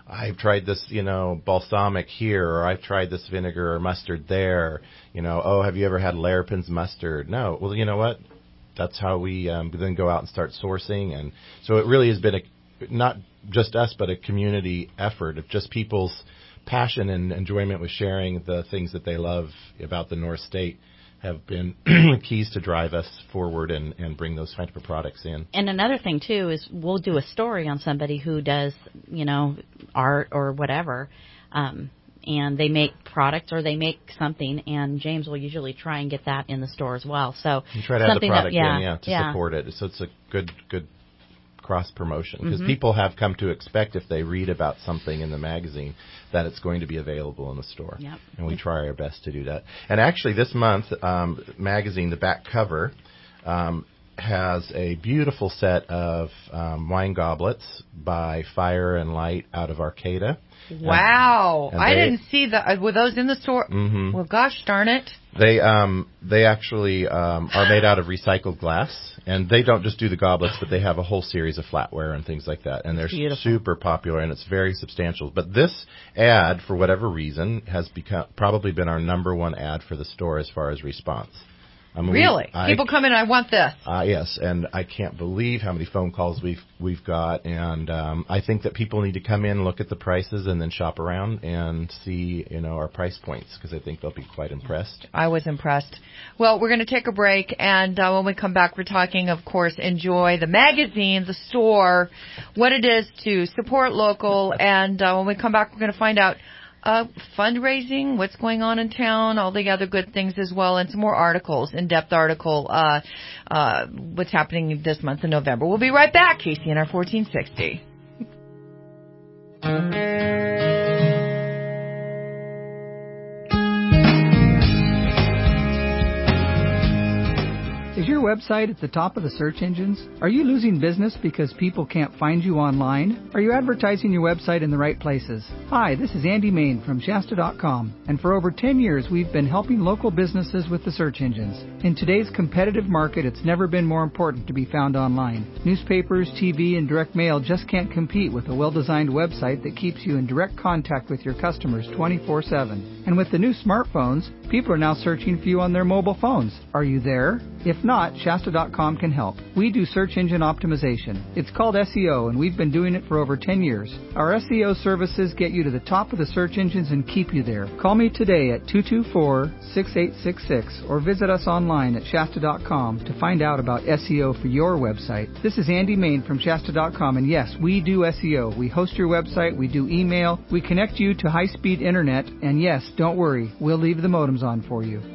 Speaker 19: I've tried this, you know, balsamic here, or I've tried this vinegar or mustard there. You know, oh, have you ever had Larapin's mustard? No. Well, you know what? That's how we um, then go out and start sourcing. And so it really has been a, not just us, but a community effort of just people's passion and enjoyment with sharing the things that they love about the North State have been keys to drive us forward and, and bring those type of products in.
Speaker 13: And another thing, too, is we'll do a story on somebody who does, you know, art or whatever, um, and they make products or they make something, and James will usually try and get that in the store as well. So
Speaker 19: you try to have the product
Speaker 13: that, yeah,
Speaker 19: in, yeah, to
Speaker 13: yeah.
Speaker 19: support it. So it's a good, good cross-promotion, because
Speaker 13: mm-hmm.
Speaker 19: people have come to expect if they read about something in the magazine that it's going to be available in the store.
Speaker 13: Yep.
Speaker 19: And we try our best to do that. And actually this month, um, magazine, the back cover, um, has a beautiful set of um, wine goblets by Fire and Light out of Arcata.
Speaker 4: Wow.
Speaker 19: And, and
Speaker 4: I
Speaker 19: they,
Speaker 4: didn't see that. Were those in the store?
Speaker 19: Mm-hmm.
Speaker 4: Well, gosh darn it.
Speaker 19: They um they actually um are made out of recycled glass, and they don't just do the goblets, but they have a whole series of flatware and things like that, and they're
Speaker 13: Beautiful.
Speaker 19: super popular, and it's very substantial. But this ad, for whatever reason, has become probably been our number one ad for the store as far as response. I mean,
Speaker 4: really?
Speaker 19: we, I,
Speaker 4: People come in, I want this.
Speaker 19: Uh, yes, and I can't believe how many phone calls we've we've got, and um, I think that people need to come in, look at the prices, and then shop around and see, you know, our price points, because I think they'll be quite impressed.
Speaker 4: I was impressed. Well, we're going to take a break, and uh, when we come back, we're talking, of course, enjoy the magazine, the store, what it is to support local, and uh, when we come back, we're going to find out Uh, fundraising, what's going on in town, all the other good things as well, and some more articles, in-depth article, uh, uh, what's happening this month in November. We'll be right back, K C N R fourteen sixty.
Speaker 12: Is your website at the top of the search engines? Are you losing business because people can't find you online? Are you advertising your website in the right places? Hi, this is Andy Main from Shasta dot com, and for over ten years we've been helping local businesses with the search engines. In today's competitive market, it's never been more important to be found online. Newspapers, T V, and direct mail just can't compete with a well-designed website that keeps you in direct contact with your customers twenty-four seven. And with the new smartphones, people are now searching for you on their mobile phones. Are you there? If not, Shasta dot com can help. We do search engine optimization. It's called S E O, and we've been doing it for over ten years. Our S E O services get you to the top of the search engines and keep you there. Call me today at two two four, six eight six six or visit us online at Shasta dot com to find out about S E O for your website. This is Andy Main from Shasta dot com, and yes, we do S E O. We host your website, we do email, we connect you to high-speed internet, and yes, don't worry, we'll leave the modems on for you.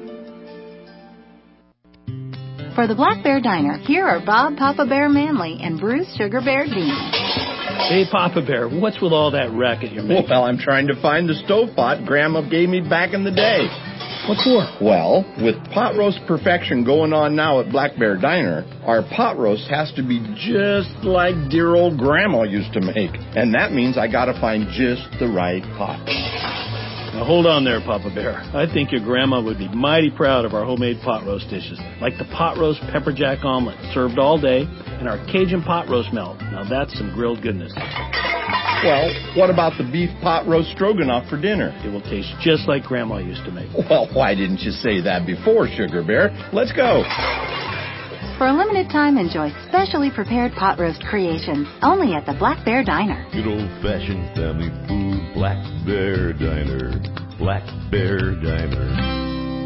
Speaker 14: For the Black Bear Diner, here are Bob Papa Bear Manley and Bruce Sugar Bear Dean.
Speaker 15: Hey, Papa Bear, what's with all that racket you're making?
Speaker 16: Well, I'm trying to find the stovetop Grandma gave me back in the day.
Speaker 15: What for?
Speaker 16: Well, with pot roast perfection going on now at Black Bear Diner, our pot roast has to be just like dear old Grandma used to make. And that means I gotta find just the right pot.
Speaker 15: Now, hold on there, Papa Bear. I think your grandma would be mighty proud of our homemade pot roast dishes, like the pot roast pepper jack omelet, served all day, and our Cajun pot roast melt. Now, that's some grilled goodness.
Speaker 16: Well, what about the beef pot roast stroganoff for dinner?
Speaker 15: It will taste just like Grandma used to make.
Speaker 16: Well, why didn't you say that before, Sugar Bear? Let's go.
Speaker 14: For a limited time, enjoy specially prepared pot roast creations only at the Black Bear Diner.
Speaker 9: Good old-fashioned family food, Black Bear Diner. Black Bear Diner.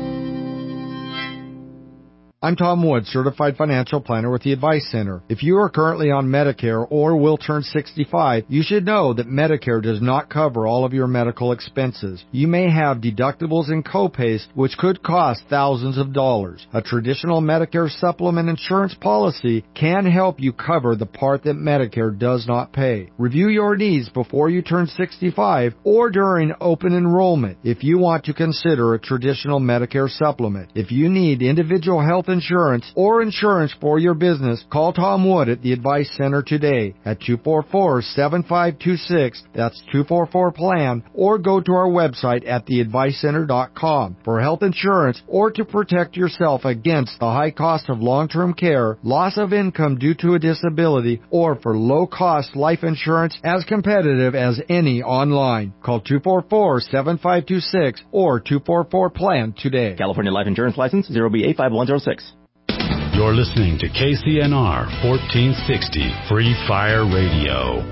Speaker 22: I'm Tom Wood, Certified Financial Planner with the Advice Center. If you are currently on Medicare or will turn sixty-five, you should know that Medicare does not cover all of your medical expenses. You may have deductibles and copays which could cost thousands of dollars. A traditional Medicare supplement insurance policy can help you cover the part that Medicare does not pay. Review your needs before you turn sixty-five or during open enrollment if you want to consider a traditional Medicare supplement. If you need individual health insurance or insurance for your business, call Tom Wood at the Advice Center today at two four four, seven five two six. That's two four four, P L A N, or go to our website at the advice center dot com for health insurance or to protect yourself against the high cost of long-term care, loss of income due to a disability, or for low-cost life insurance as competitive as any online. Call two four four, seven five two six or two four four, P L A N today.
Speaker 1: California Life Insurance License zero B eight five one zero six.
Speaker 17: You're listening to K C N R fourteen sixty Free Fire Radio.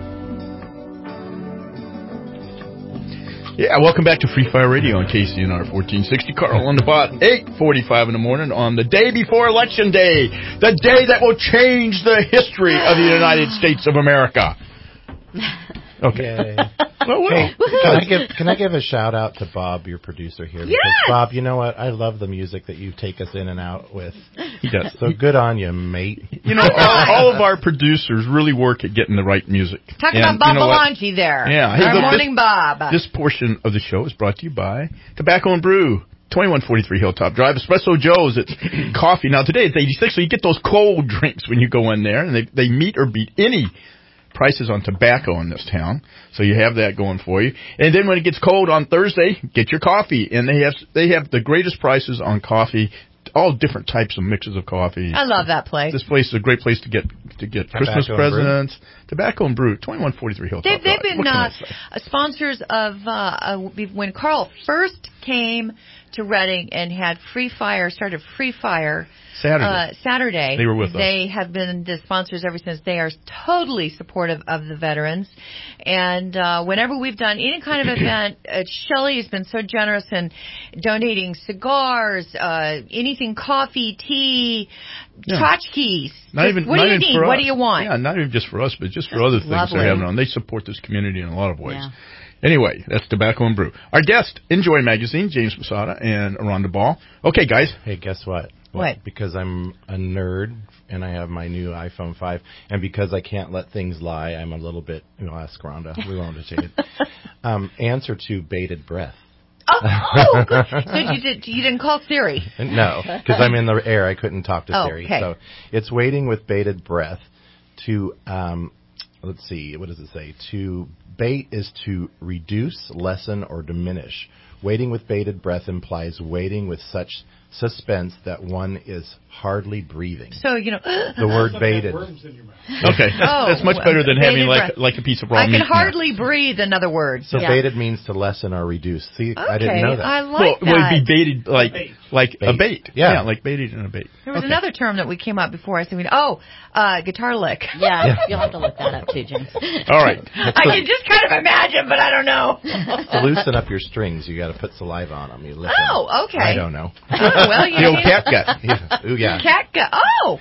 Speaker 3: Yeah, welcome back to Free Fire Radio on K C N R fourteen sixty. Carl on the bot, eight forty-five in the morning on the day before Election Day, the day that will change the history of the United States of America. Okay. Well, well.
Speaker 19: Hey, can I give can I give a shout out to Bob, your producer here? Because
Speaker 4: Yes!
Speaker 19: Bob, you know what? I love the music that you take us in and out with.
Speaker 3: He does.
Speaker 19: So good on you, mate.
Speaker 3: You know, all, all of our producers really work at getting the right music.
Speaker 4: Talk
Speaker 3: And
Speaker 4: about Bob
Speaker 3: you know what?
Speaker 4: Belangi there.
Speaker 3: Yeah. Hey,
Speaker 4: Our
Speaker 3: look,
Speaker 4: morning
Speaker 3: this,
Speaker 4: Bob.
Speaker 3: This portion of the show is brought to you by Tobacco and Brew. twenty-one forty-three Hilltop Drive, Espresso Joe's. It's coffee. Now, today it's eighty-six, so you get those cold drinks when you go in there, and they, they meet or beat any prices on tobacco in this town. So you have that going for you. And then when it gets cold on Thursday, get your coffee. And they have they have the greatest prices on coffee, all different types of mixes of coffee.
Speaker 4: I love that place.
Speaker 3: This place is a great place to get to get
Speaker 19: Tobacco
Speaker 3: Christmas
Speaker 19: and
Speaker 3: presents. Tobacco and Brew, twenty-one forty-three Hilltop
Speaker 4: They've, they've
Speaker 3: Drive.
Speaker 4: been
Speaker 3: What can I
Speaker 4: uh,
Speaker 3: say?
Speaker 4: sponsors of, uh, uh, when Carl first came to Reading and had Free Fire, started Free Fire
Speaker 3: Saturday.
Speaker 4: Uh, Saturday.
Speaker 3: They were with us.
Speaker 4: They have been the sponsors ever since. They are totally supportive of the veterans. And uh, whenever we've done any kind of event, uh, Shelley has been so generous in donating cigars, uh, anything, coffee, tea,
Speaker 3: Yeah.
Speaker 4: tchotchkes.
Speaker 3: Not
Speaker 4: Just,
Speaker 3: even,
Speaker 4: what
Speaker 3: not
Speaker 4: do you
Speaker 3: even
Speaker 4: need?
Speaker 3: for
Speaker 4: What
Speaker 3: us.
Speaker 4: do you want?
Speaker 3: Yeah, not even just for us, but just for other things
Speaker 4: lovely.
Speaker 3: they're having on. They support this community in a lot of ways.
Speaker 13: Yeah.
Speaker 3: Anyway, that's Tobacco and Brew. Our guest, Enjoy Magazine, James Posada and Rhonda Ball. Okay, guys.
Speaker 19: Hey, guess what?
Speaker 4: What?
Speaker 19: Because I'm a nerd and I have my new iPhone five, and because I can't let things lie, I'm a little bit, you know, ask Rhonda. We won't take it. Um, answer to bated breath.
Speaker 4: Oh, oh good. So you, did, you didn't call Siri?
Speaker 19: No, because I'm in the air. I couldn't talk to
Speaker 4: Oh,
Speaker 19: Siri.
Speaker 4: okay.
Speaker 19: So it's waiting with bated breath to, um, let's see, what does it say? To bait is to reduce, lessen, or diminish. Waiting with bated breath implies waiting with such suspense that one is hardly breathing.
Speaker 4: So, you know.
Speaker 19: The word baited.
Speaker 3: Okay, that's,
Speaker 4: Oh,
Speaker 3: that's much better than having
Speaker 4: bated
Speaker 3: like
Speaker 4: breath.
Speaker 3: like a piece of raw
Speaker 4: I
Speaker 3: meat.
Speaker 4: can hardly breathe, in other words.
Speaker 19: So
Speaker 4: Yeah.
Speaker 19: baited means to lessen or reduce. See, I didn't
Speaker 4: Okay,
Speaker 19: know that.
Speaker 4: I like
Speaker 3: well,
Speaker 4: that.
Speaker 3: well, it'd be baited like like a
Speaker 19: Bait.
Speaker 3: bait.
Speaker 19: Yeah.
Speaker 3: like baited in a bait.
Speaker 4: There was
Speaker 3: Okay.
Speaker 4: another term that we came up before. I said, we oh, uh, guitar lick.
Speaker 13: Yeah,
Speaker 19: Yeah.
Speaker 13: you'll have to look that up too, James.
Speaker 3: All right.
Speaker 4: I can just kind of imagine, but I don't know.
Speaker 19: To loosen up your strings, you got to put saliva on them. You lick
Speaker 4: Oh,
Speaker 19: them.
Speaker 4: okay.
Speaker 19: I don't know.
Speaker 4: Oh, well, you
Speaker 3: The old
Speaker 4: know.
Speaker 3: cat gut.
Speaker 19: Yeah. Ooh, yeah.
Speaker 4: Cat gut. Oh.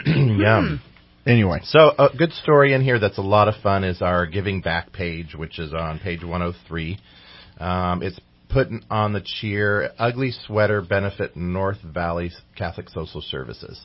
Speaker 19: Yum.
Speaker 3: Anyway,
Speaker 19: So a good story in here that's a lot of fun is our Giving Back page, which is on page one oh three. Um, it's put on the cheer, Ugly Sweater Benefit North Valley Catholic Social Services.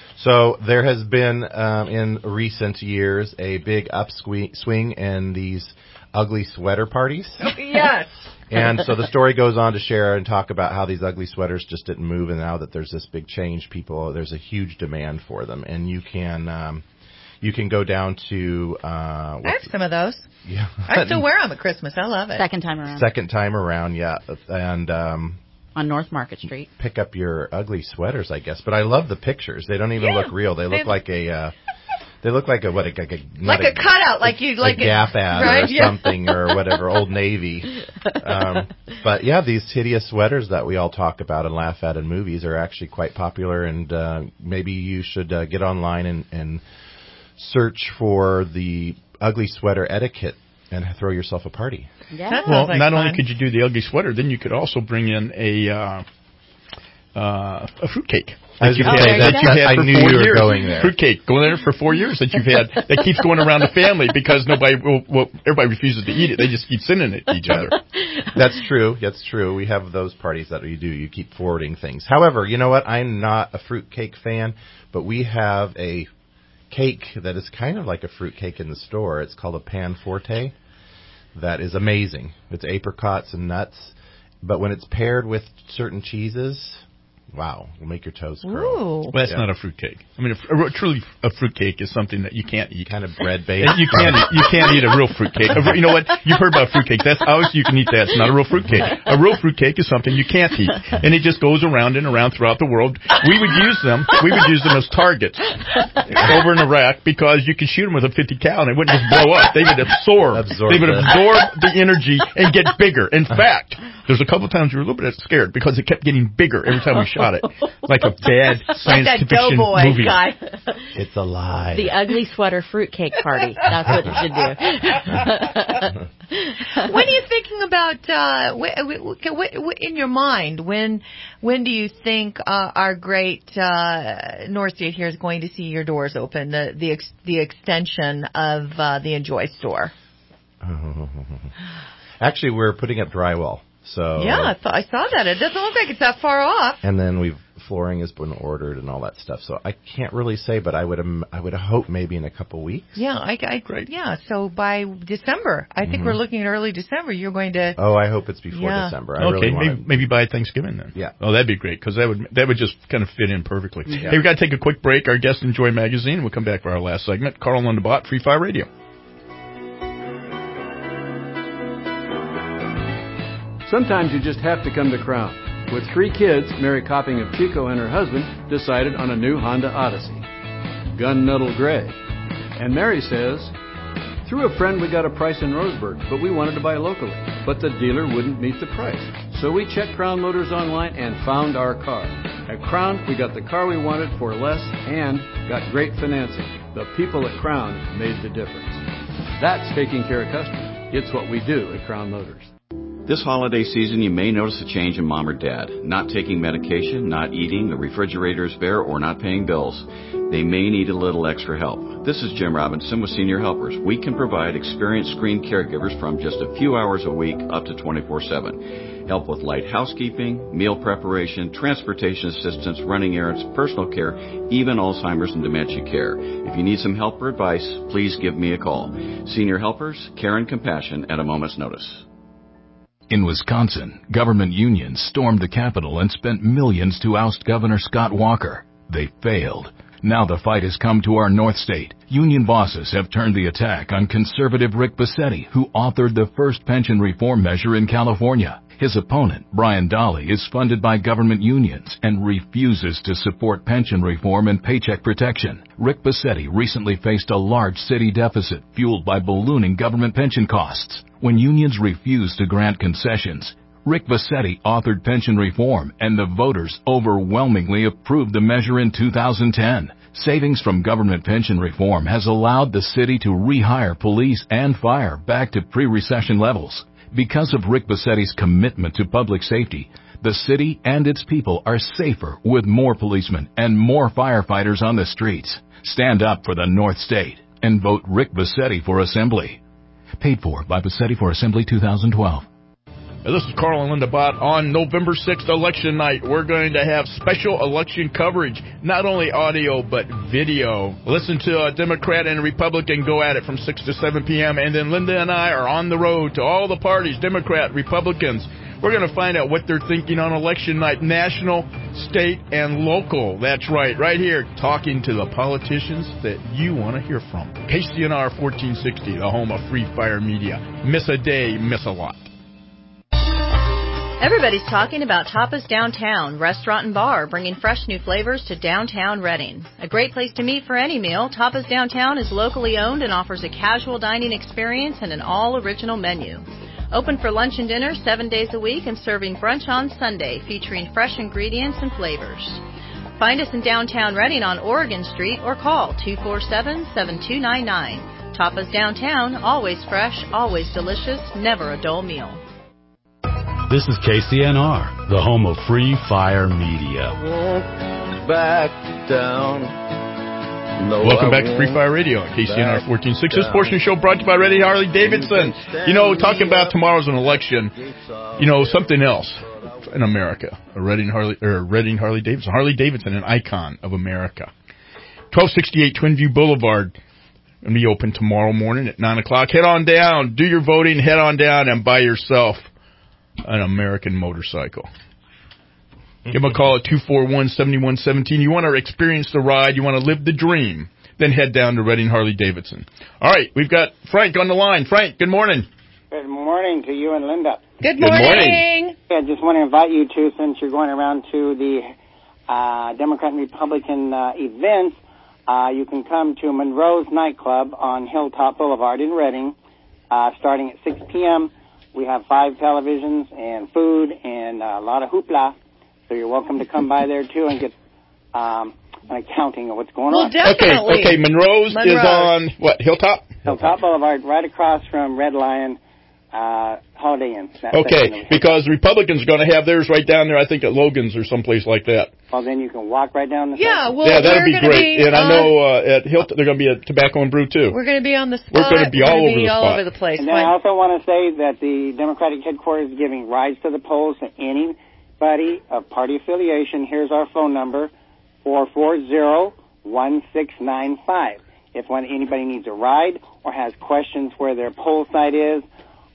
Speaker 19: So there has been, um, in recent years, a big upswing in these ugly sweater parties.
Speaker 4: Yes.
Speaker 19: And so the story goes on to share and talk about how these ugly sweaters just didn't move, and now that there's this big change, people, there's a huge demand for them. And you can, um, you can go down to, uh,
Speaker 4: I have some of those.
Speaker 19: yeah.
Speaker 4: I still wear them at Christmas. I love it.
Speaker 13: Second time around.
Speaker 19: Second time around, yeah. And, um,
Speaker 13: On North Market Street.
Speaker 19: pick up your ugly sweaters, I guess. But I love the pictures. They don't even
Speaker 4: Yeah.
Speaker 19: look real. They look
Speaker 4: They-
Speaker 19: like a, uh, they look like a, what, a, like a,
Speaker 4: Like
Speaker 19: not
Speaker 4: a cutout, like you, like
Speaker 19: a Gap ad
Speaker 4: right?
Speaker 19: or
Speaker 4: Yeah.
Speaker 19: something or whatever, Old Navy. Um, but yeah, these hideous sweaters that we all talk about and laugh at in movies are actually quite popular, and uh, maybe you should uh, get online and, and search for the ugly sweater etiquette and throw yourself a party.
Speaker 13: Yeah.
Speaker 4: That
Speaker 3: well,
Speaker 4: sounds like
Speaker 3: not
Speaker 4: fun.
Speaker 3: only could you do the ugly sweater, then you could also bring in a uh, uh, a fruitcake.
Speaker 19: I was
Speaker 3: That you've
Speaker 19: gonna
Speaker 3: had,
Speaker 19: say,
Speaker 3: that
Speaker 19: that's-
Speaker 3: you've had
Speaker 19: I
Speaker 3: for
Speaker 19: knew
Speaker 3: four
Speaker 19: you were
Speaker 3: years.
Speaker 19: going there.
Speaker 3: Fruitcake, going there for four years that you've had that keeps going around the family because nobody will, well, everybody refuses to eat it. They just keep sending it to each other.
Speaker 19: That's true. That's true. We have those parties that you do. You keep forwarding things. However, you know what? I'm not a fruitcake fan, but we have a cake that is kind of like a fruitcake in the store. It's called a pan forte. That is amazing. It's apricots and nuts, but when it's paired with certain cheeses, Wow, will make your toes curl.
Speaker 4: Ooh.
Speaker 3: Well, that's
Speaker 19: Yeah.
Speaker 3: not a fruitcake. I mean, a, a, truly a fruitcake is something that you can't eat.
Speaker 19: Kind of bread-based.
Speaker 3: And you can't eat, you can't eat a real fruitcake. A, you know what? You've heard about fruitcake. That's obviously you can eat that. It's not a real fruitcake. A real fruitcake is something you can't eat, and it just goes around and around throughout the world. We would use them. We would use them as targets over in Iraq because you could shoot them with a fifty cal and it wouldn't just blow up. They would absorb.
Speaker 19: Absorb
Speaker 3: they would
Speaker 19: it.
Speaker 3: absorb the energy and get bigger. In fact, there's a couple of times we were a little bit scared because it kept getting bigger every time we shot it, like a bad science
Speaker 4: like that
Speaker 3: fiction
Speaker 4: Doughboy
Speaker 3: movie.
Speaker 4: guy.
Speaker 19: It's a lie.
Speaker 13: The ugly sweater fruitcake party. That's what you should do.
Speaker 4: When are you thinking about uh, w- w- w- w- in your mind? When when do you think uh, our great uh, North State here is going to see your doors open? The the ex- the extension of uh, the Enjoy store.
Speaker 19: Actually, we're putting up drywall. So
Speaker 4: Yeah, I, th- I saw that. It doesn't look like it's that far off.
Speaker 19: And then we've flooring has been ordered and all that stuff. So I can't really say, but I would um, I would hope maybe in a couple weeks.
Speaker 4: Yeah, I, I
Speaker 3: Great.
Speaker 4: yeah. So by December, I think
Speaker 19: Mhm.
Speaker 4: we're looking at early December. You're going to.
Speaker 19: Oh, I hope it's before
Speaker 4: Yeah.
Speaker 19: December. I
Speaker 3: Okay,
Speaker 19: really
Speaker 3: maybe,
Speaker 19: want
Speaker 3: maybe by Thanksgiving then.
Speaker 19: Yeah.
Speaker 3: Oh, that'd be great because that would that would just kind of fit in perfectly.
Speaker 19: Yeah.
Speaker 3: Hey, we got to take a quick break. Our guest Enjoy Magazine. We'll come back for our last segment. Carl Lundebot, Free Fire Radio.
Speaker 10: Sometimes you just have to come to Crown. With three kids, Mary Copping of Chico and her husband decided on a new Honda Odyssey, gunmetal gray. And Mary says, through a friend we got a price in Roseburg, but we wanted to buy locally. But the dealer wouldn't meet the price. So we checked Crown Motors online and found our car. At Crown, we got the car we wanted for less and got great financing. The people at Crown made the difference. That's taking care of customers. It's what we do at Crown Motors.
Speaker 5: This holiday season, you may notice a change in mom or dad. Not taking medication, not eating, the refrigerator is bare, or not paying bills. They may need a little extra help. This is Jim Robinson with Senior Helpers. We can provide experienced screened caregivers from just a few hours a week up to twenty-four seven. Help with light housekeeping, meal preparation, transportation assistance, running errands, personal care, even Alzheimer's and dementia care. If you need some help or advice, please give me a call. Senior Helpers, care and compassion at a moment's notice.
Speaker 6: In Wisconsin, government unions stormed the Capitol and spent millions to oust Governor Scott Walker. They failed. Now the fight has come to our North State. Union bosses have turned the attack on conservative Rick Bassetti, who authored the first pension reform measure in California. His opponent, Brian Dahle, is funded by government unions and refuses to support pension reform and paycheck protection. Rick Bassetti recently faced a large city deficit fueled by ballooning government pension costs. When unions refused to grant concessions, Rick Bassetti authored pension reform, and the voters overwhelmingly approved the measure in two thousand ten. Savings from government pension reform has allowed the city to rehire police and fire back to pre-recession levels. Because of Rick Bassetti's commitment to public safety, the city and its people are safer with more policemen and more firefighters on the streets. Stand up for the North State and vote Rick Bassetti for Assembly. Paid for by Bassetti for Assembly two thousand twelve.
Speaker 3: This is Carl and Linda Bott. On November sixth, election night, we're going to have special election coverage, not only audio, but video. Listen to a Democrat and a Republican go at it from six to seven p.m., and then Linda and I are on the road to all the parties, Democrat, Republicans. We're going to find out what they're thinking on election night, national, state, and local. That's right, right here, talking to the politicians that you want to hear from. K C N R fourteen sixty, the home of Free Fire Media. Miss a day, miss a lot.
Speaker 7: Everybody's talking about Tapas Downtown, restaurant and bar, bringing fresh new flavors to downtown Reading. A great place to meet for any meal, Tapas Downtown is locally owned and offers a casual dining experience and an all-original menu. Open for lunch and dinner seven days a week and serving brunch on Sunday, featuring fresh ingredients and flavors. Find us in downtown Reading on Oregon Street or call two four seven, seven two nine nine. Tapas Downtown, always fresh, always delicious, never a dull meal.
Speaker 17: This is K C N R, the home of Free Fire Media.
Speaker 18: Back down. No,
Speaker 3: Welcome
Speaker 18: I
Speaker 3: back to Free Fire Radio on K C N R fourteen sixty. This portion of the show brought to you by Reading Harley Davidson. You know, talking about tomorrow's an election, you know, something else in America. A Reading Harley, or Reading Harley Davidson. Harley Davidson, an icon of America. twelve sixty-eight Twinview Boulevard. Going to be open tomorrow morning at nine o'clock. Head on down. Do your voting. Head on down and buy yourself an American motorcycle. Give them a call at two four one, seven one one seven. You want to experience the ride, you want to live the dream, then head down to Redding Harley-Davidson. All right, we've got Frank on the line. Frank, good morning.
Speaker 2: Good morning to you and Linda.
Speaker 4: Good
Speaker 3: morning. Good
Speaker 4: morning.
Speaker 2: I just want to invite you to, since you're going around to the uh, Democrat and Republican uh, events, uh, you can come to Monroe's Nightclub on Hilltop Boulevard in Redding, uh, starting at six p.m. We have five televisions and food and a lot of hoopla, so you're welcome to come by there, too, and get um, an accounting of what's going
Speaker 4: well,
Speaker 2: on.
Speaker 4: Definitely.
Speaker 3: Okay, okay, Monroe's, Monroe's is on, what, Hilltop?
Speaker 2: Hilltop Boulevard, right across from Red Lion uh, Holiday Inn.
Speaker 3: Okay, because Republicans are going to have theirs right down there, I think, at Logan's or someplace like that.
Speaker 2: Well, then you can walk right down the
Speaker 4: Yeah,
Speaker 2: side.
Speaker 4: well,
Speaker 3: yeah, that'd be great.
Speaker 4: Be
Speaker 3: and I know uh, at Hilltop, they're going to be at Tobacco and Brew, too.
Speaker 4: We're going to be on the spot.
Speaker 3: We're going to be
Speaker 4: We're
Speaker 3: all,
Speaker 4: gonna
Speaker 3: over,
Speaker 4: be
Speaker 3: the
Speaker 4: all
Speaker 3: spot.
Speaker 4: over the place.
Speaker 2: And then I also want to say that the Democratic headquarters is giving rides to the polls to anybody of party affiliation. Here's our phone number, four four zero, one six nine five. If one, anybody needs a ride or has questions where their poll site is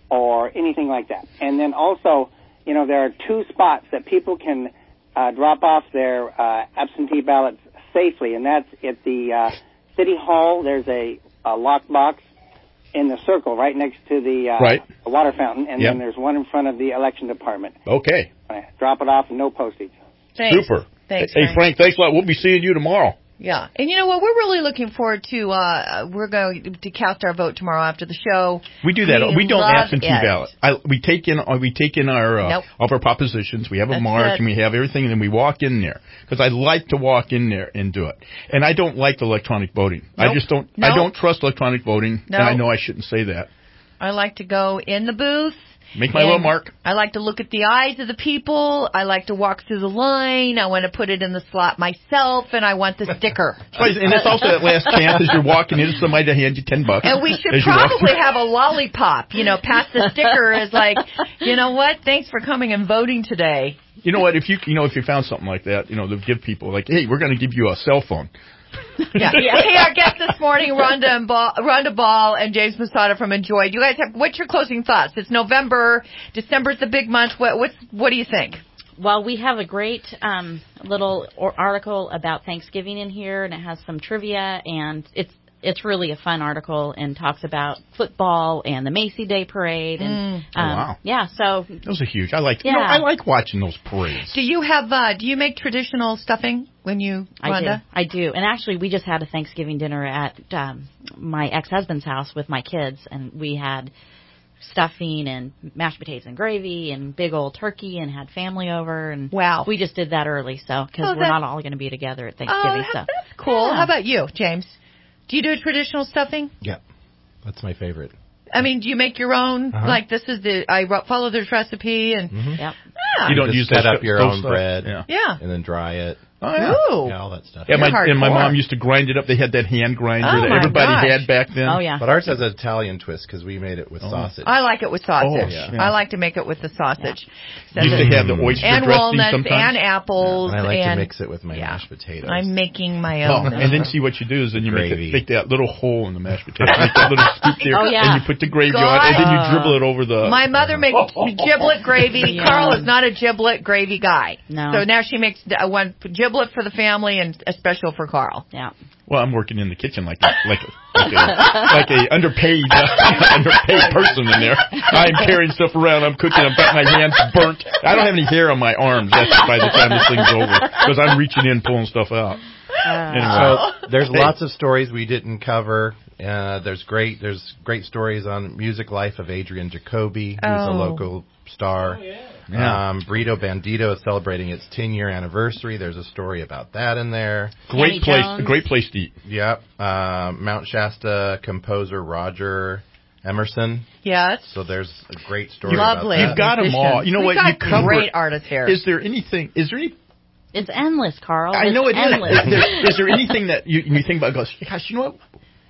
Speaker 2: or anything like that. And then also, you know, there are two spots that people can uh, drop off their uh, absentee ballots safely, and that's at the uh, City Hall. There's a, a lock box in the circle right next to the uh,
Speaker 3: right.
Speaker 2: water fountain, and
Speaker 3: yep.
Speaker 2: then there's one in front of the election department.
Speaker 3: Okay.
Speaker 2: Drop it off, no postage.
Speaker 4: Thanks.
Speaker 3: Super.
Speaker 4: Thanks,
Speaker 3: hey,
Speaker 4: Frank.
Speaker 3: Frank, thanks a lot. We'll be seeing you tomorrow.
Speaker 4: Yeah. And you know what? We're really looking forward to, uh, we're going to cast our vote tomorrow after the show.
Speaker 3: We do that.
Speaker 4: We
Speaker 3: We, don't
Speaker 4: love
Speaker 3: absentee
Speaker 4: it.
Speaker 3: ballot. I, we take in, uh, we take in our, uh,
Speaker 4: Nope.
Speaker 3: all of our propositions. We have a
Speaker 4: That's
Speaker 3: mark
Speaker 4: it.
Speaker 3: and we have everything, and then we walk in there. Because I like to walk in there and do it. And I don't like electronic voting.
Speaker 4: Nope.
Speaker 3: I just don't,
Speaker 4: Nope.
Speaker 3: I don't trust electronic voting.
Speaker 4: Nope.
Speaker 3: And I know I shouldn't say that.
Speaker 4: I like to go in the booth.
Speaker 3: Make my little mark.
Speaker 4: I like to look at the eyes of the people. I like to walk through the line. I want to put it in the slot myself, and I want the sticker.
Speaker 3: And it's also that last chance as you're walking in, somebody to hand you ten bucks.
Speaker 4: And we should
Speaker 3: as you walk
Speaker 4: probably
Speaker 3: through.
Speaker 4: have a lollipop, you know, pass the sticker as like, you know what, thanks for coming and voting today.
Speaker 3: You know what, if you, you know, if you found something like that, you know, they'll give people like, hey, we're going to give you a cell phone.
Speaker 4: Yeah. Hey, our guests this morning, Rhonda and Ball, Rhonda Ball and James Masada from Enjoy. Do you guys have, what's your closing thoughts? It's November. December's the big month. What, what's, what do you think?
Speaker 13: Well, we have a great um, little or article about Thanksgiving in here, and it has some trivia, and it's it's really a fun article and talks about football and the Macy Day Parade. And
Speaker 4: Mm.
Speaker 13: um,
Speaker 3: Oh, wow.
Speaker 13: Yeah, so
Speaker 3: Those are huge. I like,
Speaker 13: Yeah.
Speaker 3: you know, I like watching those parades.
Speaker 4: Do you have, uh, do you make traditional stuffing when you,
Speaker 13: I
Speaker 4: Rhonda?
Speaker 13: do. I do. And actually, we just had a Thanksgiving dinner at um, my ex-husband's house with my kids, and we had stuffing and mashed potatoes and gravy and big old turkey and had family over. And
Speaker 4: wow.
Speaker 13: We just did that early, so because
Speaker 4: Oh,
Speaker 13: we're
Speaker 4: that-
Speaker 13: not all going to be together at Thanksgiving.
Speaker 4: Oh,
Speaker 13: so
Speaker 4: that's cool.
Speaker 13: Yeah.
Speaker 4: How about you, James? Do you do traditional stuffing?
Speaker 19: Yeah, that's my favorite.
Speaker 4: I mean, do you make your own?
Speaker 19: Uh-huh.
Speaker 4: Like, this is the, I ro- follow this recipe and...
Speaker 19: Mm-hmm.
Speaker 13: Yep.
Speaker 4: Yeah.
Speaker 3: You don't
Speaker 19: just
Speaker 3: use
Speaker 19: set
Speaker 3: those
Speaker 19: up your
Speaker 3: those
Speaker 19: own
Speaker 3: stuff.
Speaker 19: bread,
Speaker 3: Yeah.
Speaker 4: Yeah.
Speaker 19: and then dry it.
Speaker 3: Oh, yeah.
Speaker 4: Ooh.
Speaker 19: Yeah, all that stuff.
Speaker 3: Yeah, my,
Speaker 4: You're
Speaker 3: and my
Speaker 4: hardcore.
Speaker 3: mom used to grind it up. They had that hand grinder
Speaker 4: Oh,
Speaker 3: that
Speaker 4: my
Speaker 3: everybody
Speaker 4: gosh.
Speaker 3: had back then.
Speaker 13: Oh, yeah.
Speaker 19: But ours has an Italian twist because we made it with
Speaker 3: Oh.
Speaker 19: sausage.
Speaker 4: I like it with sausage.
Speaker 3: Oh, yeah.
Speaker 4: I like to make it with the sausage. So
Speaker 3: Used
Speaker 4: the-
Speaker 3: to have the oyster
Speaker 4: and
Speaker 3: dressing
Speaker 4: walnuts
Speaker 3: sometimes.
Speaker 4: and apples.
Speaker 19: and I like
Speaker 4: and
Speaker 19: to mix it with my
Speaker 4: yeah.
Speaker 19: mashed potatoes.
Speaker 4: I'm making my
Speaker 3: Oh,
Speaker 4: own.
Speaker 3: and then see what you do is then you make,
Speaker 19: Gravy.
Speaker 3: it, make that little hole in the mashed potato, make that little scoop there,
Speaker 13: Oh, yeah.
Speaker 3: and you put the gravy on,
Speaker 4: God.
Speaker 3: and then you dribble it over the.
Speaker 4: My mother makes giblet gravy.
Speaker 13: Yum.
Speaker 4: Carl is not a giblet gravy guy.
Speaker 13: No.
Speaker 4: So now she makes uh, one giblet for the family and a special for Carl.
Speaker 13: Yeah.
Speaker 3: Well, I'm working in the kitchen like a, like a, like a, like a underpaid uh, underpaid person in there. I'm carrying stuff around. I'm cooking. I've got my hands burnt. I don't have any hair on my arms. That's by the time this thing's over because I'm reaching in pulling stuff out. Anyway.
Speaker 19: So there's
Speaker 3: Hey.
Speaker 19: lots of stories we didn't cover. Uh, there's great there's great stories on music life of Adrian Jacoby, who's a
Speaker 4: Oh.
Speaker 19: local star.
Speaker 3: Yeah.
Speaker 19: Um, Burrito Bandito is celebrating its ten year anniversary. There's a story about that in there.
Speaker 3: Great
Speaker 13: Danny
Speaker 3: place.
Speaker 13: Jones.
Speaker 3: A great place to eat.
Speaker 19: Yep. Uh, Mount Shasta composer Roger Emerson.
Speaker 4: Yes.
Speaker 19: So there's a great story
Speaker 4: Lovely.
Speaker 19: about
Speaker 3: You've
Speaker 19: that.
Speaker 3: got them all. You know
Speaker 4: We've
Speaker 3: what?
Speaker 4: got
Speaker 3: You cover.
Speaker 4: great artists here.
Speaker 3: Is there anything? Is there any?
Speaker 13: It's endless, Carl.
Speaker 3: I
Speaker 13: It's
Speaker 3: know it is.
Speaker 13: endless.
Speaker 3: Is there, is there anything that you, you think about? Goes, gosh, you know what?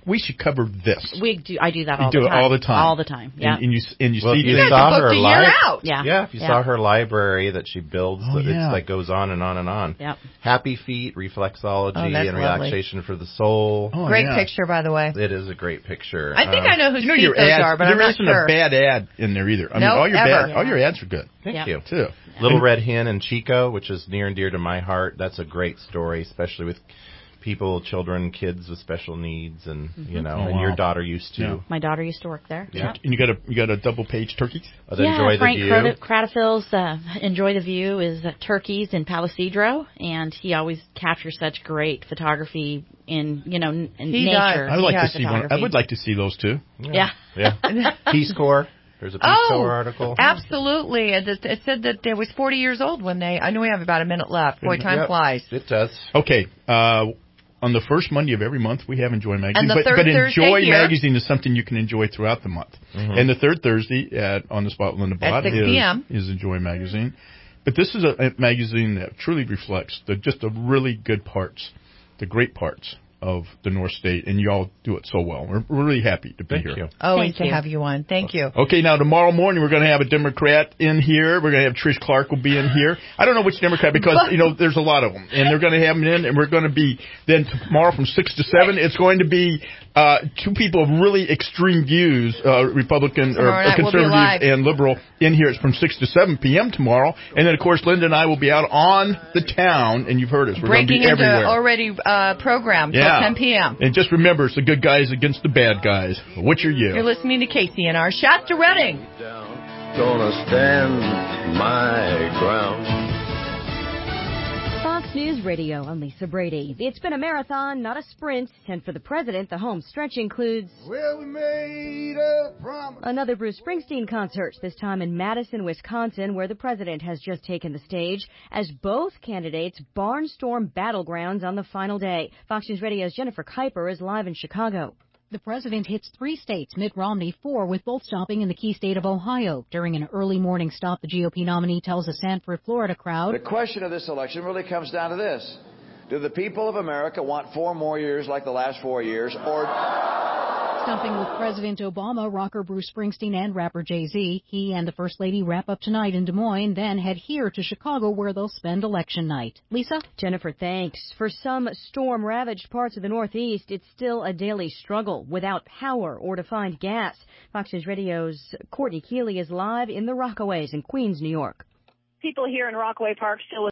Speaker 3: we should cover this.
Speaker 13: We do. I do that
Speaker 3: You
Speaker 13: all
Speaker 3: do
Speaker 13: the
Speaker 3: it
Speaker 13: time.
Speaker 3: all the time.
Speaker 13: All the time. Yeah.
Speaker 3: And, and you and you
Speaker 19: well,
Speaker 3: see
Speaker 19: if you
Speaker 3: things.
Speaker 19: saw her li-
Speaker 13: Yeah.
Speaker 19: yeah, if you
Speaker 13: Yeah.
Speaker 19: saw her library that she builds,
Speaker 3: Oh,
Speaker 19: that
Speaker 3: yeah.
Speaker 19: it's like goes on and on and on.
Speaker 13: Yep.
Speaker 19: Happy Feet, reflexology,
Speaker 4: Oh,
Speaker 19: and
Speaker 4: that's lovely.
Speaker 19: relaxation for the soul.
Speaker 3: Oh,
Speaker 4: Great
Speaker 3: yeah.
Speaker 4: picture, by the way.
Speaker 19: It is a great picture.
Speaker 4: I think
Speaker 19: Um,
Speaker 4: I know whose
Speaker 3: You know
Speaker 4: feet
Speaker 3: your
Speaker 4: those
Speaker 3: ads,
Speaker 4: are, but
Speaker 3: there
Speaker 4: I'm not
Speaker 3: isn't
Speaker 4: sure.
Speaker 3: a bad ad in there either. I mean,
Speaker 4: No,
Speaker 3: all your
Speaker 4: ever.
Speaker 3: bad, all your ads are good.
Speaker 19: Thank
Speaker 13: Yeah.
Speaker 19: you.
Speaker 3: Too.
Speaker 19: Little Red Hen and Chico, which is near and dear to my heart. That's a great story, especially with people, children, kids with special needs, and you know,
Speaker 3: Oh,
Speaker 19: and
Speaker 3: wow.
Speaker 19: your daughter used to.
Speaker 3: Yeah.
Speaker 13: My daughter used to work there.
Speaker 19: Yeah.
Speaker 3: And you got a you got a double page turkeys.
Speaker 19: Uh, the
Speaker 13: Yeah,
Speaker 19: Enjoy
Speaker 13: Frank
Speaker 19: the View.
Speaker 13: Crad- Cradafil's uh, Enjoy the View is uh, turkeys in Palo Cedro, and he always captures such great photography in, you know, n- in
Speaker 4: He
Speaker 13: nature.
Speaker 4: does.
Speaker 3: I would like
Speaker 13: Yeah,
Speaker 3: to see one. I
Speaker 13: photography.
Speaker 3: would like to see those too.
Speaker 13: Yeah.
Speaker 19: Yeah. Peace Corps. There's a Peace
Speaker 4: Oh,
Speaker 19: Corps article.
Speaker 4: absolutely. It, it said that they was forty years old when they. I know we have about a minute left. Boy, time
Speaker 19: Yep.
Speaker 4: flies.
Speaker 19: It does.
Speaker 3: Okay. Uh, on the first Monday of every month, we have Enjoy Magazine.
Speaker 4: And the
Speaker 3: but
Speaker 4: third
Speaker 3: but
Speaker 4: Thursday
Speaker 3: Enjoy
Speaker 4: here.
Speaker 3: Magazine is something you can enjoy throughout the month.
Speaker 19: Mhm.
Speaker 3: And the third Thursday at On the Spot with Linda
Speaker 4: At
Speaker 3: Bott
Speaker 4: six
Speaker 3: is,
Speaker 4: p.m.
Speaker 3: is Enjoy Magazine. But this is a, a magazine that truly reflects the just the really good parts, the great parts of the North State, and you all do it so well. We're, we're really happy to be
Speaker 19: Thank
Speaker 3: here.
Speaker 19: you.
Speaker 4: Always
Speaker 13: Thank
Speaker 4: to
Speaker 13: you.
Speaker 4: have you on. Thank you.
Speaker 3: Okay, now tomorrow morning we're going to have a Democrat in here. We're going to have Trish Clark will be in here. I don't know which Democrat because, you know, there's a lot of them. And they're going to have them in, and we're going to be, then tomorrow from six to seven, it's going to be uh, two people of really extreme views, uh, Republican or
Speaker 4: Tomorrow night we'll be
Speaker 3: conservative
Speaker 4: live.
Speaker 3: and liberal in here. It's from six to seven p.m. tomorrow. And then, of course, Linda and I will be out on the town, and you've heard us. We're going to
Speaker 4: Breaking
Speaker 3: be
Speaker 4: into
Speaker 3: everywhere.
Speaker 4: already uh, program till
Speaker 3: Yeah.
Speaker 4: ten p.m.
Speaker 3: And just remember, it's the good guys against the bad guys. Which are you?
Speaker 4: You're listening to K C N R Shasta Redding.
Speaker 18: Gonna stand my ground.
Speaker 11: Fox News Radio, I'm Lisa Brady. It's been a marathon, not a sprint, and for the president, the home stretch includes
Speaker 18: Well, we made a promise.
Speaker 11: another Bruce Springsteen concert, this time in Madison, Wisconsin, where the president has just taken the stage as both candidates barnstorm battlegrounds on the final day. Fox News Radio's Jennifer Kuiper is live in Chicago.
Speaker 20: The president hits three states, Mitt Romney four, with both stopping in the key state of Ohio. During an early morning stop, the G O P nominee tells a Sanford, Florida crowd,
Speaker 23: The question of this election really comes down to this. Do the people of America want four more years like the last four years, or...
Speaker 20: Stumping with President Obama, rocker Bruce Springsteen, and rapper Jay-Z. He and the First Lady wrap up tonight in Des Moines, then head here to Chicago where they'll spend election night. Lisa?
Speaker 11: Jennifer, thanks. For some storm-ravaged parts of the Northeast, it's still a daily struggle without power or to find gas. Fox News Radio's Courtney Keeley is live in the Rockaways in Queens, New York.
Speaker 24: People here in Rockaway Park still